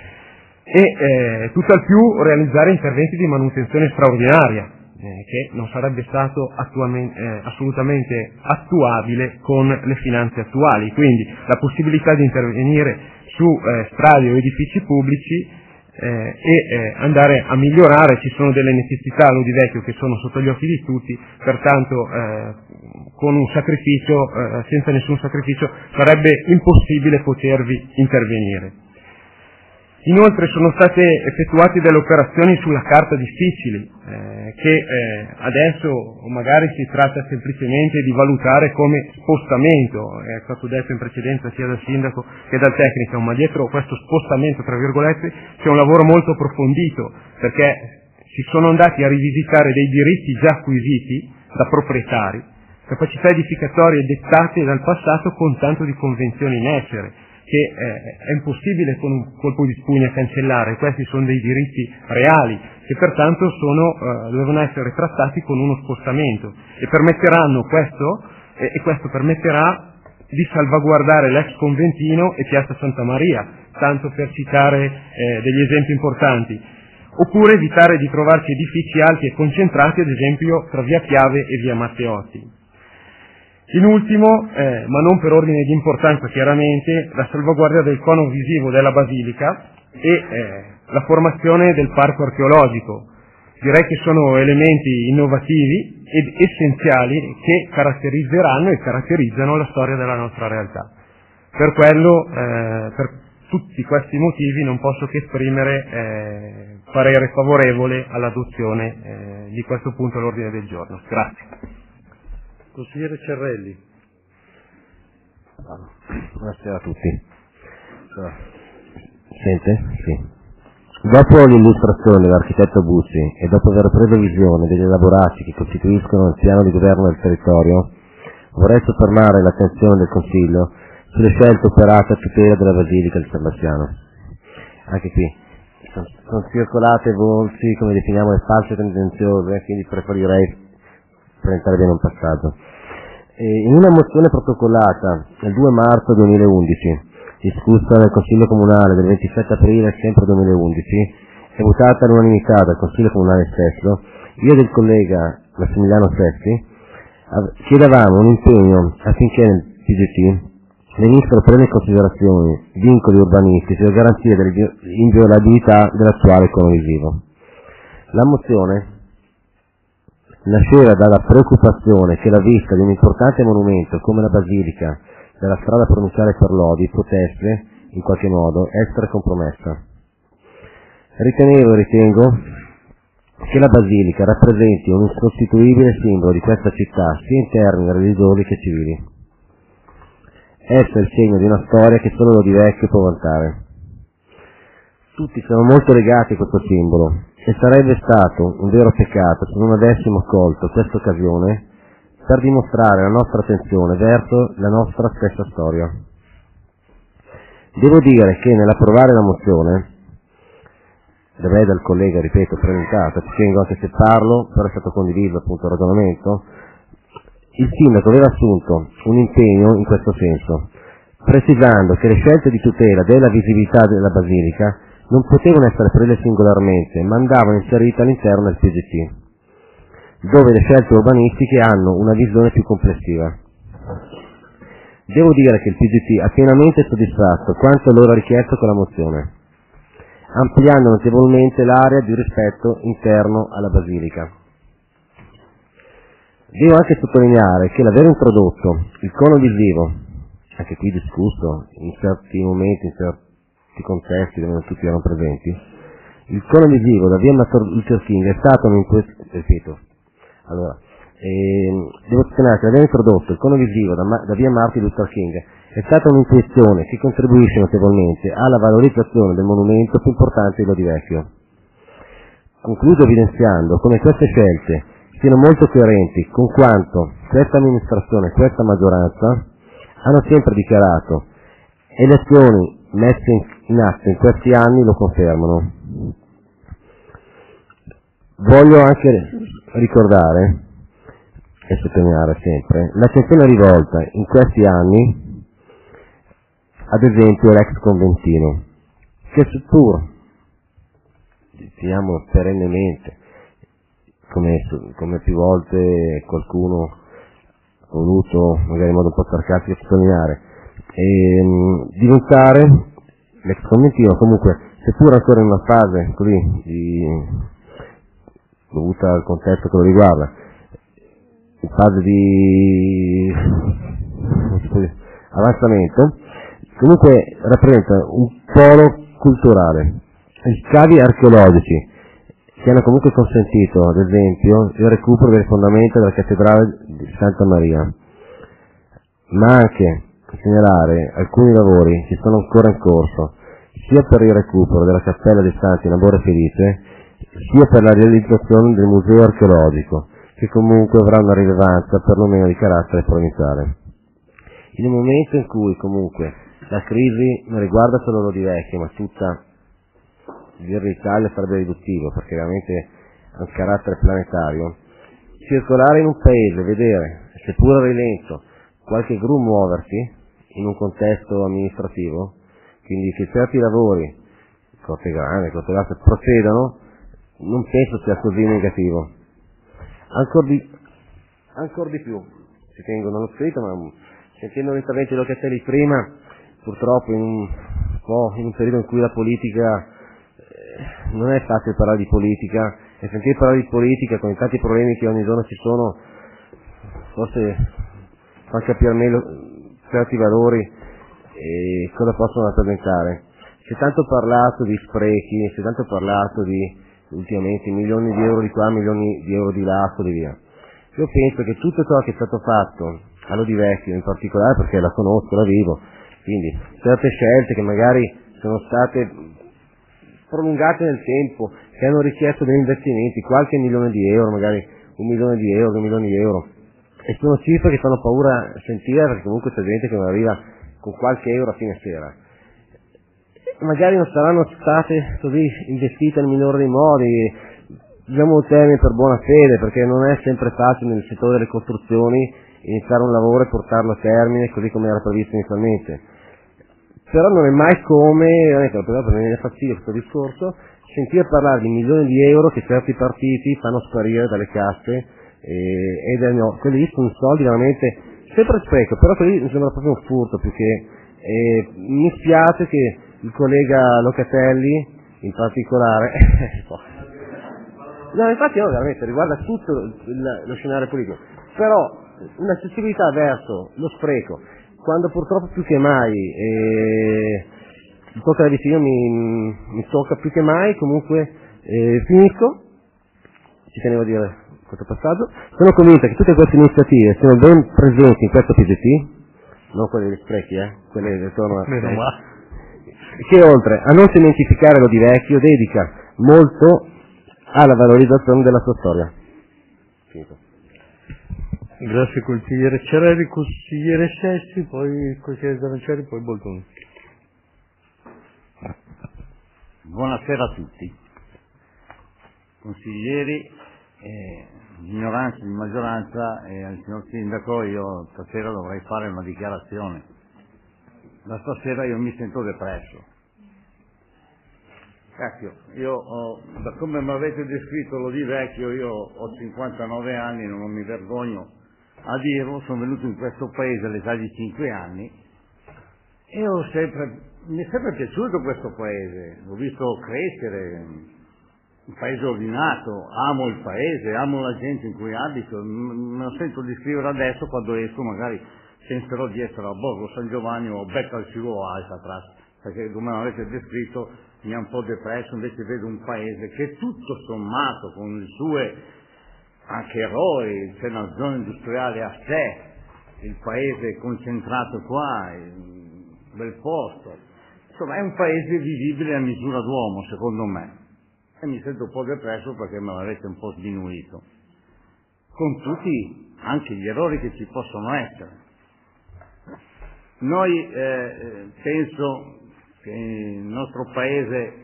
E tutt'al più realizzare interventi di manutenzione straordinaria, che non sarebbe stato assolutamente attuabile con le finanze attuali, quindi la possibilità di intervenire su strade o edifici pubblici e andare a migliorare. Ci sono delle necessità a Lodi-Vecchio che sono sotto gli occhi di tutti, pertanto con un sacrificio, senza nessun sacrificio, sarebbe impossibile potervi intervenire. Inoltre sono state effettuate delle operazioni sulla carta difficili, che adesso magari si tratta semplicemente di valutare come spostamento, è stato detto in precedenza sia dal sindaco che dal tecnico, ma dietro questo spostamento, tra virgolette, c'è un lavoro molto approfondito, perché si sono andati a rivisitare dei diritti già acquisiti da proprietari, capacità edificatorie dettate dal passato con tanto di convenzioni in essere, che è impossibile con un colpo di spugna cancellare. Questi sono dei diritti reali che pertanto devono essere trattati con uno spostamento e permetteranno questo permetterà di salvaguardare l'ex conventino e Piazza Santa Maria, tanto per citare degli esempi importanti, oppure evitare di trovarci edifici alti e concentrati, ad esempio tra Via Piave e Via Matteotti. In ultimo, ma non per ordine di importanza chiaramente, la salvaguardia del cono visivo della Basilica e la formazione del parco archeologico. Direi che sono elementi innovativi ed essenziali che caratterizzeranno e caratterizzano la storia della nostra realtà. Per tutti questi motivi non posso che esprimere parere favorevole all'adozione di questo punto all'ordine del giorno. Grazie. Consigliere Cerrelli. Buonasera a tutti. Sente? Sì. Dopo l'illustrazione dell'architetto Buzzi e dopo aver preso visione degli elaborati che costituiscono il piano di governo del territorio, vorrei soffermare l'attenzione del Consiglio sulle scelte operate a tutela della Basilica di San Bastiano. Anche qui sono circolate voci, come definiamo le false tendenziose, quindi preferirei presentare bene un passaggio. In una mozione protocollata il 2 marzo 2011, discussa nel Consiglio Comunale del 27 aprile sempre 2011 e votata all'unanimità dal Consiglio Comunale stesso, io ed il collega Massimiliano Sessi chiedevamo un impegno affinché nel PGT venissero prese in considerazione vincoli urbanistici e garanzie dell'inviolabilità dell'attuale cono visivo. La mozione nasceva dalla preoccupazione che la vista di un importante monumento come la Basilica della strada provinciale per Lodi potesse, in qualche modo, essere compromessa. Ritengo che la Basilica rappresenti un insostituibile simbolo di questa città, sia in termini religiosi che civili. Essa è il segno di una storia che solo Lodi Vecchio può vantare. Tutti siamo molto legati a questo simbolo e sarebbe stato un vero peccato se non avessimo colto questa occasione per dimostrare la nostra attenzione verso la nostra stessa storia. Devo dire che nell'approvare la mozione, da me dal collega, ripeto, presentata, ci tengo anche se parlo, però è stato condiviso appunto il ragionamento, il sindaco aveva assunto un impegno in questo senso, precisando che le scelte di tutela della visibilità della Basilica non potevano essere prese singolarmente, ma andavano inserite all'interno del PGT, dove le scelte urbanistiche hanno una visione più complessiva. Devo dire che il PGT ha pienamente soddisfatto quanto loro richiesto con la mozione, ampliando notevolmente l'area di rispetto interno alla Basilica. Devo anche sottolineare che l'aver introdotto il cono visivo, anche qui discusso in certi momenti, in certi contesti dove non tutti erano presenti, il cono visivo da via Martin Luther King è stato devo sottolineare che l'aver introdotto il cono visivo da via Martin Luther King è stata un'intuizione che contribuisce notevolmente alla valorizzazione del monumento più importante di Lodi Vecchio. Concludo evidenziando come queste scelte siano molto coerenti con quanto questa amministrazione e questa maggioranza hanno sempre dichiarato, e le azioni messe in atto in questi anni lo confermano. Voglio anche ricordare e sottolineare sempre l'attenzione rivolta in questi anni, ad esempio l'ex conventino, che seppur diciamo perennemente, come più volte qualcuno ha voluto, magari in modo un po' sarcastico, sottolineare, diventare l'ex conventino, comunque, seppur ancora in una fase così dovuta al contesto che lo riguarda, in fase di avanzamento, comunque rappresenta un polo culturale. Gli scavi archeologici che hanno comunque consentito, ad esempio, il recupero delle fondamenta della cattedrale di Santa Maria, ma anche segnalare alcuni lavori che sono ancora in corso, sia per il recupero della cappella dei Santi in Amore Felice, sia per la realizzazione del museo archeologico, che comunque avrà una rilevanza perlomeno di carattere provinciale. In un momento in cui comunque la crisi non riguarda solo Lodi Vecchio, ma tutta l'Italia sarebbe riduttivo, perché veramente ha un carattere planetario, circolare in un paese, vedere, seppur a rilento, qualche gru muoversi in un contesto amministrativo, quindi che certi lavori, Corte Grande, Corte Grande, procedano, non penso sia così negativo. Ancora di più, ci tengo, non l'ho scritto, ma sentendo l'intervento di Locatelli prima, purtroppo in un periodo in cui la politica non è facile parlare di politica, e sentire parlare di politica con i tanti problemi che ogni giorno ci sono, forse fa capire meglio certi valori e cosa possono rappresentare. Si è tanto parlato di sprechi, si è tanto parlato di ultimamente milioni di euro di qua, milioni di euro di là, così via. Io penso che tutto ciò che è stato fatto a Lodi Vecchio in particolare, perché la conosco, la vivo, quindi certe scelte che magari sono state prolungate nel tempo, che hanno richiesto degli investimenti, qualche milione di euro, magari 1 milione di euro, 2 milioni di euro, e sono cifre che fanno paura a sentire, perché comunque c'è gente che non arriva con qualche euro a fine sera. Magari non saranno state così investite nel migliore dei modi, usiamo un termine per buona fede, perché non è sempre facile nel settore delle costruzioni iniziare un lavoro e portarlo a termine così come era previsto inizialmente. Però non è mai come, veramente, per me viene fastidio questo discorso, sentire parlare di milioni di euro che certi partiti fanno sparire dalle casse, quelli sono soldi veramente sempre spreco, però quelli mi sembra proprio un furto, più che mi spiace che il collega Locatelli in particolare no, infatti no, veramente riguarda tutto lo scenario politico, però una sensibilità verso lo spreco, quando purtroppo più che mai mi tocca da vicino, mi tocca più che mai, comunque finisco, ci tenevo a dire questo passaggio. Sono convinta che tutte queste iniziative siano ben presenti in questo PGT, non quelle degli sprechi, quelle del torno che oltre a non dimentificare lo di vecchio dedica molto alla valorizzazione della sua storia. Finito. Grazie consigliere Cerelli, consigliere Sessi, poi consigliere Zarancieri, poi Boltoni. Buonasera a tutti, consiglieri, minoranza, di maggioranza, e al signor Sindaco. Io stasera dovrei fare una dichiarazione. Da stasera io mi sento depresso. Cacchio, da come mi avete descritto lo di vecchio, io ho 59 anni, non mi vergogno a dirlo, sono venuto in questo paese all'età di 5 anni e mi è sempre piaciuto questo paese, l'ho visto crescere, un paese ordinato, amo il paese, amo la gente in cui abito, me lo sento di scrivere adesso, quando esco magari penserò di essere a Borgo San Giovanni o Becca al Civo o Alcatraz, perché come avete descritto mi ha un po' depresso. Invece vedo un paese che tutto sommato, con le sue anche eroi, c'è una zona industriale a sé, il paese è concentrato qua, un bel posto, insomma è un paese vivibile a misura d'uomo secondo me, e mi sento un po' depresso perché me l'avete un po' sminuito, con tutti anche gli errori che ci possono essere. Noi penso che il nostro paese,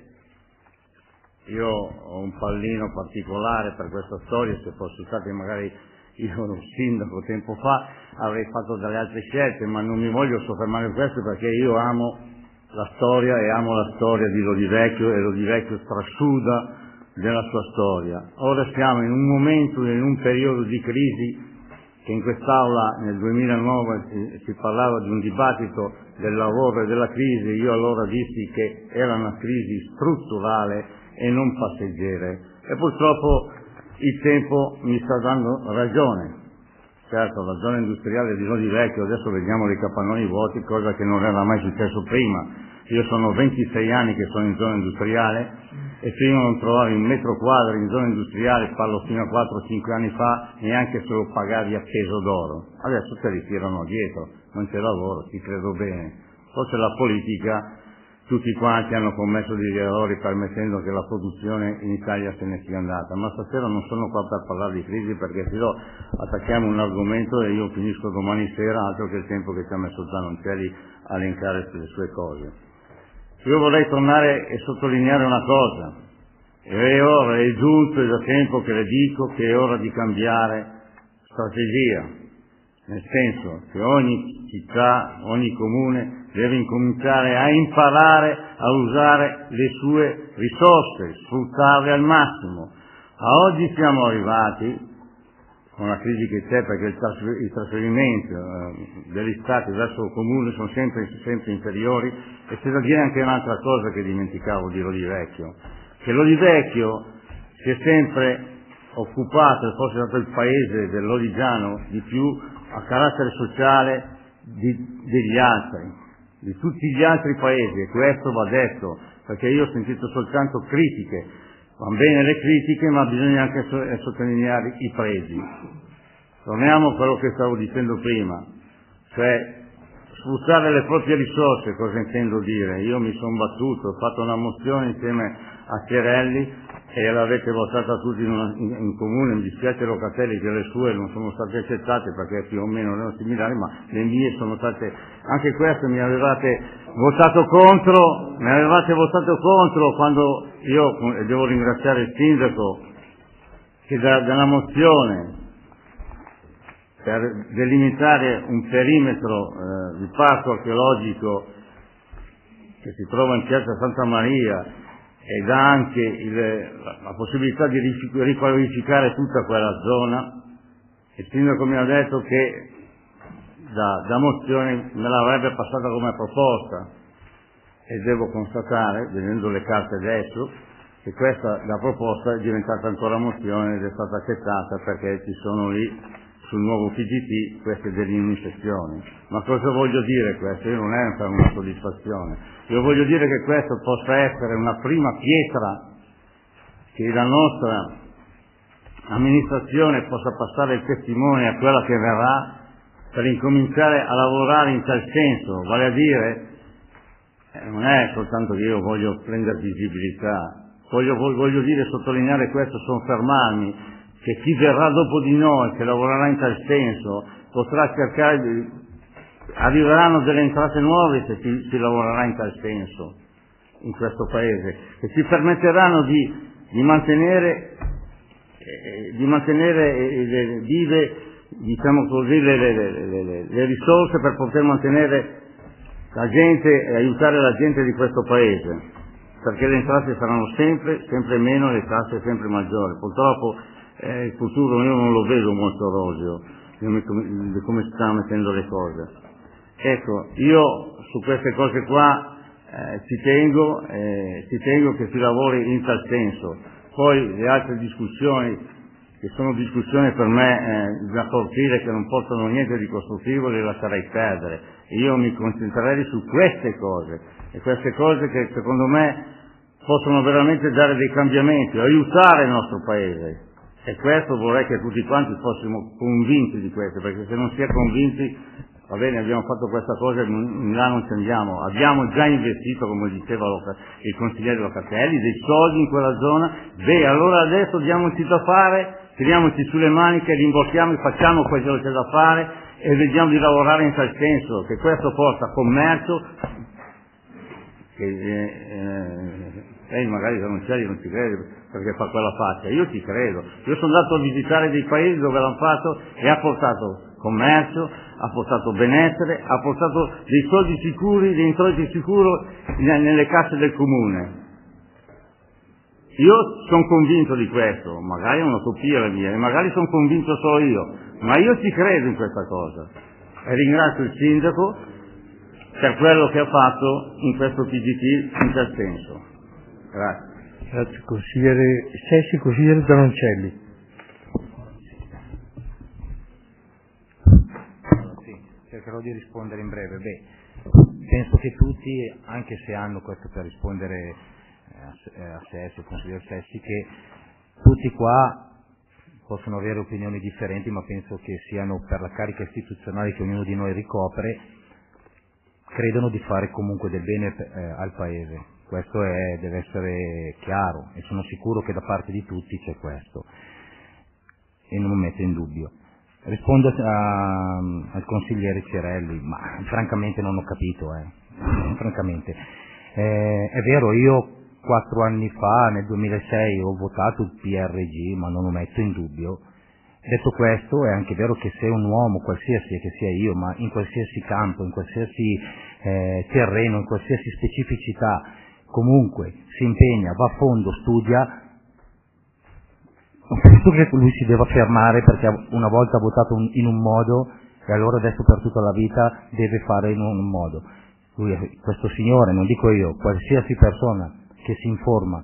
io ho un pallino particolare per questa storia, se fossi stato magari io ero sindaco tempo fa avrei fatto delle altre scelte, ma non mi voglio soffermare su questo perché io amo la storia e amo la storia di Lodi Vecchio, e Lodi Vecchio trasuda della sua storia. Ora siamo in un momento, in un periodo di crisi, che in quest'Aula nel 2009 si parlava di un dibattito del lavoro e della crisi. Io allora dissi che era una crisi strutturale e non passeggere, e purtroppo il tempo mi sta dando ragione. Certo, la zona industriale di Lodi Vecchio, adesso vediamo dei capannoni vuoti, cosa che non era mai successo prima. Io sono 26 anni che sono in zona industriale e prima non trovavi un metro quadro in zona industriale, parlo fino a 4-5 anni fa, neanche se lo pagavi a peso d'oro. Adesso te li tirano dietro, non c'è lavoro, ci credo bene. Forse la politica, tutti quanti hanno commesso degli errori permettendo che la produzione in Italia se ne sia andata, ma stasera non sono qua per parlare di crisi, perché se no attacchiamo un argomento e io finisco domani sera, altro che il tempo che ci ha messo Zanoncelli a elencare le sue cose. Io vorrei tornare e sottolineare una cosa: è giunto da tempo che le dico che è ora di cambiare strategia, nel senso che ogni città, ogni comune deve incominciare a imparare a usare le sue risorse, sfruttarle al massimo. A oggi siamo arrivati, con la crisi che c'è, perché i trasferimenti degli stati verso il comune sono sempre inferiori, e c'è da dire anche un'altra cosa che dimenticavo di Lodi Vecchio, che Lodi Vecchio si è sempre occupato, e forse è stato il paese dell'Odigiano di più a carattere sociale degli altri, di tutti gli altri paesi, e questo va detto, perché io ho sentito soltanto critiche. Van bene le critiche, ma bisogna anche sottolineare i pregi. Torniamo a quello che stavo dicendo prima, cioè sfruttare le proprie risorse, cosa intendo dire? Io mi sono battuto, ho fatto una mozione insieme a Cerelli e l'avete votata tutti in comune. Mi dispiace Locatelli che le sue non sono state accettate perché più o meno erano similari, ma le mie sono state, anche queste mi avevate votato contro quando io devo ringraziare il sindaco che dalla mozione per delimitare un perimetro di parco archeologico che si trova in piazza Santa Maria e dà anche la possibilità di riqualificare tutta quella zona. Il sindaco mi ha detto che da mozione me l'avrebbe passata come proposta e devo constatare, vedendo le carte adesso, che questa la proposta è diventata ancora mozione ed è stata accettata perché ci sono lì sul nuovo PGT queste delimitazioni. Ma cosa voglio dire questo? Io non è per una soddisfazione, io voglio dire che questo possa essere una prima pietra che la nostra amministrazione possa passare il testimone a quella che verrà per incominciare a lavorare in tal senso, vale a dire non è soltanto che io voglio prendere visibilità, voglio dire, sottolineare questo, soffermarmi che chi verrà dopo di noi, che lavorerà in tal senso, potrà cercare arriveranno delle entrate nuove se si lavorerà in tal senso in questo Paese, che ci permetteranno di mantenere vive, diciamo così, le risorse per poter mantenere la gente e aiutare la gente di questo Paese, perché le entrate saranno sempre meno, le tasse sempre maggiori. Purtroppo il futuro io non lo vedo molto roseo di come si stanno mettendo le cose. Ecco, io su queste cose qua ci tengo che si lavori in tal senso. Poi le altre discussioni, che sono discussioni per me da sortire, che non portano niente di costruttivo, le lascerei perdere. Io mi concentrerei su queste cose, e queste cose che secondo me possono veramente dare dei cambiamenti, aiutare il nostro Paese. E questo vorrei che tutti quanti fossimo convinti di questo, perché se non si è convinti, va bene, abbiamo fatto questa cosa e là non ci andiamo. Abbiamo già investito, come diceva il consigliere Locatelli, dei soldi in quella zona. Allora adesso diamoci da fare, tiriamoci sulle maniche, rimbocchiamo e facciamo quello che c'è da fare e vediamo di lavorare in tal senso, che questo porta commercio, lei magari se non c'è non ci crede perché fa quella faccia, io ci credo. Io sono andato a visitare dei paesi dove l'hanno fatto e ha portato commercio, ha portato benessere, ha portato dei soldi sicuri, dei introiti sicuri nelle casse del comune. Io sono convinto di questo, magari è un'utopia la mia, e magari sono convinto solo io, ma io ci credo in questa cosa e ringrazio il sindaco per quello che ha fatto in questo PGT in tal senso. Grazie. Grazie consigliere Sessi, consigliere Zanoncelli. Sì, cercherò di rispondere in breve. Penso che tutti, anche se hanno questo per rispondere a Sessi, al consigliere Sessi, che tutti qua possono avere opinioni differenti, ma penso che siano, per la carica istituzionale che ognuno di noi ricopre, credono di fare comunque del bene al Paese. Questo deve essere chiaro e sono sicuro che da parte di tutti c'è questo e non lo metto in dubbio. Rispondo al consigliere Cerelli, ma francamente non ho capito, francamente. È vero, io 4 anni fa, nel 2006, ho votato il PRG, ma non lo metto in dubbio. Detto questo, è anche vero che se un uomo, qualsiasi che sia io, ma in qualsiasi campo, in qualsiasi terreno, in qualsiasi specificità, comunque si impegna, va a fondo, studia, non penso che lui si deva fermare perché una volta ha votato in un modo e allora adesso per tutta la vita deve fare in un modo. Questo signore, non dico io, qualsiasi persona che si informa,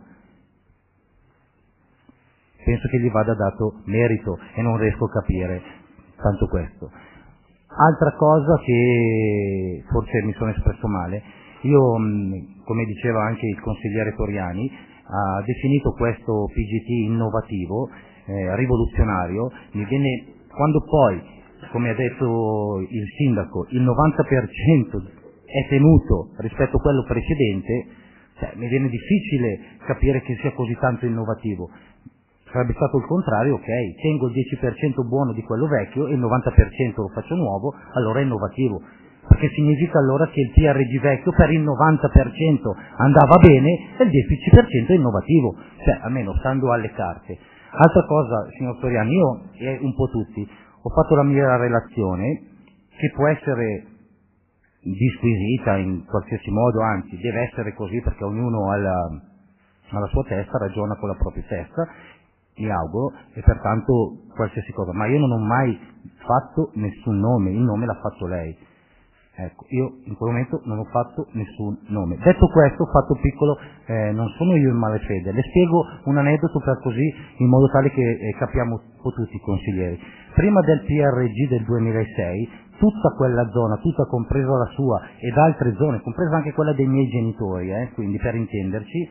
penso che gli vada dato merito e non riesco a capire tanto questo. Altra cosa che forse mi sono espresso male, io, come diceva anche il consigliere Toriani, ha definito questo PGT innovativo, rivoluzionario. Mi viene, quando poi come ha detto il sindaco, il 90% è tenuto rispetto a quello precedente, mi viene difficile capire che sia così tanto innovativo. Sarebbe stato il contrario, ok, tengo il 10% buono di quello vecchio e il 90% lo faccio nuovo, allora è innovativo. Perché significa allora che il PRG vecchio per il 90% andava bene e il 10% è innovativo, almeno stando alle carte. Altra cosa, signor Soriani, io e un po' tutti ho fatto la mia relazione, che può essere disquisita in qualsiasi modo, anzi deve essere così perché ognuno ha la sua testa, ragiona con la propria testa, mi auguro, e pertanto qualsiasi cosa, ma io non ho mai fatto nessun nome, il nome l'ha fatto lei. Ecco, io in quel momento non ho fatto nessun nome. Detto questo, fatto piccolo, non sono io in malafede, le spiego un aneddoto per così, in modo tale che capiamo un po' tutti i consiglieri. Prima del PRG del 2006, tutta quella zona, tutta compresa la sua ed altre zone, compresa anche quella dei miei genitori, quindi per intenderci,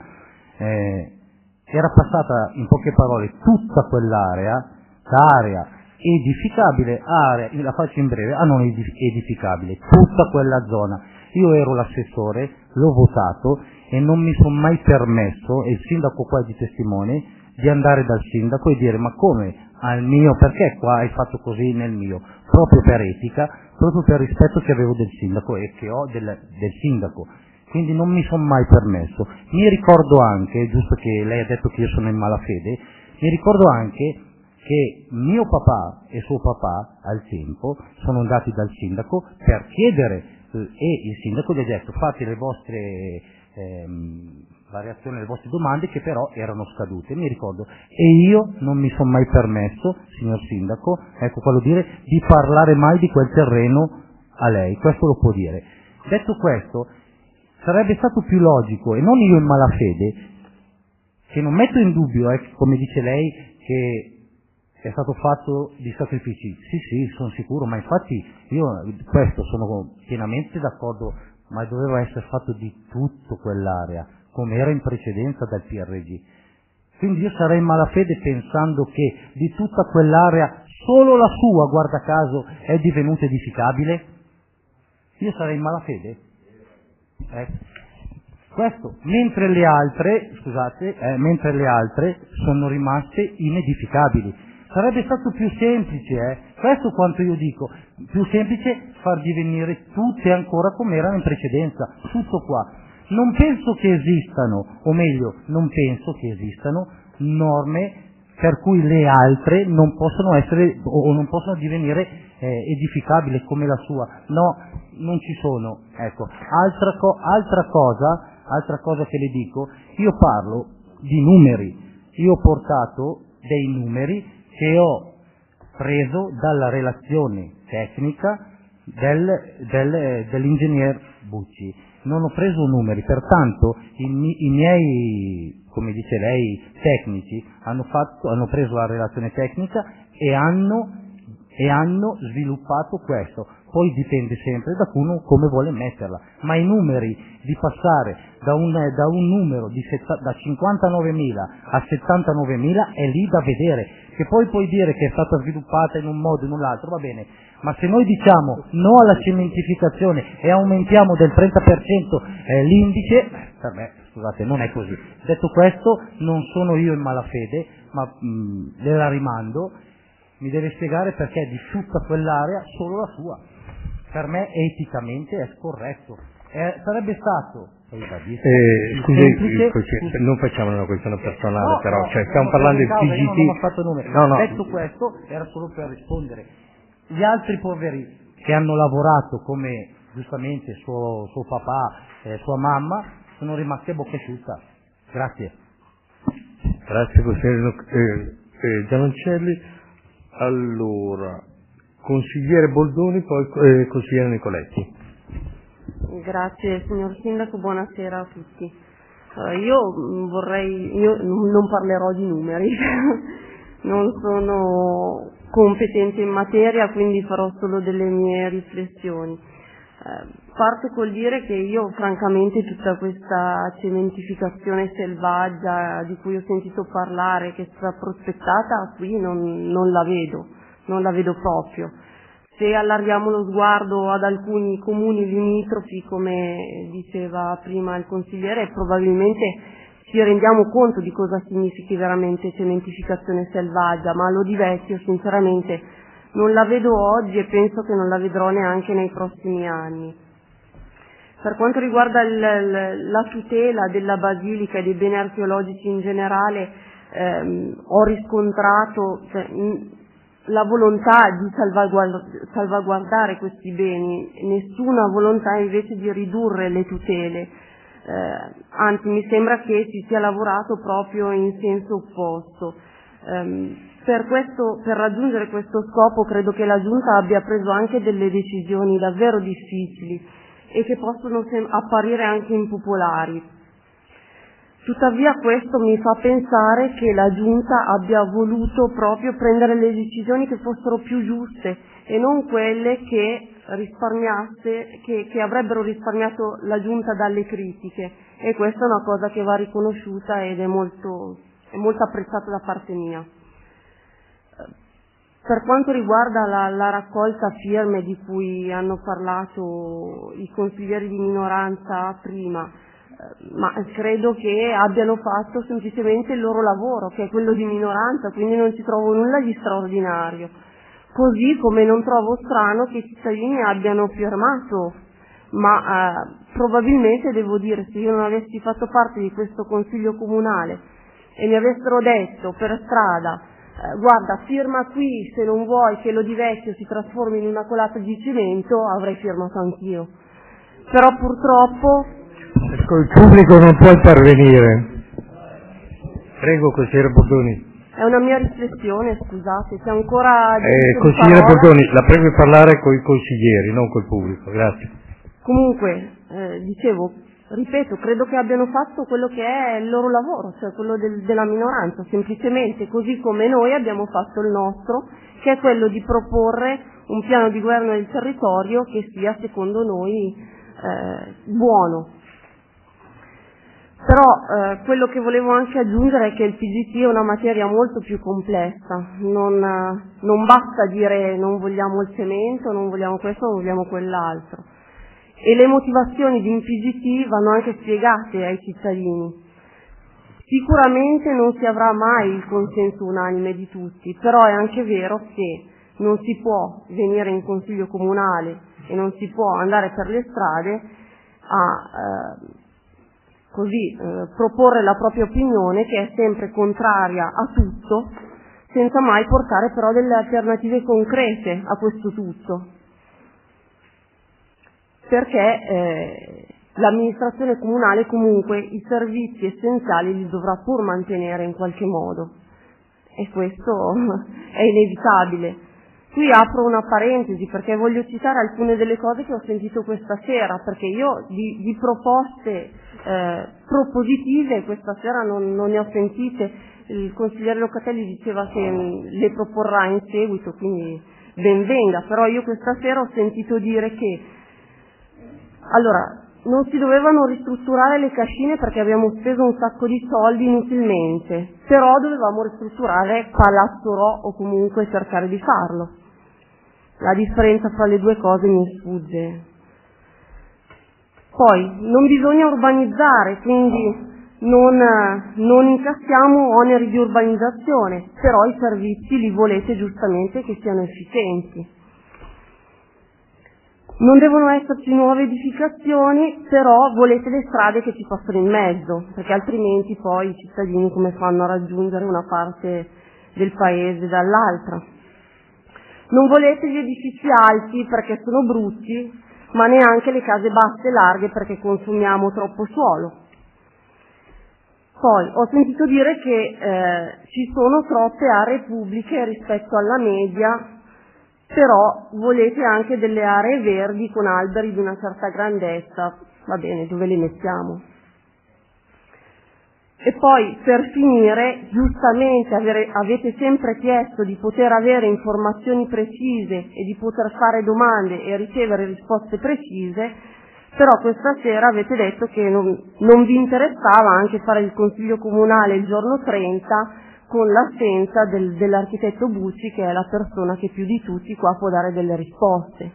era passata, in poche parole, tutta quell'area, da area edificabile, area, la faccio in breve, a non edificabile, tutta quella zona. Io ero l'assessore, l'ho votato e non mi sono mai permesso, e il sindaco qua è di testimone, di andare dal sindaco e dire ma come al mio, perché qua hai fatto così nel mio? Proprio per etica, proprio per rispetto che avevo del sindaco e che ho del sindaco. Quindi non mi sono mai permesso. Mi ricordo anche, giusto che lei ha detto che io sono in malafede, mi ricordo anche che mio papà e suo papà al tempo sono andati dal sindaco per chiedere, e il sindaco gli ha detto fate le vostre variazioni, le vostre domande, che però erano scadute, mi ricordo, e io non mi sono mai permesso, signor sindaco, ecco quello dire, di parlare mai di quel terreno a lei, questo lo può dire. Detto questo, sarebbe stato più logico, e non io in malafede, che non metto in dubbio, come dice lei, che è stato fatto di sacrifici. Sì, sono sicuro, ma infatti io questo sono pienamente d'accordo, ma doveva essere fatto di tutto quell'area, come era in precedenza dal PRG. Quindi io sarei in malafede pensando che di tutta quell'area solo la sua, guarda caso, è divenuta edificabile. Io sarei in malafede. Questo, mentre le altre sono rimaste inedificabili. Sarebbe stato più semplice, questo quanto io dico, più semplice far divenire tutte ancora come erano in precedenza, tutto qua. Non penso che esistano, o meglio, non penso che esistano norme per cui le altre non possono essere o non possono divenire edificabili come la sua. No, non ci sono. Ecco, altra cosa che le dico, io parlo di numeri. Io ho portato dei numeri che ho preso dalla relazione tecnica dell'ingegner Bucci. Non ho preso numeri, pertanto i miei, come dice lei, tecnici hanno preso la relazione tecnica e hanno sviluppato questo. Poi dipende sempre da uno come vuole metterla, ma i numeri di passare da un numero da 59.000 a 79.000 è lì da vedere, che poi puoi dire che è stata sviluppata in un modo o in un altro, va bene, ma se noi diciamo no alla cementificazione e aumentiamo del 30% l'indice, per me, scusate, non è così. Detto questo, non sono io in malafede, ma le la rimando, mi deve spiegare perché di tutta quell'area solo la sua. Per me eticamente è scorretto. Sarebbe stato scusi, non facciamo una questione personale, però stiamo parlando di PGT. Non ho fatto numeri. No. Detto questo, era solo per rispondere. Gli altri poveri che hanno lavorato, come giustamente suo papà e sua mamma, sono rimasti a bocca asciutta. Grazie. Grazie, consigliere Gianoncelli. Allora, consigliere Boldoni, poi consigliere Nicoletti. Grazie signor Sindaco, buonasera a tutti. Io non parlerò di numeri, non sono competente in materia, quindi farò solo delle mie riflessioni. Parto col dire che io francamente tutta questa cementificazione selvaggia di cui ho sentito parlare, che è stata prospettata qui, non la vedo proprio. se allarghiamo lo sguardo ad alcuni comuni limitrofi, come diceva prima il consigliere, probabilmente ci rendiamo conto di cosa significhi veramente cementificazione selvaggia, ma Lodi Vecchio sinceramente non la vedo oggi e penso che non la vedrò neanche nei prossimi anni. Per quanto riguarda la tutela della basilica e dei beni archeologici in generale, ho riscontrato la volontà di salvaguardare questi beni, nessuna volontà invece di ridurre le tutele, anzi mi sembra che si sia lavorato proprio in senso opposto. Per raggiungere questo scopo credo che la Giunta abbia preso anche delle decisioni davvero difficili e che possono apparire anche impopolari. Tuttavia questo mi fa pensare che la Giunta abbia voluto proprio prendere le decisioni che fossero più giuste e non quelle che avrebbero risparmiato la Giunta dalle critiche, e questa è una cosa che va riconosciuta ed è molto apprezzata da parte mia. Per quanto riguarda la raccolta firme di cui hanno parlato i consiglieri di minoranza prima, ma credo che abbiano fatto semplicemente il loro lavoro, che è quello di minoranza, quindi non ci trovo nulla di straordinario. Così come non trovo strano che i cittadini abbiano firmato, ma probabilmente devo dire, se io non avessi fatto parte di questo consiglio comunale e mi avessero detto per strada guarda, firma qui, se non vuoi che Lodi Vecchio si trasformi in una colata di cemento, avrei firmato anch'io. Però purtroppo... Ecco, il pubblico non può intervenire. Prego, consigliere Bordoni. È una mia riflessione, scusate, se ancora... Consigliere Bordoni, la prego di parlare con i consiglieri, non col pubblico, grazie. Comunque, dicevo, ripeto, credo che abbiano fatto quello che è il loro lavoro, cioè quello della minoranza, semplicemente così come noi abbiamo fatto il nostro, che è quello di proporre un piano di governo del territorio che sia secondo noi buono. Però quello che volevo anche aggiungere è che il PGT è una materia molto più complessa, non basta dire non vogliamo il cemento, non vogliamo questo, non vogliamo quell'altro. E le motivazioni di un PGT vanno anche spiegate ai cittadini. Sicuramente non si avrà mai il consenso unanime di tutti, però è anche vero che non si può venire in consiglio comunale e non si può andare per le strade a proporre la propria opinione, che è sempre contraria a tutto, senza mai portare però delle alternative concrete a questo tutto. Perché l'amministrazione comunale comunque i servizi essenziali li dovrà pur mantenere in qualche modo, e questo è inevitabile. Qui apro una parentesi perché voglio citare alcune delle cose che ho sentito questa sera, perché io di proposte propositive questa sera non ne ho sentite. Il consigliere Locatelli diceva che le proporrà in seguito, quindi ben venga, però io questa sera ho sentito dire che allora non si dovevano ristrutturare le cascine perché abbiamo speso un sacco di soldi inutilmente, però dovevamo ristrutturare Palazzo Rò o comunque cercare di farlo. La differenza fra le due cose mi sfugge. Poi non bisogna urbanizzare, quindi non incassiamo oneri di urbanizzazione, però i servizi li volete giustamente che siano efficienti. Non devono esserci nuove edificazioni, però volete le strade che ci passano in mezzo, perché altrimenti poi i cittadini come fanno a raggiungere una parte del paese dall'altra. Non volete gli edifici alti perché sono brutti, ma neanche le case basse e larghe perché consumiamo troppo suolo. Poi ho sentito dire che ci sono troppe aree pubbliche rispetto alla media, però volete anche delle aree verdi con alberi di una certa grandezza. Va bene, dove le mettiamo? E poi, per finire, giustamente avete sempre chiesto di poter avere informazioni precise e di poter fare domande e ricevere risposte precise, però questa sera avete detto che non vi interessava anche fare il consiglio comunale il giorno 30, con l'assenza dell'architetto Bucci, che è la persona che più di tutti qua può dare delle risposte.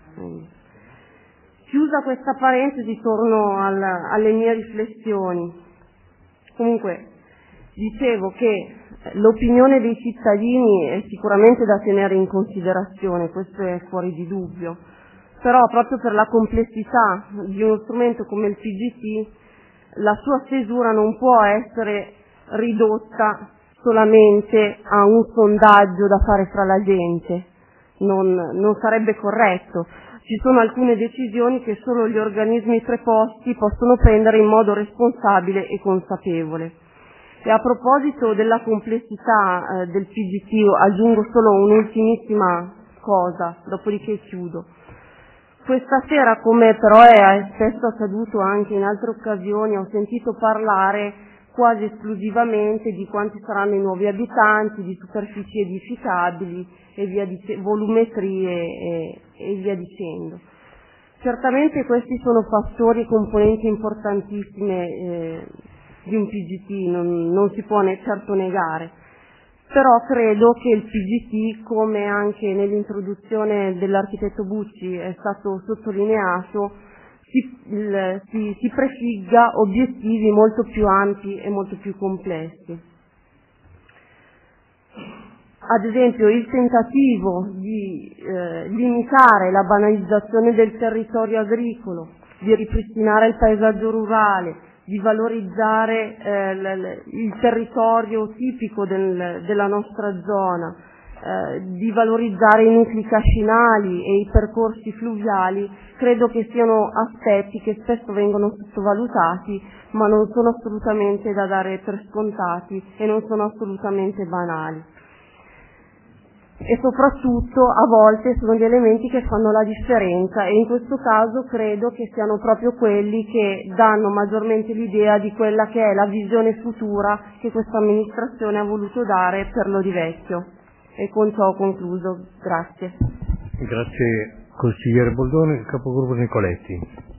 Chiusa questa parentesi, torno alle mie riflessioni. Comunque, dicevo che l'opinione dei cittadini è sicuramente da tenere in considerazione, questo è fuori di dubbio, però proprio per la complessità di uno strumento come il PGT, la sua stesura non può essere ridotta solamente a un sondaggio da fare fra la gente, non sarebbe corretto. Ci sono alcune decisioni che solo gli organismi preposti possono prendere in modo responsabile e consapevole. E a proposito della complessità del PGT, aggiungo solo un'ultimissima cosa, dopodiché chiudo. Questa sera, come però è spesso accaduto anche in altre occasioni, ho sentito parlare quasi esclusivamente di quanti saranno i nuovi abitanti, di superfici edificabili e via volumetrie e via dicendo. Certamente questi sono fattori e componenti importantissime di un PGT, non si può certo negare, però credo che il PGT, come anche nell'introduzione dell'architetto Bucci è stato sottolineato, si prefigga obiettivi molto più ampi e molto più complessi. Ad esempio, il tentativo di limitare la banalizzazione del territorio agricolo, di ripristinare il paesaggio rurale, di valorizzare il territorio tipico della nostra zona, di valorizzare i nuclei cascinali e i percorsi fluviali, credo che siano aspetti che spesso vengono sottovalutati, ma non sono assolutamente da dare per scontati e non sono assolutamente banali. E soprattutto a volte sono gli elementi che fanno la differenza, e in questo caso credo che siano proprio quelli che danno maggiormente l'idea di quella che è la visione futura che questa amministrazione ha voluto dare per Lodivecchio. E con ciò ho concluso. Grazie. Grazie consigliere Boldone. Capogruppo Nicoletti.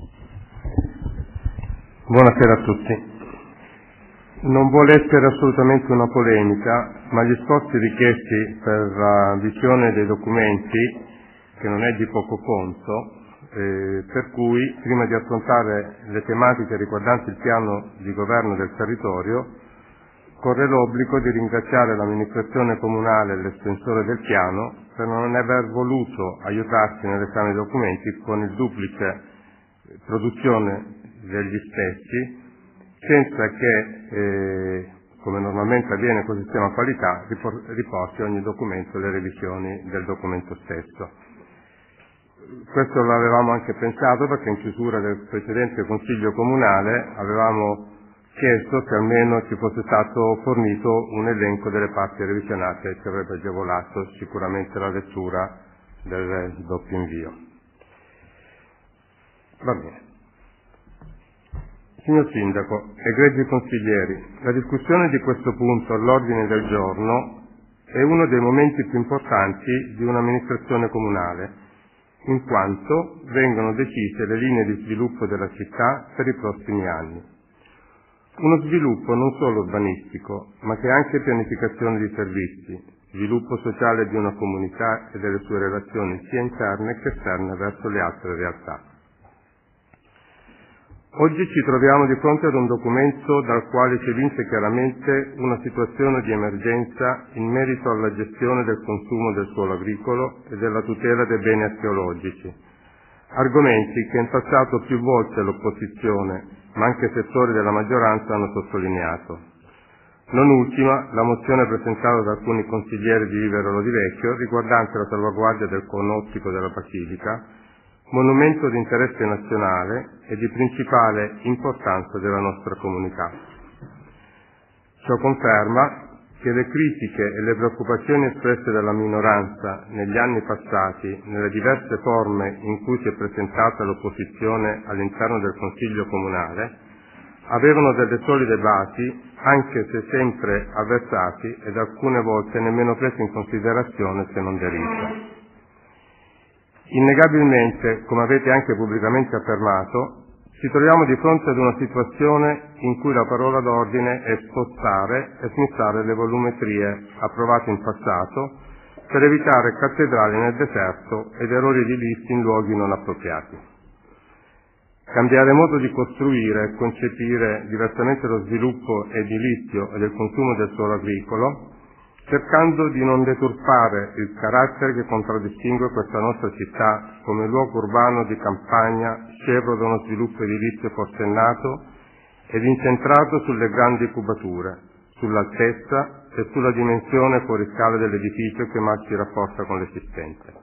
Buonasera a tutti. Non vuole essere assolutamente una polemica, ma gli sforzi richiesti per la visione dei documenti, che non è di poco conto, per cui prima di affrontare le tematiche riguardanti il piano di governo del territorio, corre l'obbligo di ringraziare l'amministrazione comunale e l'estensore del piano per non aver voluto aiutarsi nell'esame dei documenti con il duplice produzione degli stessi, senza che, come normalmente avviene con il sistema qualità, riporti ogni documento le revisioni del documento stesso. Questo l'avevamo anche pensato perché in chiusura del precedente Consiglio Comunale avevamo chiesto se almeno ci fosse stato fornito un elenco delle parti revisionate, che avrebbe agevolato sicuramente la lettura del doppio invio. Va bene. Signor Sindaco, egregi consiglieri, la discussione di questo punto all'ordine del giorno è uno dei momenti più importanti di un'amministrazione comunale, in quanto vengono decise le linee di sviluppo della città per i prossimi anni. Uno sviluppo non solo urbanistico, ma che è anche pianificazione di servizi, sviluppo sociale di una comunità e delle sue relazioni sia interne che esterne verso le altre realtà. Oggi ci troviamo di fronte ad un documento dal quale si evince chiaramente una situazione di emergenza in merito alla gestione del consumo del suolo agricolo e della tutela dei beni archeologici, argomenti che in passato più volte l'opposizione, ma anche settori della maggioranza hanno sottolineato. Non ultima la mozione presentata da alcuni consiglieri di Vivero Lodivecchio riguardante la salvaguardia del cono ottico della Basilica, monumento di interesse nazionale e di principale importanza della nostra comunità. Ciò conferma che le critiche e le preoccupazioni espresse dalla minoranza negli anni passati, nelle diverse forme in cui si è presentata l'opposizione all'interno del Consiglio Comunale, avevano delle solide basi, anche se sempre avversati ed alcune volte nemmeno presi in considerazione se non derisi. Innegabilmente, come avete anche pubblicamente affermato, ci troviamo di fronte ad una situazione in cui la parola d'ordine è spostare e smistare le volumetrie approvate in passato per evitare cattedrali nel deserto ed errori edilizi in luoghi non appropriati. Cambiare modo di costruire e concepire diversamente lo sviluppo edilizio e del consumo del suolo agricolo, cercando di non deturpare il carattere che contraddistingue questa nostra città come luogo urbano di campagna scevro da uno sviluppo edilizio forsennato ed incentrato sulle grandi cubature, sull'altezza e sulla dimensione fuori scala dell'edificio che mai si rapporta con l'esistente.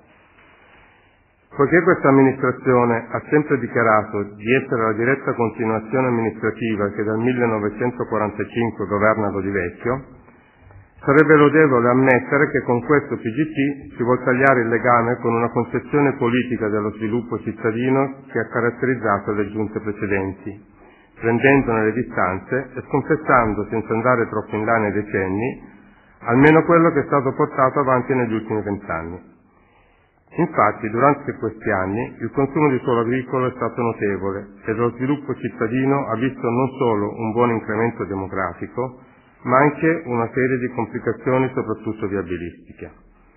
Poiché questa amministrazione ha sempre dichiarato di essere la diretta continuazione amministrativa che dal 1945 governa Lodivecchio, sarebbe lodevole ammettere che con questo PGT si vuol tagliare il legame con una concezione politica dello sviluppo cittadino che ha caratterizzato le giunte precedenti, prendendone le distanze e sconfessando, senza andare troppo in là nei decenni, almeno quello che è stato portato avanti negli ultimi 20 anni. Infatti, durante questi anni, il consumo di suolo agricolo è stato notevole e lo sviluppo cittadino ha visto non solo un buon incremento demografico, ma anche una serie di complicazioni, soprattutto viabilistiche.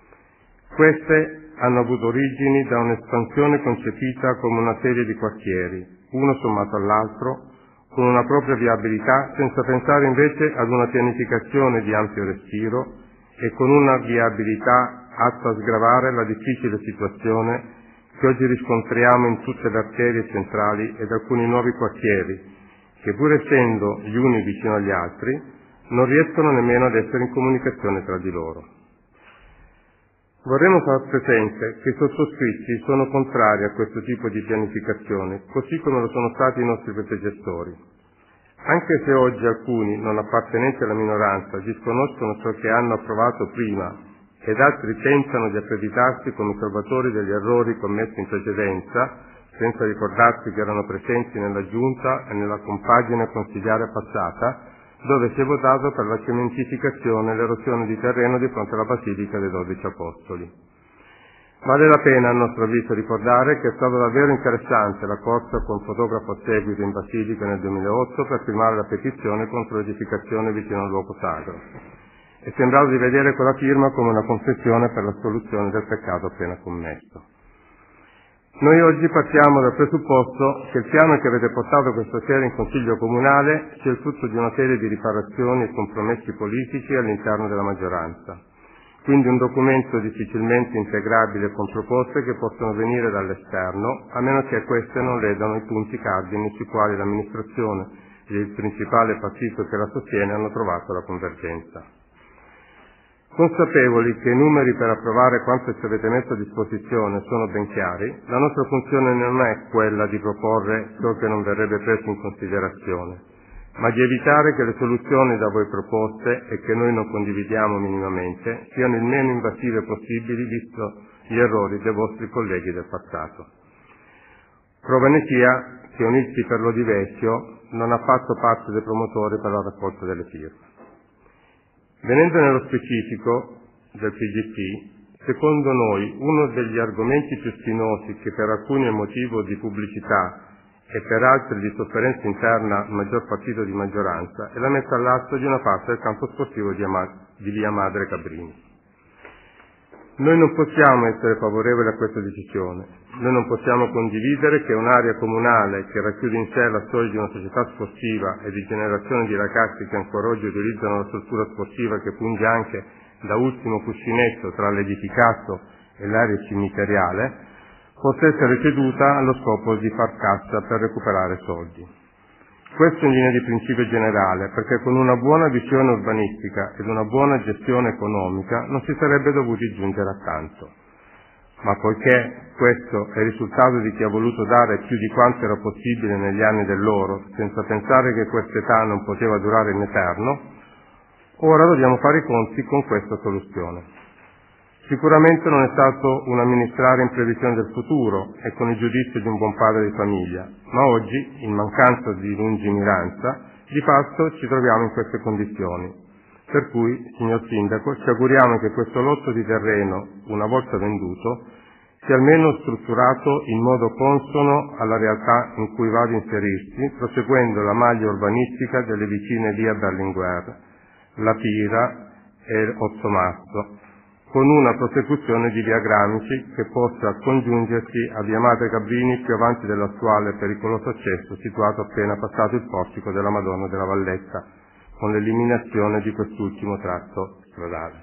Queste hanno avuto origini da un'espansione concepita come una serie di quartieri, uno sommato all'altro, con una propria viabilità, senza pensare invece ad una pianificazione di ampio respiro e con una viabilità atta a sgravare la difficile situazione che oggi riscontriamo in tutte le arterie centrali ed alcuni nuovi quartieri, che pur essendo gli uni vicino agli altri, non riescono nemmeno ad essere in comunicazione tra di loro. Vorremmo far presente che i sottoscritti sono contrari a questo tipo di pianificazione, così come lo sono stati i nostri predecessori. Anche se oggi alcuni, non appartenenti alla minoranza, disconoscono ciò che hanno approvato prima ed altri tentano di accreditarsi come salvatori degli errori commessi in precedenza, senza ricordarsi che erano presenti nella giunta e nella compagine consigliare passata, dove si è votato per la cementificazione e l'erosione di terreno di fronte alla Basilica dei 12 Apostoli. Vale la pena, a nostro avviso, ricordare che è stata davvero interessante la corsa con fotografo a seguito in Basilica nel 2008 per firmare la petizione contro l'edificazione vicino al luogo sacro. È sembrato di vedere quella firma come una confessione per la soluzione del peccato appena commesso. Noi oggi partiamo dal presupposto che il piano che avete portato questa sera in Consiglio Comunale sia il frutto di una serie di riparazioni e compromessi politici all'interno della maggioranza. Quindi un documento difficilmente integrabile con proposte che possono venire dall'esterno, a meno che queste non ledano i punti cardini sui quali l'amministrazione e il principale partito che la sostiene hanno trovato la convergenza. Consapevoli che i numeri per approvare quanto ci avete messo a disposizione sono ben chiari, la nostra funzione non è quella di proporre ciò che non verrebbe preso in considerazione, ma di evitare che le soluzioni da voi proposte, e che noi non condividiamo minimamente, siano il meno invasive possibili visto gli errori dei vostri colleghi del passato. Prova ne sia che Unisti per Lodivecchio non ha fatto parte dei promotori per la raccolta delle firme. Venendo nello specifico del PGT, secondo noi uno degli argomenti più spinosi che per alcuni è motivo di pubblicità e per altri di sofferenza interna al maggior partito di maggioranza è la messa all'atto di una parte del campo sportivo di via Madre Cabrini. Noi non possiamo essere favorevoli a questa decisione. Noi non possiamo condividere che un'area comunale che racchiude in sé la storia di una società sportiva e di generazioni di ragazzi che ancora oggi utilizzano la struttura sportiva che funge anche da ultimo cuscinetto tra l'edificato e l'area cimiteriale, possa essere ceduta allo scopo di far cassa per recuperare soldi. Questo in linea di principio generale, perché con una buona visione urbanistica ed una buona gestione economica non si sarebbe dovuti giungere a tanto. Ma poiché questo è il risultato di chi ha voluto dare più di quanto era possibile negli anni dell'oro, senza pensare che questa età non poteva durare in eterno, ora dobbiamo fare i conti con questa soluzione. Sicuramente non è stato un amministrare in previsione del futuro e con il giudizio di un buon padre di famiglia, ma oggi, in mancanza di lungimiranza, di fatto ci troviamo in queste condizioni. Per cui, signor Sindaco, ci auguriamo che questo lotto di terreno, una volta venduto, sia almeno strutturato in modo consono alla realtà in cui va ad inserirsi, proseguendo la maglia urbanistica delle vicine vie Berlinguer, La Pira e Ottomasso, con una prosecuzione di via Gramsci che possa congiungersi a via Madre Cabrini più avanti dell'attuale pericoloso accesso situato appena passato il portico della Madonna della Valletta, con l'eliminazione di quest'ultimo tratto stradale.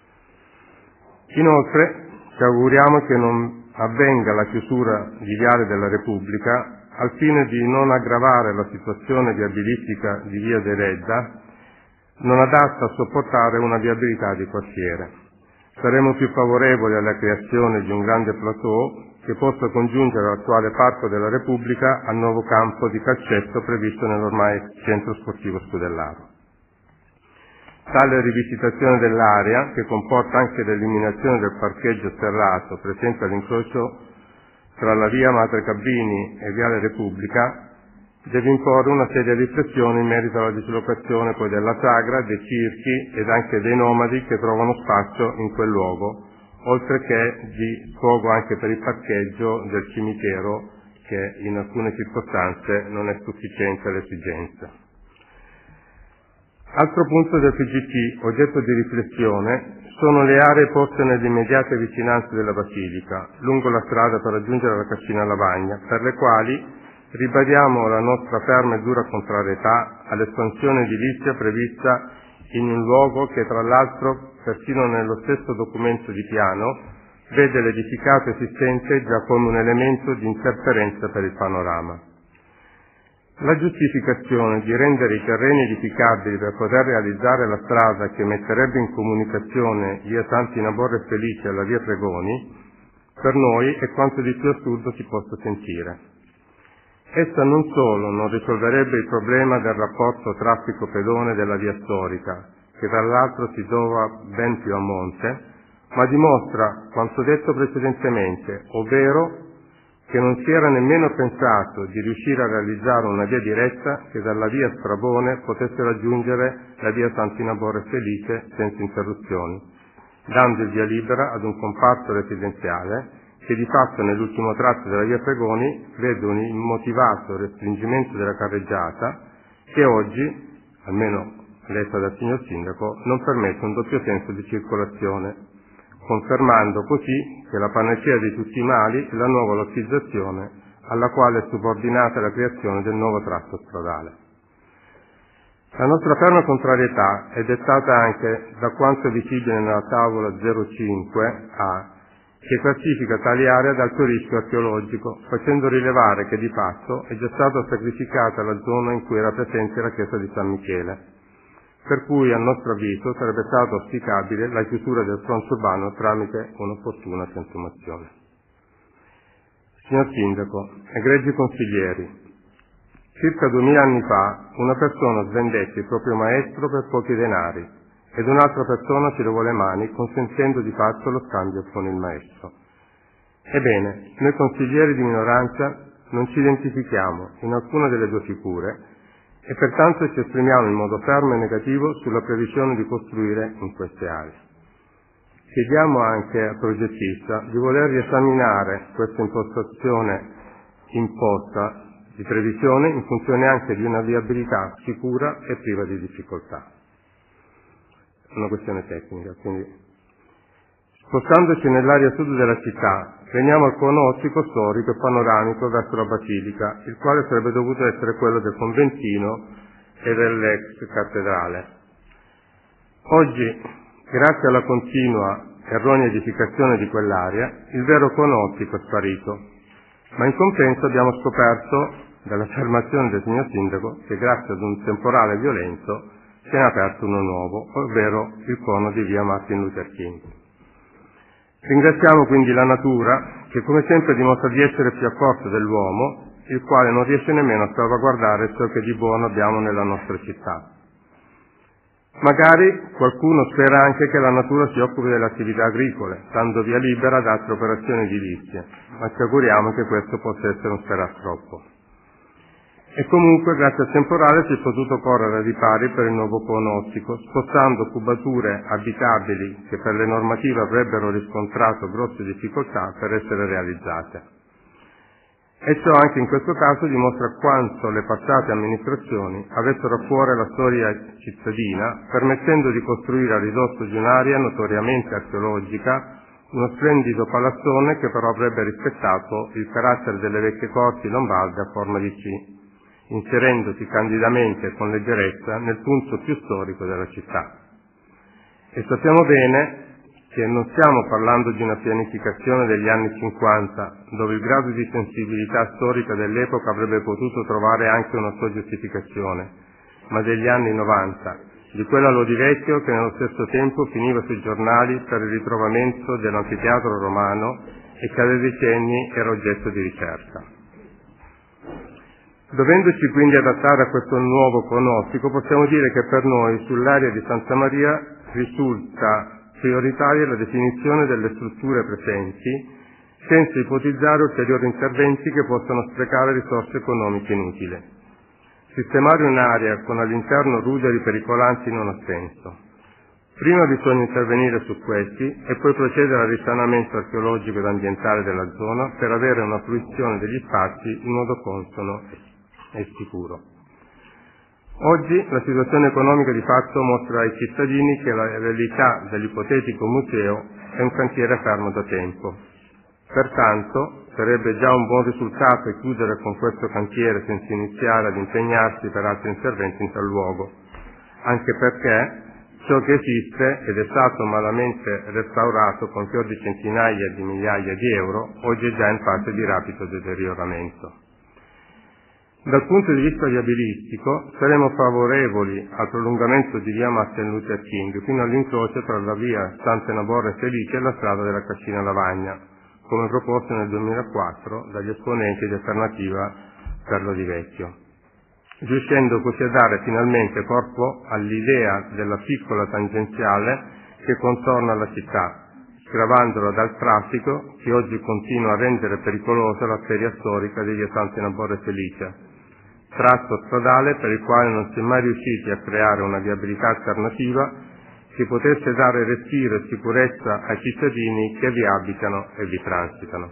Inoltre ci auguriamo che non avvenga la chiusura di Viale della Repubblica al fine di non aggravare la situazione viabilistica di via De Redda, non adatta a sopportare una viabilità di quartiere. Saremo più favorevoli alla creazione di un grande plateau che possa congiungere l'attuale Parco della Repubblica al nuovo campo di calcetto previsto nell'ormai centro sportivo Scudellaro. Tale rivisitazione dell'area, che comporta anche l'eliminazione del parcheggio serrato presente all'incrocio tra la via Madre Cabrini e Viale Repubblica, deve imporre una seria riflessione in merito alla dislocazione poi della sagra, dei circhi ed anche dei nomadi che trovano spazio in quel luogo, oltre che di sfogo anche per il parcheggio del cimitero che in alcune circostanze non è sufficiente alle esigenze. Altro punto del PGT, oggetto di riflessione, sono le aree poste nelle immediate vicinanze della Basilica, lungo la strada per raggiungere la Cascina Lavagna, per le quali ribadiamo la nostra ferma e dura contrarietà all'espansione edilizia prevista in un luogo che, tra l'altro, persino nello stesso documento di piano, vede l'edificato esistente già come un elemento di interferenza per il panorama. La giustificazione di rendere i terreni edificabili per poter realizzare la strada che metterebbe in comunicazione via Santi Naborre e Felice alla via Pregoni, per noi è quanto di più assurdo si possa sentire. Essa non solo non risolverebbe il problema del rapporto traffico-pedone della via storica, che tra l'altro si trova ben più a monte, ma dimostra quanto detto precedentemente, ovvero che non si era nemmeno pensato di riuscire a realizzare una via diretta che dalla via Strabone potesse raggiungere la via Sant'Inaborre Felice senza interruzioni, dando il via libera ad un comparto residenziale che di fatto nell'ultimo tratto della via Pregoni vede un immotivato restringimento della carreggiata che oggi, almeno letta dal signor Sindaco, non permette un doppio senso di circolazione, confermando così che la panacea di tutti i mali è la nuova lottizzazione alla quale è subordinata la creazione del nuovo tratto stradale. La nostra ferma contrarietà è dettata anche da quanto è visibile nella tavola 05A, che classifica tali aree ad alto rischio archeologico, facendo rilevare che di fatto è già stata sacrificata la zona in cui era presente la chiesa di San Michele, per cui a nostro avviso sarebbe stato auspicabile la chiusura del fronte urbano tramite un'opportuna piantumazione. Signor Sindaco, egregi consiglieri, circa 2000 anni fa una persona svendette il proprio maestro per pochi denari ed un'altra persona si lavò le mani consentendo di fatto lo scambio con il maestro. Ebbene, noi consiglieri di minoranza non ci identifichiamo in alcuna delle due figure e pertanto ci esprimiamo in modo fermo e negativo sulla previsione di costruire in queste aree. Chiediamo anche al progettista di voler riesaminare questa impostazione imposta di previsione in funzione anche di una viabilità sicura e priva di difficoltà. Una questione tecnica, quindi spostandoci nell'area sud della città, veniamo al cono ottico storico e panoramico verso la Basilica, il quale sarebbe dovuto essere quello del conventino e dell'ex cattedrale. Oggi, grazie alla continua erronea edificazione di quell'area, il vero cono ottico è sparito, ma in compenso abbiamo scoperto, dall'affermazione del signor Sindaco, che grazie ad un temporale violento se ne è aperto uno nuovo, ovvero il cono di via Martin Luther King. Ringraziamo quindi la natura che come sempre dimostra di essere più accorta dell'uomo, il quale non riesce nemmeno a salvaguardare ciò che di buono abbiamo nella nostra città. Magari qualcuno spera anche che la natura si occupi delle attività agricole, dando via libera ad altre operazioni edilizie, ma ci auguriamo che questo possa essere un sperar troppo. E comunque grazie al temporale si è potuto correre ai ripari per il nuovo conostico, spostando cubature abitabili che per le normative avrebbero riscontrato grosse difficoltà per essere realizzate. E ciò anche in questo caso dimostra quanto le passate amministrazioni avessero a cuore la storia cittadina, permettendo di costruire a ridosso di un'area notoriamente archeologica uno splendido palazzone che però avrebbe rispettato il carattere delle vecchie corti lombarde a forma di C, inserendosi candidamente e con leggerezza nel punto più storico della città. E sappiamo bene che non stiamo parlando di una pianificazione degli anni 50, dove il grado di sensibilità storica dell'epoca avrebbe potuto trovare anche una sua giustificazione, ma degli anni 90, di quella Lodi Vecchio che nello stesso tempo finiva sui giornali per il ritrovamento dell'anfiteatro romano e che da decenni era oggetto di ricerca. Dovendoci quindi adattare a questo nuovo pronostico, possiamo dire che per noi sull'area di Santa Maria risulta prioritaria la definizione delle strutture presenti, senza ipotizzare ulteriori interventi che possano sprecare risorse economiche inutili. Sistemare un'area con all'interno ruderi pericolanti non ha senso. Prima bisogna intervenire su questi e poi procedere al risanamento archeologico ed ambientale della zona per avere una fruizione degli spazi in modo consono e sicuro. Oggi la situazione economica di fatto mostra ai cittadini che la realità dell'ipotetico museo è un cantiere fermo da tempo. Pertanto sarebbe già un buon risultato chiudere con questo cantiere senza iniziare ad impegnarsi per altri interventi in tal luogo, anche perché ciò che esiste ed è stato malamente restaurato con fior di centinaia di migliaia di euro oggi è già in fase di rapido deterioramento. Dal punto di vista viabilistico saremo favorevoli al prolungamento di via Martin Luther King fino all'incrocio tra la via Sant'Enaborra e Felice e la strada della Cascina Lavagna, come proposto nel 2004 dagli esponenti di Alternativa per Lodi Vecchio, riuscendo così a dare finalmente corpo all'idea della piccola tangenziale che contorna la città, sgravandola dal traffico che oggi continua a rendere pericolosa l'arteria storica di via Sant'Enaborra e Felice, tratto stradale per il quale non si è mai riusciti a creare una viabilità alternativa che potesse dare respiro e sicurezza ai cittadini che vi abitano e vi transitano.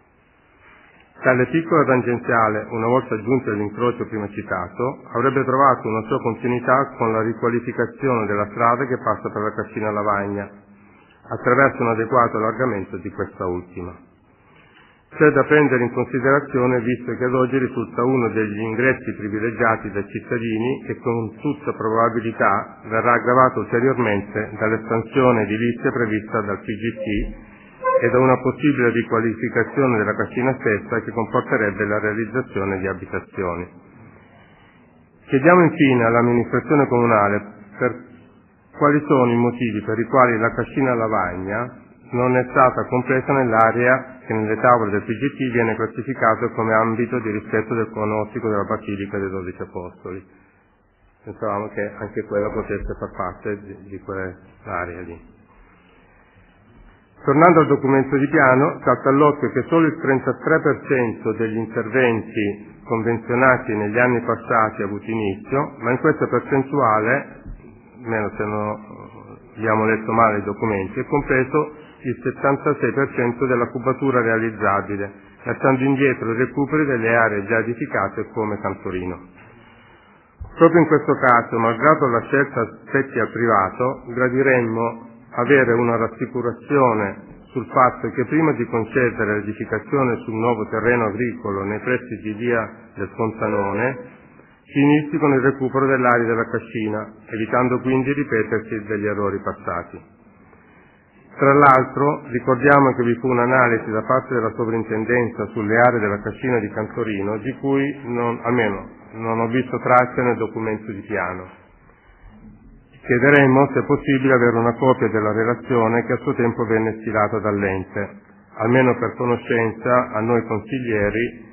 Tale piccola tangenziale, una volta giunta all'incrocio prima citato, avrebbe trovato una sua continuità con la riqualificazione della strada che passa per la Cascina Lavagna, attraverso un adeguato allargamento di questa ultima. C'è da prendere in considerazione visto che ad oggi risulta uno degli ingressi privilegiati dai cittadini e con tutta probabilità verrà aggravato ulteriormente dall'espansione edilizia prevista dal PGT e da una possibile riqualificazione della cascina stessa che comporterebbe la realizzazione di abitazioni. Chiediamo infine all'amministrazione comunale quali sono i motivi per i quali la Cascina Lavagna non è stata compresa nell'area che nelle tavole del PGT viene classificato come ambito di rispetto del conostico della Basilica dei 12 Apostoli. Pensavamo che anche quella potesse far parte di quell'area lì. Tornando al documento di piano, salta all'occhio che solo il 33% degli interventi convenzionati negli anni passati ha avuto inizio, ma in questa percentuale, almeno se non abbiamo letto male i documenti, è compreso il 76% della cubatura realizzabile, lasciando indietro i recuperi delle aree già edificate come Cantorino. Proprio in questo caso, malgrado la scelta spetti al privato, gradiremmo avere una rassicurazione sul fatto che prima di concedere l'edificazione sul nuovo terreno agricolo nei pressi di via del Fontanone si inizi con il recupero dell'area della Cascina, evitando quindi il ripetersi degli errori passati. Tra l'altro ricordiamo che vi fu un'analisi da parte della sovrintendenza sulle aree della Cascina di Cantorino di cui almeno non ho visto traccia nel documento di piano. Chiederemmo se è possibile avere una copia della relazione che a suo tempo venne stilata dall'ente, almeno per conoscenza a noi consiglieri,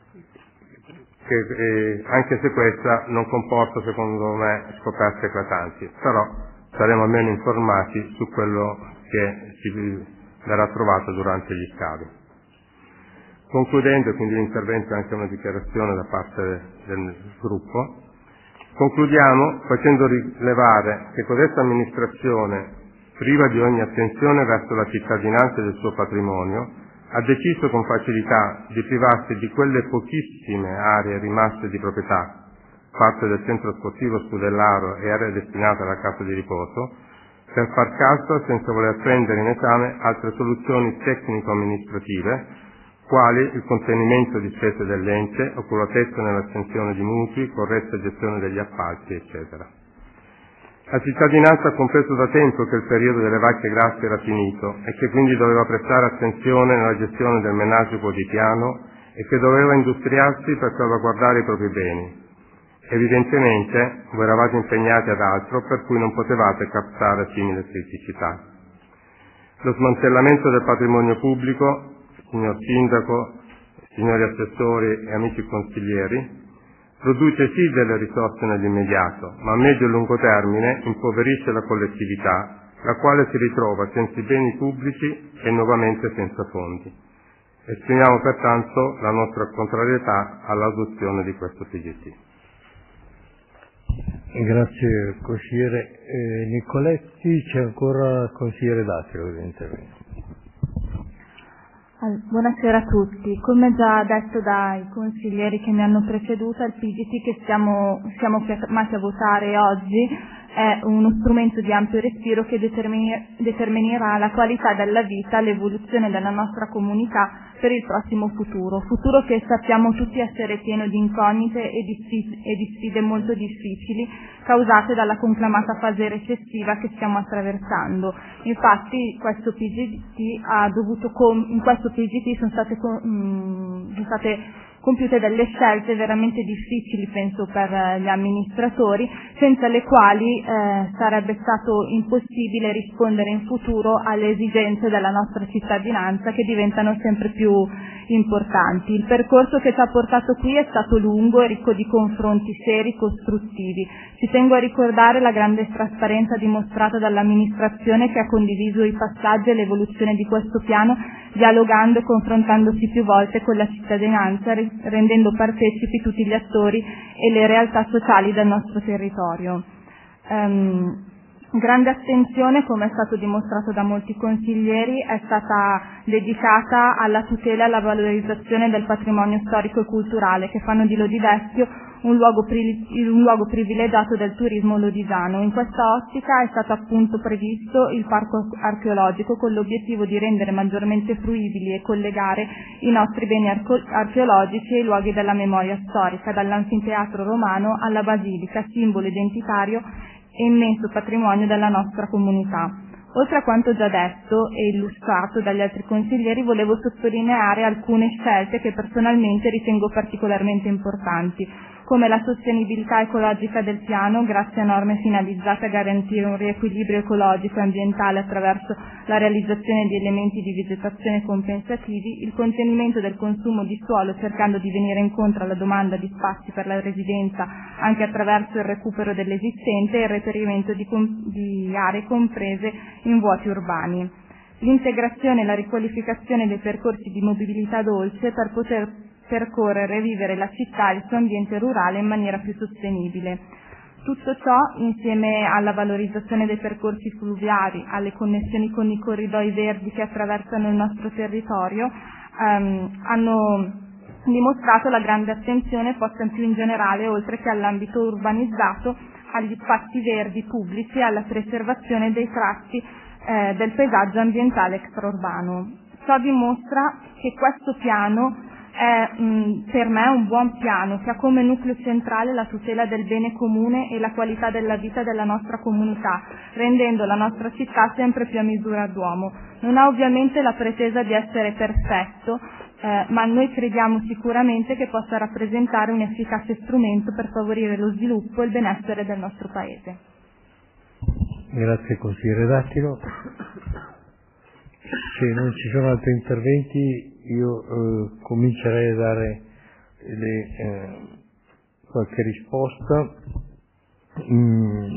anche se questa non comporta secondo me scoperte eclatanti, però saremo almeno informati su quello che ci verrà trovato durante gli scavi. Concludendo, quindi l'intervento è anche una dichiarazione da parte del gruppo, concludiamo facendo rilevare che questa amministrazione, priva di ogni attenzione verso la cittadinanza e del suo patrimonio, ha deciso con facilità di privarsi di quelle pochissime aree rimaste di proprietà, parte del centro sportivo Scudellaro e area destinata alla casa di riposo, per far cassa senza voler prendere in esame altre soluzioni tecnico-amministrative, quali il contenimento di spese dell'ente, oculatezza nell'astensione di mutui, corretta gestione degli appalti, eccetera. La cittadinanza ha compreso da tempo che il periodo delle vacche grasse era finito e che quindi doveva prestare attenzione nella gestione del menaggio quotidiano e che doveva industriarsi per salvaguardare i propri beni. Evidentemente voi eravate impegnati ad altro, per cui non potevate captare simili criticità. Lo smantellamento del patrimonio pubblico, signor Sindaco, signori assessori e amici consiglieri, produce sì delle risorse nell'immediato, ma a medio e lungo termine impoverisce la collettività, la quale si ritrova senza i beni pubblici e nuovamente senza fondi. Esprimiamo pertanto la nostra contrarietà all'adozione di questo PGT. Grazie consigliere Nicoletti. C'è ancora il consigliere Dattilo che deve intervenire. Buonasera a tutti. Come già detto dai consiglieri che mi hanno preceduto, il PGT che siamo chiamati a votare oggi è uno strumento di ampio respiro che determinerà la qualità della vita, l'evoluzione della nostra comunità per il prossimo futuro che sappiamo tutti essere pieno di incognite e di sfide molto difficili causate dalla conclamata fase recessiva che stiamo attraversando. Infatti in questo PGT sono state compiute delle scelte veramente difficili, penso, per gli amministratori, senza le quali sarebbe stato impossibile rispondere in futuro alle esigenze della nostra cittadinanza, che diventano sempre più importanti. Il percorso che ci ha portato qui è stato lungo e ricco di confronti seri, costruttivi. Ci tengo a ricordare la grande trasparenza dimostrata dall'amministrazione, che ha condiviso i passaggi e l'evoluzione di questo piano, dialogando e confrontandosi più volte con la cittadinanza, rendendo partecipi tutti gli attori e le realtà sociali del nostro territorio. Grande attenzione, come è stato dimostrato da molti consiglieri, è stata dedicata alla tutela e alla valorizzazione del patrimonio storico e culturale, che fanno di Lodi Vecchio un luogo privilegiato del turismo lodisano. In questa ottica è stato appunto previsto il parco archeologico, con l'obiettivo di rendere maggiormente fruibili e collegare i nostri beni archeologici ai luoghi della memoria storica, dall'anfiteatro romano alla basilica, simbolo identitario e immenso patrimonio della nostra comunità. Oltre a quanto già detto e illustrato dagli altri consiglieri, volevo sottolineare alcune scelte che personalmente ritengo particolarmente importanti, come la sostenibilità ecologica del piano, grazie a norme finalizzate a garantire un riequilibrio ecologico e ambientale attraverso la realizzazione di elementi di vegetazione compensativi, il contenimento del consumo di suolo cercando di venire incontro alla domanda di spazi per la residenza anche attraverso il recupero dell'esistente e il reperimento di aree comprese in vuoti urbani. L'integrazione e la riqualificazione dei percorsi di mobilità dolce per poter percorrere e vivere la città e il suo ambiente rurale in maniera più sostenibile. Tutto ciò, insieme alla valorizzazione dei percorsi fluviali, alle connessioni con i corridoi verdi che attraversano il nostro territorio, hanno dimostrato la grande attenzione posta più in generale, oltre che all'ambito urbanizzato, agli spazi verdi pubblici e alla preservazione dei tratti del paesaggio ambientale extraurbano. Ciò dimostra che questo piano è per me un buon piano che ha come nucleo centrale la tutela del bene comune e la qualità della vita della nostra comunità, rendendo la nostra città sempre più a misura d'uomo. Non ha ovviamente la pretesa di essere perfetto, ma noi crediamo sicuramente che possa rappresentare un efficace strumento per favorire lo sviluppo e il benessere del nostro Paese. Grazie consigliere Dattilo. Se non ci sono altri interventi, io comincerei a dare qualche risposta.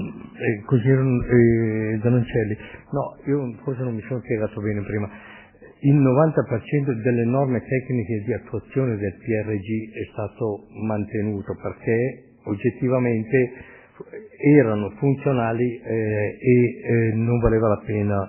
Consigliere Zanoncelli, no, io forse non mi sono spiegato bene prima. il 90% delle norme tecniche di attuazione del PRG è stato mantenuto perché oggettivamente erano funzionali e non valeva la pena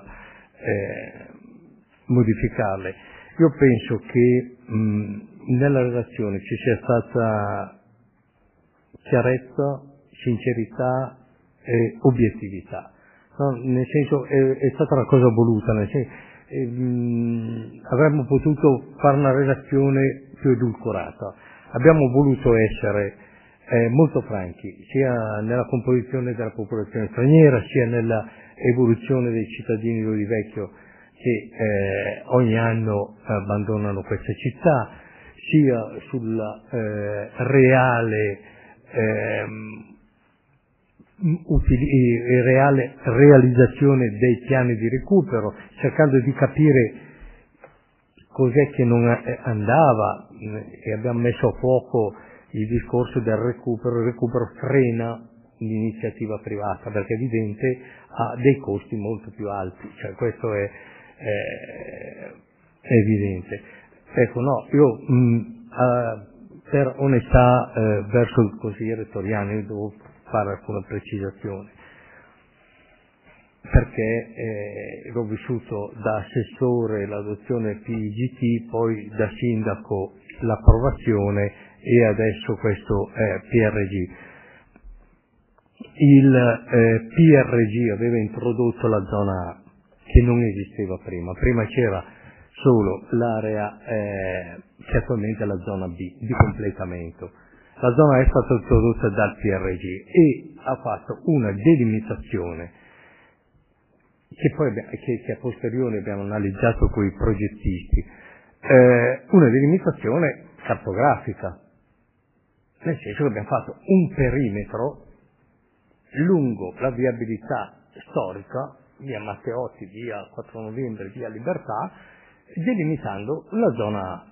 modificarle. Io penso che nella relazione ci sia stata chiarezza, sincerità e obiettività, no? Nel senso è stata una cosa voluta, nel senso, avremmo potuto fare una relazione più edulcorata, abbiamo voluto essere molto franchi sia nella composizione della popolazione straniera sia nella evoluzione dei cittadini di Vecchio che ogni anno abbandonano questa città, sia sulla reale realizzazione dei piani di recupero, cercando di capire cos'è che non andava, e abbiamo messo a fuoco il discorso del recupero. Il recupero frena l'iniziativa privata perché è evidente ha dei costi molto più alti, cioè questo è evidente. Ecco, no, io per onestà verso il consigliere Toriani devo fare alcune precisazioni, perché l'ho vissuto da assessore l'adozione PIGT, poi da sindaco l'approvazione e adesso questo PRG. Il PRG aveva introdotto la zona A che non esisteva prima c'era solo l'area che attualmente è la zona B di completamento. La zona A è stata introdotta dal PRG e ha fatto una delimitazione che poi che a posteriori abbiamo analizzato con i progettisti, una delimitazione cartografica, nel senso che abbiamo fatto un perimetro lungo la viabilità storica, via Matteotti, via 4 Novembre, via Libertà, delimitando la zona A.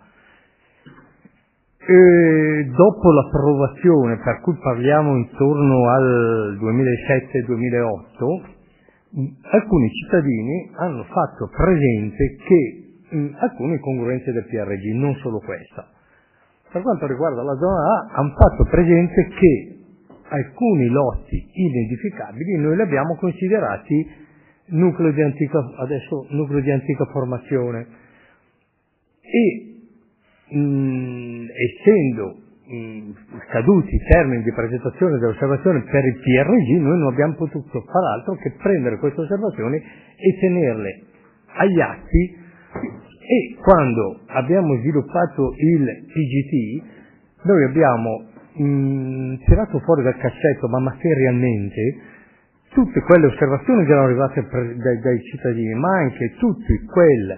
Dopo l'approvazione, per cui parliamo intorno al 2007-2008, alcuni cittadini hanno fatto presente che alcune incongruenze del PRG, non solo questa. Per quanto riguarda la zona A, hanno fatto presente che alcuni lotti inedificabili noi li abbiamo considerati nucleo di antica formazione e essendo scaduti i termini di presentazione dell'osservazione per il PRG, noi non abbiamo potuto far altro che prendere queste osservazioni e tenerle agli atti, e quando abbiamo sviluppato il PGT noi abbiamo tirato fuori dal cassetto, ma materialmente, tutte quelle osservazioni che erano arrivate dai cittadini, ma anche tutti quei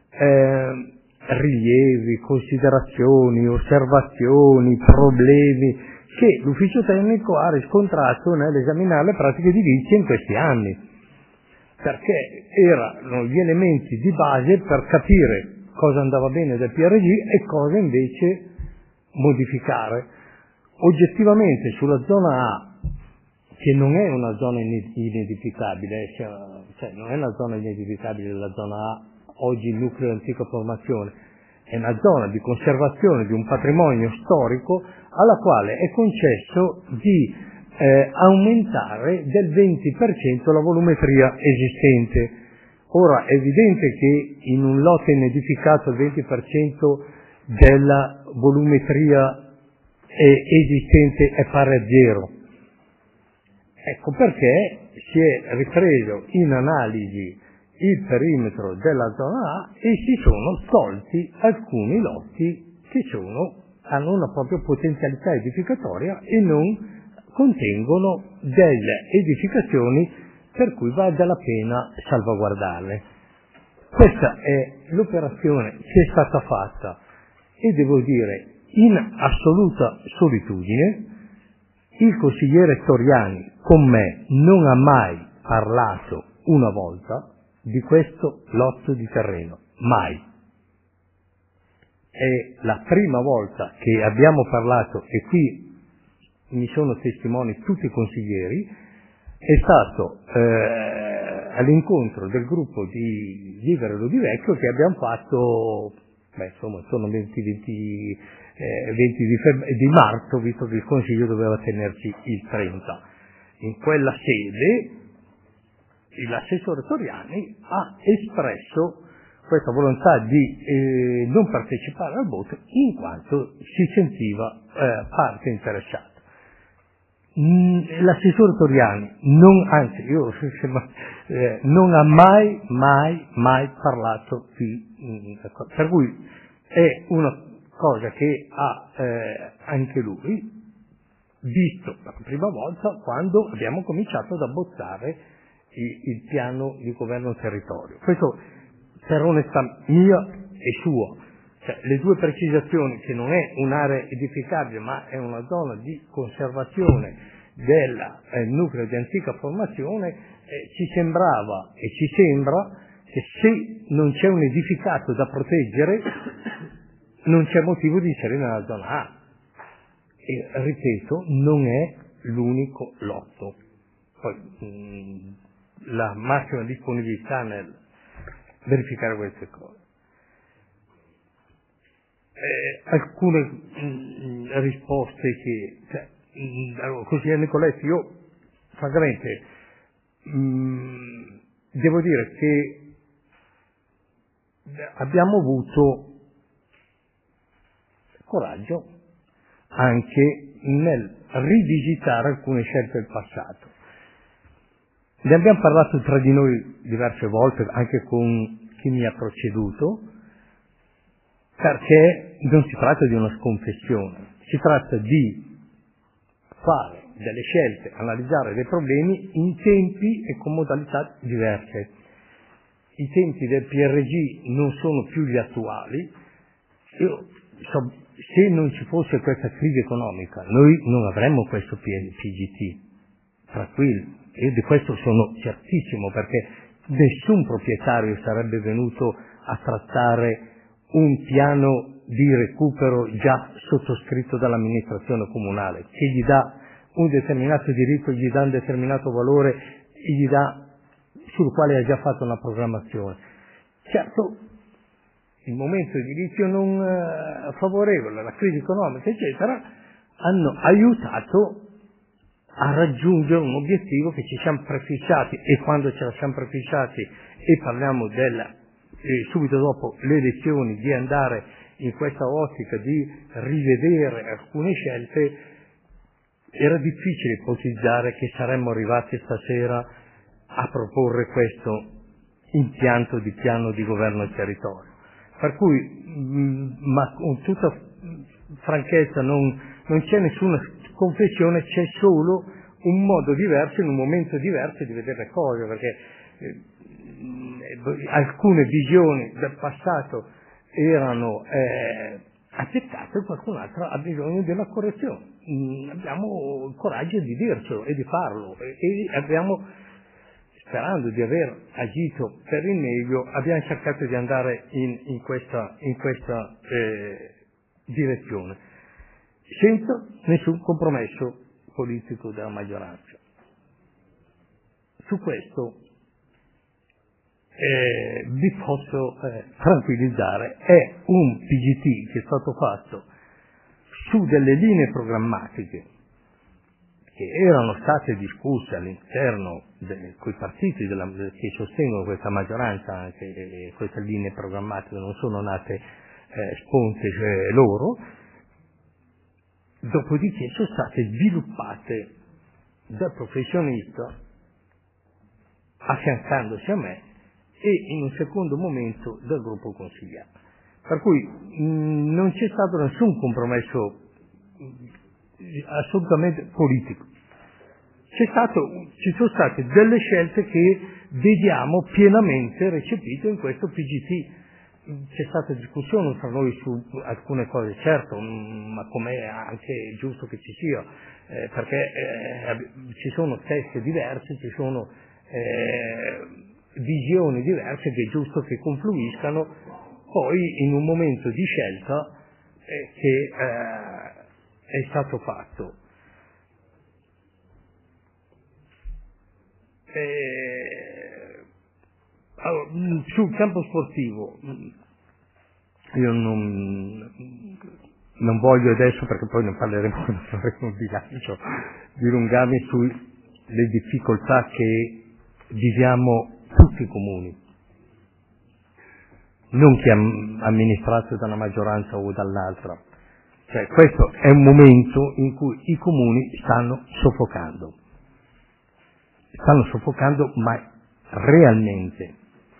rilievi, considerazioni, osservazioni, problemi che l'ufficio tecnico ha riscontrato nell'esaminare le pratiche edilizie in questi anni, perché erano gli elementi di base per capire cosa andava bene del PRG e cosa invece modificare. Oggettivamente sulla zona A, che non è una zona inedificabile, cioè non è una zona inedificabile la zona A, oggi il nucleo di antica formazione, è una zona di conservazione di un patrimonio storico alla quale è concesso di aumentare del 20% la volumetria esistente. Ora è evidente che in un lotte inedificato il 20% della volumetria esistente è pari a zero. Ecco perché si è ripreso in analisi il perimetro della zona A e si sono tolti alcuni lotti che hanno una propria potenzialità edificatoria e non contengono delle edificazioni per cui vale la pena salvaguardarle. Questa è l'operazione che è stata fatta e devo dire in assoluta solitudine. Il consigliere Toriani con me non ha mai parlato una volta di questo lotto di terreno, mai. È la prima volta che abbiamo parlato, e qui mi sono testimoni tutti i consiglieri, è stato all'incontro del gruppo di Vivere Ludivecchio che abbiamo fatto, sono 20 di marzo, visto che il Consiglio doveva tenersi il 30. In quella sede l'assessore Toriani ha espresso questa volontà di non partecipare al voto in quanto si sentiva parte interessata. L'assessore Toriani non ha mai parlato di per cui è una cosa che ha anche lui visto per la prima volta quando abbiamo cominciato ad abbozzare il piano di governo territorio. Questo per onestà mia e sua. Cioè, le due precisazioni che non è un'area edificabile ma è una zona di conservazione del nucleo di antica formazione, ci sembrava e ci sembra che se non c'è un edificato da proteggere non c'è motivo di inserire nella zona A. E ripeto, non è l'unico lotto. Poi la massima disponibilità nel verificare queste cose. Alcune risposte che consigliere Nicoletti, io francamente devo dire che abbiamo avuto coraggio anche nel rivisitare alcune scelte del passato. Ne abbiamo parlato tra di noi diverse volte, anche con chi mi ha preceduto, perché non si tratta di una sconfessione, si tratta di fare delle scelte, analizzare dei problemi in tempi e con modalità diverse. I tempi del PRG non sono più gli attuali. Se non ci fosse questa crisi economica, noi non avremmo questo PGT, tranquillo. Io di questo sono certissimo, perché nessun proprietario sarebbe venuto a trattare un piano di recupero già sottoscritto dall'amministrazione comunale, che gli dà un determinato diritto, gli dà un determinato valore, gli dà, sul quale ha già fatto una programmazione. Certo, il momento edilizio non favorevole, la crisi economica, eccetera, hanno aiutato a raggiungere un obiettivo che ci siamo prefissati, e quando ce la siamo prefissati e parliamo subito dopo le elezioni, di andare in questa ottica di rivedere alcune scelte, era difficile ipotizzare che saremmo arrivati stasera a proporre questo impianto di piano di governo del territorio. Per cui, ma con tutta franchezza, non c'è nessuna confessione, c'è solo un modo diverso, in un momento diverso di vedere le cose, perché alcune visioni del passato erano accettate, qualcun altro ha bisogno di una correzione. Abbiamo il coraggio di dircelo e di farlo, e abbiamo, sperando di aver agito per il meglio, abbiamo cercato di andare in questa direzione, senza nessun compromesso politico della maggioranza. Su questo vi posso tranquillizzare, è un PGT che è stato fatto su delle linee programmatiche che erano state discusse all'interno coi partiti che sostengono questa maggioranza, anche queste linee programmatiche non sono nate sponte loro, dopodiché sono state sviluppate dal professionista affiancandosi a me e in un secondo momento dal gruppo consigliare. Per cui non c'è stato nessun compromesso assolutamente politico. Ci sono state delle scelte che vediamo pienamente recepite in questo PGT. C'è stata discussione tra noi su alcune cose, certo, ma com'è anche giusto che ci sia, perché ci sono teste diverse, ci sono visioni diverse che è giusto che confluiscano poi in un momento di scelta che è stato fatto. Allora, sul campo sportivo, io non voglio adesso, perché poi ne parleremo quando faremo il bilancio, dilungarmi sulle difficoltà che viviamo tutti i comuni, non chi è amministrato da una maggioranza o dall'altra. Cioè, questo è un momento in cui i comuni stanno soffocando, ma realmente.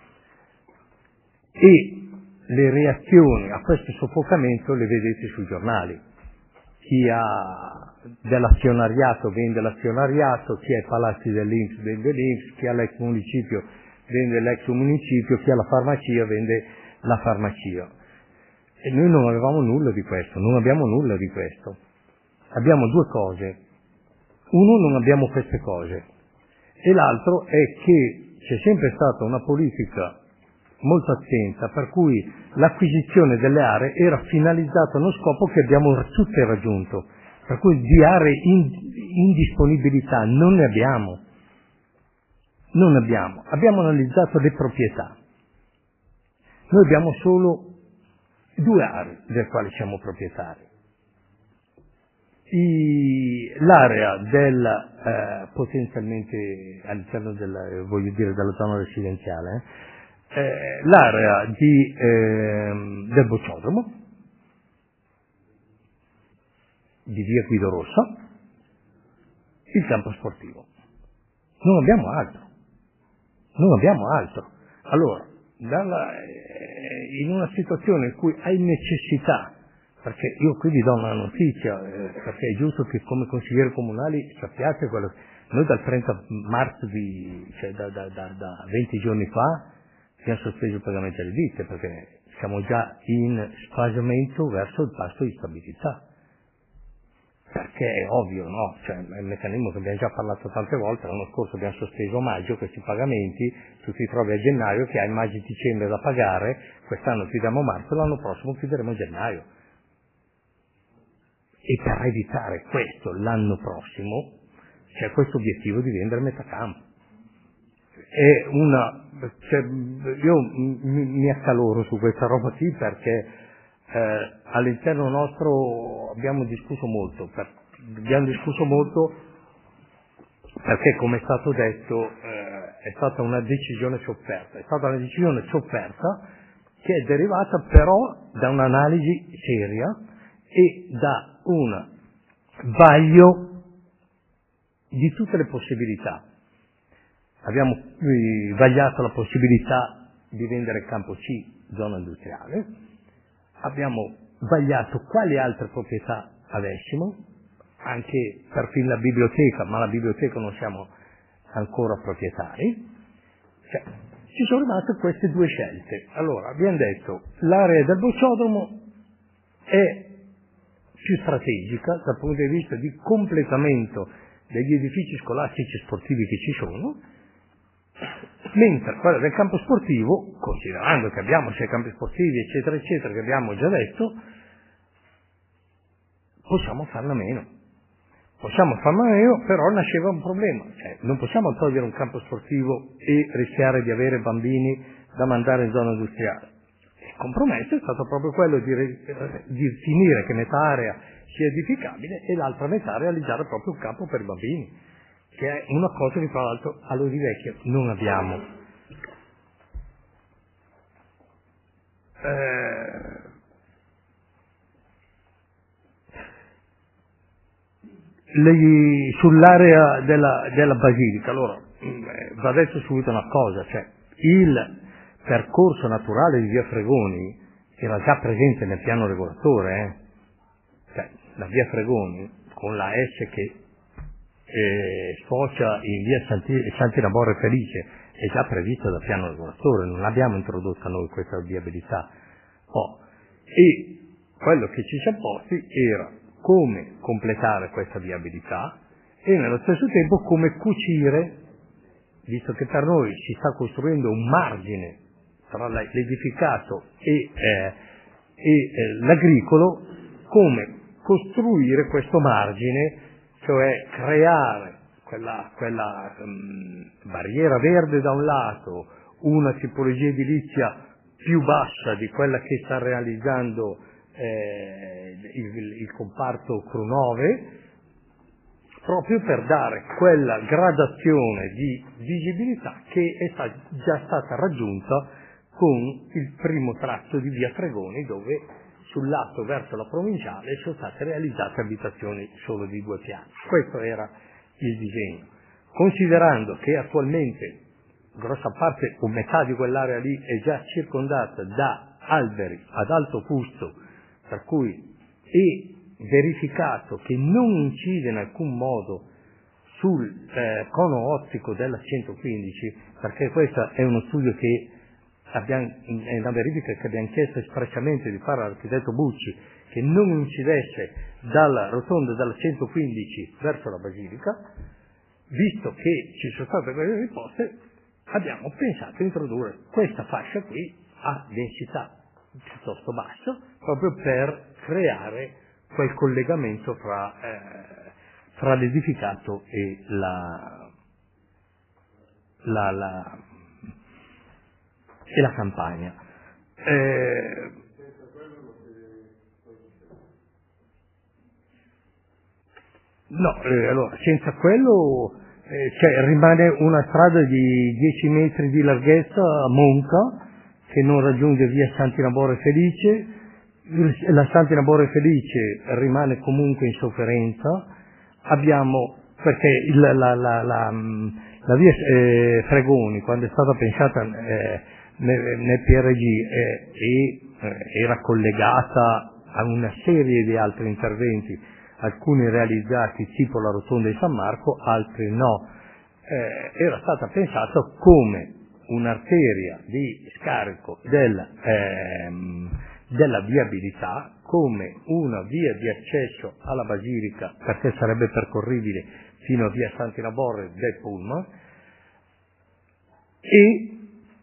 E le reazioni a questo soffocamento le vedete sui giornali. Chi ha dell'azionariato vende l'azionariato, chi ha i palazzi dell'Inps vende l'Inps, chi ha l'ex municipio vende l'ex municipio, chi ha la farmacia vende la farmacia. E noi non avevamo nulla di questo, non abbiamo nulla di questo. Abbiamo due cose. Uno, non abbiamo queste cose. E l'altro è che c'è sempre stata una politica molto attenta, per cui l'acquisizione delle aree era finalizzata a uno scopo che abbiamo tutte raggiunto, per cui di aree in disponibilità non ne abbiamo. Abbiamo analizzato le proprietà. Noi abbiamo solo 2 aree delle quali siamo proprietari. L'area del potenzialmente all'interno della zona residenziale, l'area del Bocciodromo, di via Guido Rossa, il campo sportivo. Non abbiamo altro. Allora, in una situazione in cui hai necessità, perché io qui vi do una notizia, perché è giusto che come consiglieri comunali sappiate quello. Noi dal 30 marzo, cioè da 20 giorni fa, abbiamo sospeso il pagamento delle ditte, perché siamo già in sfasamento verso il patto di stabilità. Perché è ovvio, no? Cioè, è un meccanismo che abbiamo già parlato tante volte. L'anno scorso abbiamo sospeso a maggio questi pagamenti, tu ti trovi a gennaio che hai maggio e dicembre da pagare, quest'anno chiudiamo marzo, l'anno prossimo chiuderemo gennaio. E per evitare questo l'anno prossimo c'è questo obiettivo di vendere metà campo. Io mi accaloro su questa roba qui perché all'interno nostro abbiamo discusso molto perché, come è stato detto, è stata una decisione sofferta. È stata una decisione sofferta che è derivata però da un'analisi seria e da un vaglio di tutte le possibilità. Abbiamo vagliato la possibilità di vendere campo C, zona industriale, abbiamo vagliato quali altre proprietà avessimo, anche perfino la biblioteca, ma la biblioteca non siamo ancora proprietari. Cioè, ci sono rimaste queste 2 scelte. Allora, abbiamo detto, l'area del Bocciodromo è più strategica dal punto di vista di completamento degli edifici scolastici e sportivi che ci sono, mentre quella del campo sportivo, considerando che abbiamo 6 campi sportivi eccetera eccetera che abbiamo già detto, possiamo farla meno, però nasceva un problema, cioè non possiamo togliere un campo sportivo e rischiare di avere bambini da mandare in zona industriale. Il compromesso è stato proprio quello di finire che metà area sia edificabile e l'altra metà realizzare proprio un campo per i bambini, che è una cosa che tra l'altro a Lodivecchia non abbiamo. Sull'area della Basilica, allora va detto subito una cosa, cioè il percorso naturale di via Fregoni era già presente nel piano regolatore, cioè la via Fregoni con la S che sfocia in via Santi Naborre Felice è già prevista dal piano regolatore, non l'abbiamo introdotta noi questa viabilità. E quello che ci siamo posti era come completare questa viabilità e nello stesso tempo come cucire, visto che per noi si sta costruendo un margine tra l'edificato e l'agricolo, come costruire questo margine, cioè creare quella barriera verde da un lato, una tipologia edilizia più bassa di quella che sta realizzando il comparto Cru9, proprio per dare quella gradazione di visibilità che è già stata raggiunta con il primo tratto di via Fregoni, dove sul lato verso la provinciale sono state realizzate abitazioni solo di 2 piani. Questo era il disegno. Considerando che attualmente grossa parte o metà di quell'area lì è già circondata da alberi ad alto fusto, per cui è verificato che non incide in alcun modo sul cono ottico della 115, perché questo è uno studio che è una verifica che abbiamo chiesto espressamente di fare all'architetto Bucci, che non incidesse dalla rotonda della 115 verso la Basilica. Visto che ci sono state quelle risposte, abbiamo pensato di introdurre questa fascia qui a densità piuttosto bassa, proprio per creare quel collegamento fra l'edificato e la campagna. Allora, senza quello rimane una strada di 10 metri di larghezza a monca, che non raggiunge via Sant'Inabore Felice. La Sant'Inabore Felice rimane comunque in sofferenza. Abbiamo, perché la via Fregoni, quando è stata pensata nel PRG, era collegata a una serie di altri interventi, alcuni realizzati tipo la rotonda di San Marco, altri no. Era stata pensata come un'arteria di scarico della viabilità, come una via di accesso alla Basilica, perché sarebbe percorribile fino a via Sant'Inabore del Pullman, e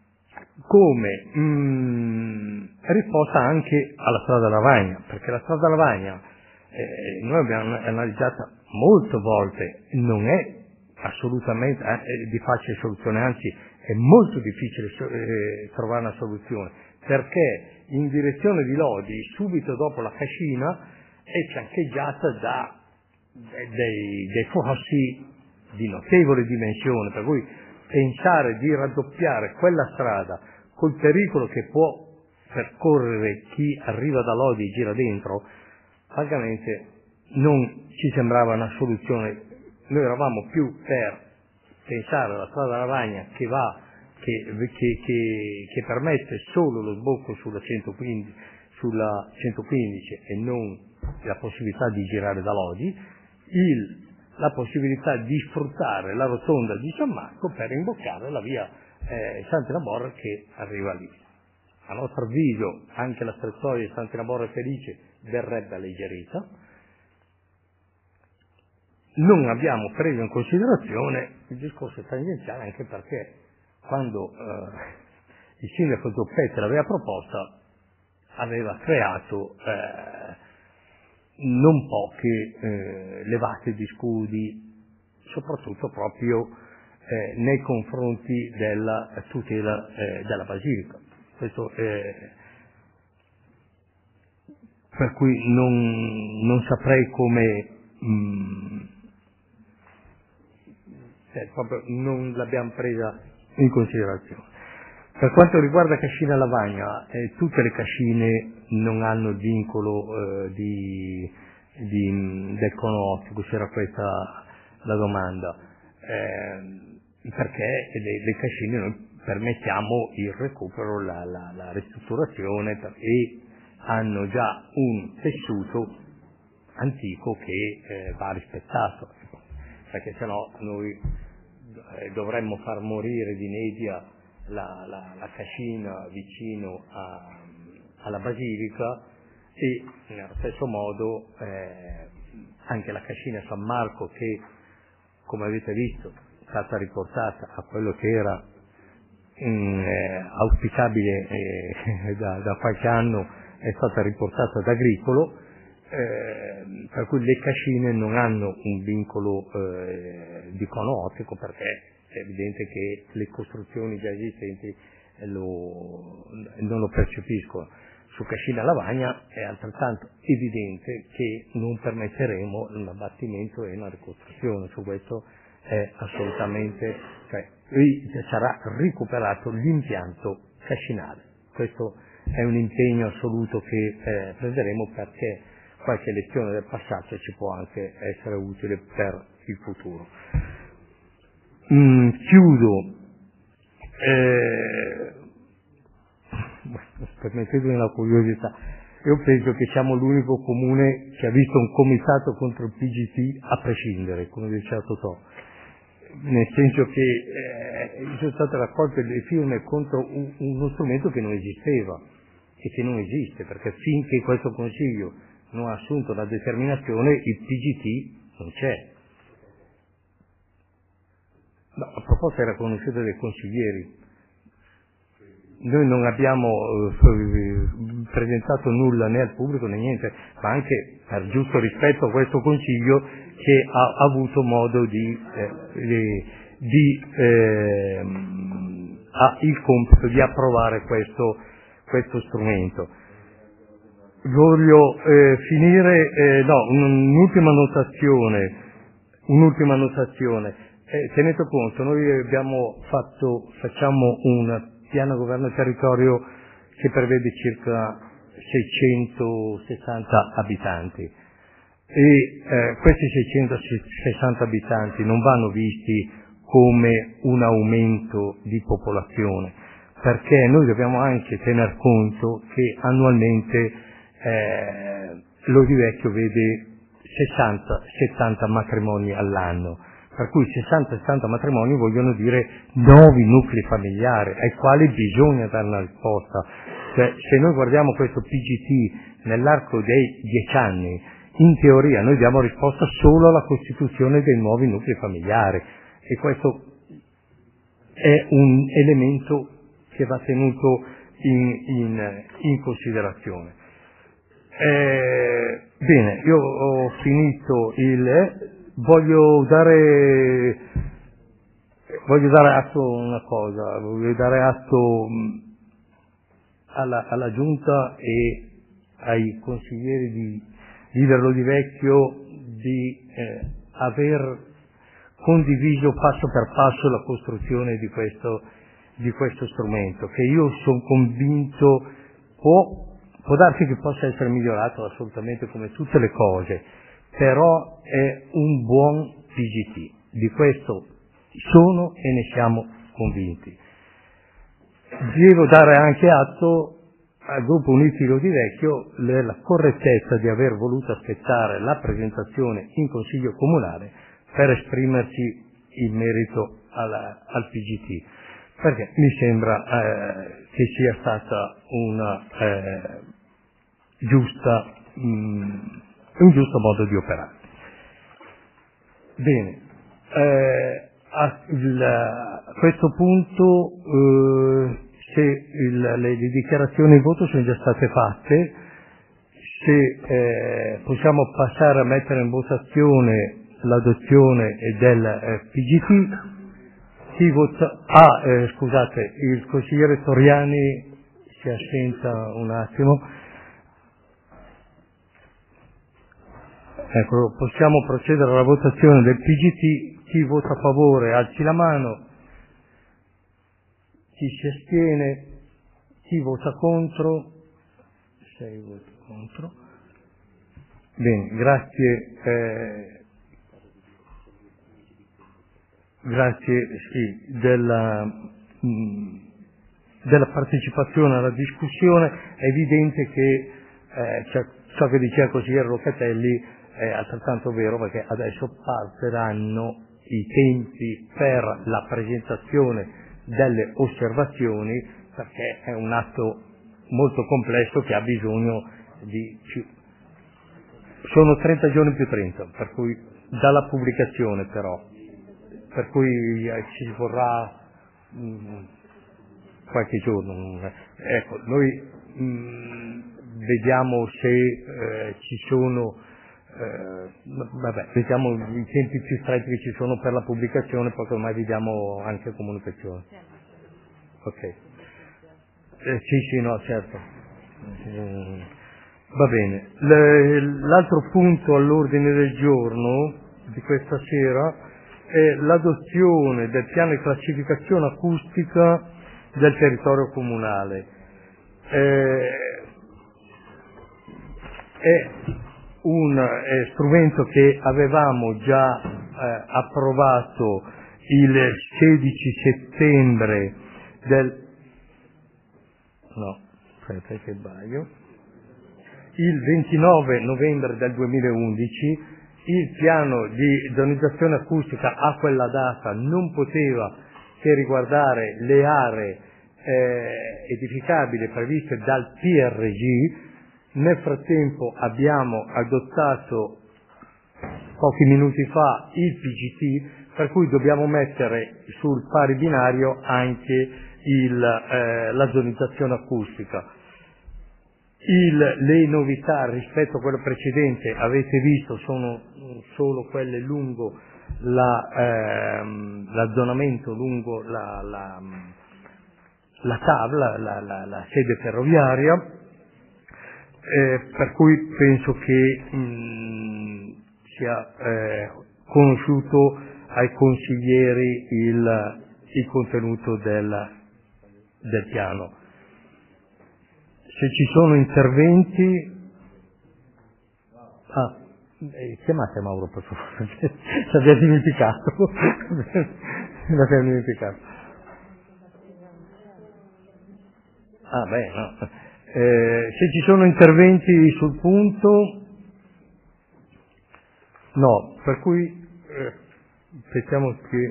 come risposta anche alla strada Lavagna, perché la strada Lavagna noi abbiamo analizzata molte volte, non è assolutamente di facile soluzione, anzi è molto difficile trovare una soluzione, perché in direzione di Lodi, subito dopo la Cascina, è fiancheggiata da dei fossi di notevole dimensione, per cui pensare di raddoppiare quella strada col pericolo che può percorrere chi arriva da Lodi e gira dentro, francamente non ci sembrava una soluzione. Noi eravamo più per pensare alla strada Lavagna che permette solo lo sbocco sulla 115 e non la possibilità di girare da Lodi, la possibilità di sfruttare la rotonda di San Marco per imboccare la via Sant'Inabore che arriva lì. A nostro avviso anche la strettoia di Sant'Inabore Felice verrebbe alleggerita. Non abbiamo preso in considerazione il discorso tangenziale, anche perché quando il sindaco Zoppetti l'aveva proposta aveva creato non poche levate di scudi, soprattutto proprio nei confronti della tutela della Basilica. Questo per cui non saprei come proprio non l'abbiamo presa in considerazione. Per quanto riguarda Cascina Lavagna, tutte le cascine non hanno il vincolo del cono ottico, c'era questa la domanda, perché le cascine noi permettiamo il recupero, la ristrutturazione, e hanno già un tessuto antico che va rispettato, perché sennò noi dovremmo far morire di nebbia la cascina vicino alla Basilica, e nello stesso modo anche la cascina San Marco, che come avete visto è stata riportata a quello che era auspicabile da qualche anno, è stata riportata ad agricolo, per cui le cascine non hanno un vincolo di cono ottico, perché è evidente che le costruzioni già esistenti non lo percepiscono. Su Cascina Lavagna è altrettanto evidente che non permetteremo un abbattimento e una ricostruzione, su questo è assolutamente, cioè sarà recuperato l'impianto cascinale. Questo è un impegno assoluto che prenderemo, perché qualche lezione del passato ci può anche essere utile per il futuro. Chiudo. Permettetemi la curiosità. Io penso che siamo l'unico comune che ha visto un comitato contro il PGT a prescindere, come diceva Totò. Nel senso che sono state raccolte le firme contro uno strumento che non esisteva e che non esiste, perché finché questo Consiglio non ha assunto la determinazione, il PGT non c'è. No, la proposta era conosciuta dai consiglieri. Noi non abbiamo presentato nulla né al pubblico né niente, ma anche per giusto rispetto a questo Consiglio che ha avuto modo ha il compito di approvare questo strumento. Voglio finire, un'ultima notazione. Tenete conto, noi facciamo un piano governo territorio che prevede circa 660 abitanti e questi 660 abitanti non vanno visti come un aumento di popolazione, perché noi dobbiamo anche tener conto che annualmente Lodi Vecchio vede 60-70 matrimoni all'anno, per cui 60-70 matrimoni vogliono dire nuovi nuclei familiari ai quali bisogna dare una risposta. Cioè, se noi guardiamo questo PGT nell'arco dei 10 anni, in teoria noi diamo risposta solo alla costituzione dei nuovi nuclei familiari, e questo è un elemento che va tenuto in considerazione. Bene, io ho finito voglio dare atto una cosa, voglio dare atto alla Giunta e ai consiglieri di Lodi Vecchio di aver condiviso passo per passo la costruzione di questo strumento, che io sono convinto può darsi che possa essere migliorato assolutamente come tutte le cose, però è un buon PGT, di questo sono e ne siamo convinti. Devo dare anche atto al gruppo Uniti Lodi Vecchio la correttezza di aver voluto aspettare la presentazione in Consiglio Comunale per esprimerci in merito al PGT, perché mi sembra che sia stata un giusto modo di operare. Bene, a questo punto se le dichiarazioni di voto sono già state fatte, se possiamo passare a mettere in votazione l'adozione del PGT. Si vota. Scusate, il consigliere Toriani si assenta un attimo. Ecco, possiamo procedere alla votazione del PGT. Chi vota a favore alzi la mano, chi si astiene, chi vota contro. 6 voti contro. Bene, grazie della partecipazione alla discussione. È evidente che ciò che diceva il consigliere Locatelli è altrettanto vero, perché adesso partiranno i tempi per la presentazione delle osservazioni, perché è un atto molto complesso che ha bisogno di sono 30 giorni più 30, per cui dalla pubblicazione però, per cui ci vorrà qualche giorno. Ecco, noi vediamo se ci sono vabbè, vediamo i tempi più stretti che ci sono per la pubblicazione, poi ormai vi diamo anche comunicazione. Ok. Sì, no, certo. Va bene. L'altro punto all'ordine del giorno di questa sera è l'adozione del piano di classificazione acustica del territorio comunale. È un strumento che avevamo già approvato il 16 settembre il 29 novembre del 2011. Il piano di zonizzazione acustica a quella data non poteva che riguardare le aree edificabili previste dal PRG. Nel frattempo abbiamo adottato pochi minuti fa il PGT, per cui dobbiamo mettere sul pari binario anche la zonizzazione acustica. Le novità rispetto a quello precedente, avete visto, sono solo quelle lungo l'azzonamento, lungo la TAV, la sede ferroviaria, per cui penso che sia conosciuto ai consiglieri il contenuto del piano. Se ci sono interventi... chiamate Mauro per favore, ci abbiamo dimenticato. No. Se ci sono interventi sul punto... No, per cui aspettiamo che...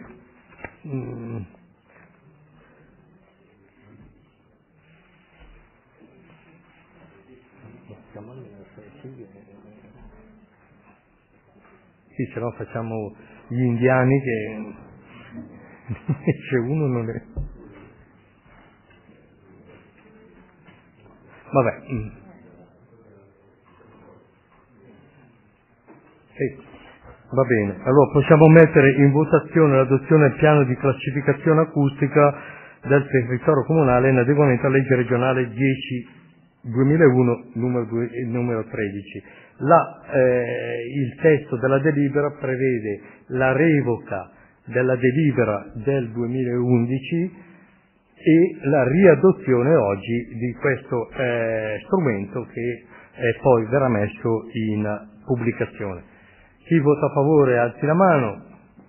Sì, se no facciamo gli indiani che c'è uno non è. Vabbè. Sì, va bene. Allora possiamo mettere in votazione l'adozione del piano di classificazione acustica del territorio comunale in adeguamento alla legge regionale 10/2001 numero 13. Il testo della delibera prevede la revoca della delibera del 2011 e la riadozione oggi di questo strumento che poi verrà messo in pubblicazione. Chi vota a favore alzi la mano.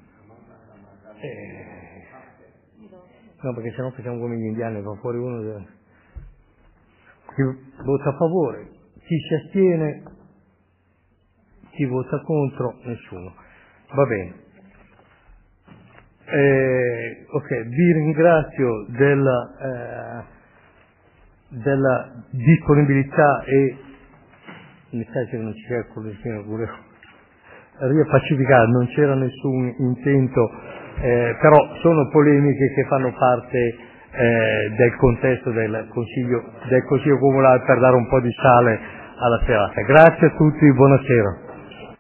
No, perché sennò facciamo come gli indiani, va fuori uno. Chi vota a favore, chi si astiene, chi vota contro, nessuno. Va bene. Ok, vi ringrazio della disponibilità e mi sa che non c'era riappacificare, non c'era nessun intento, però sono polemiche che fanno parte del contesto del Consiglio Comunale per dare un po' di sale alla serata. Grazie a tutti, buonasera.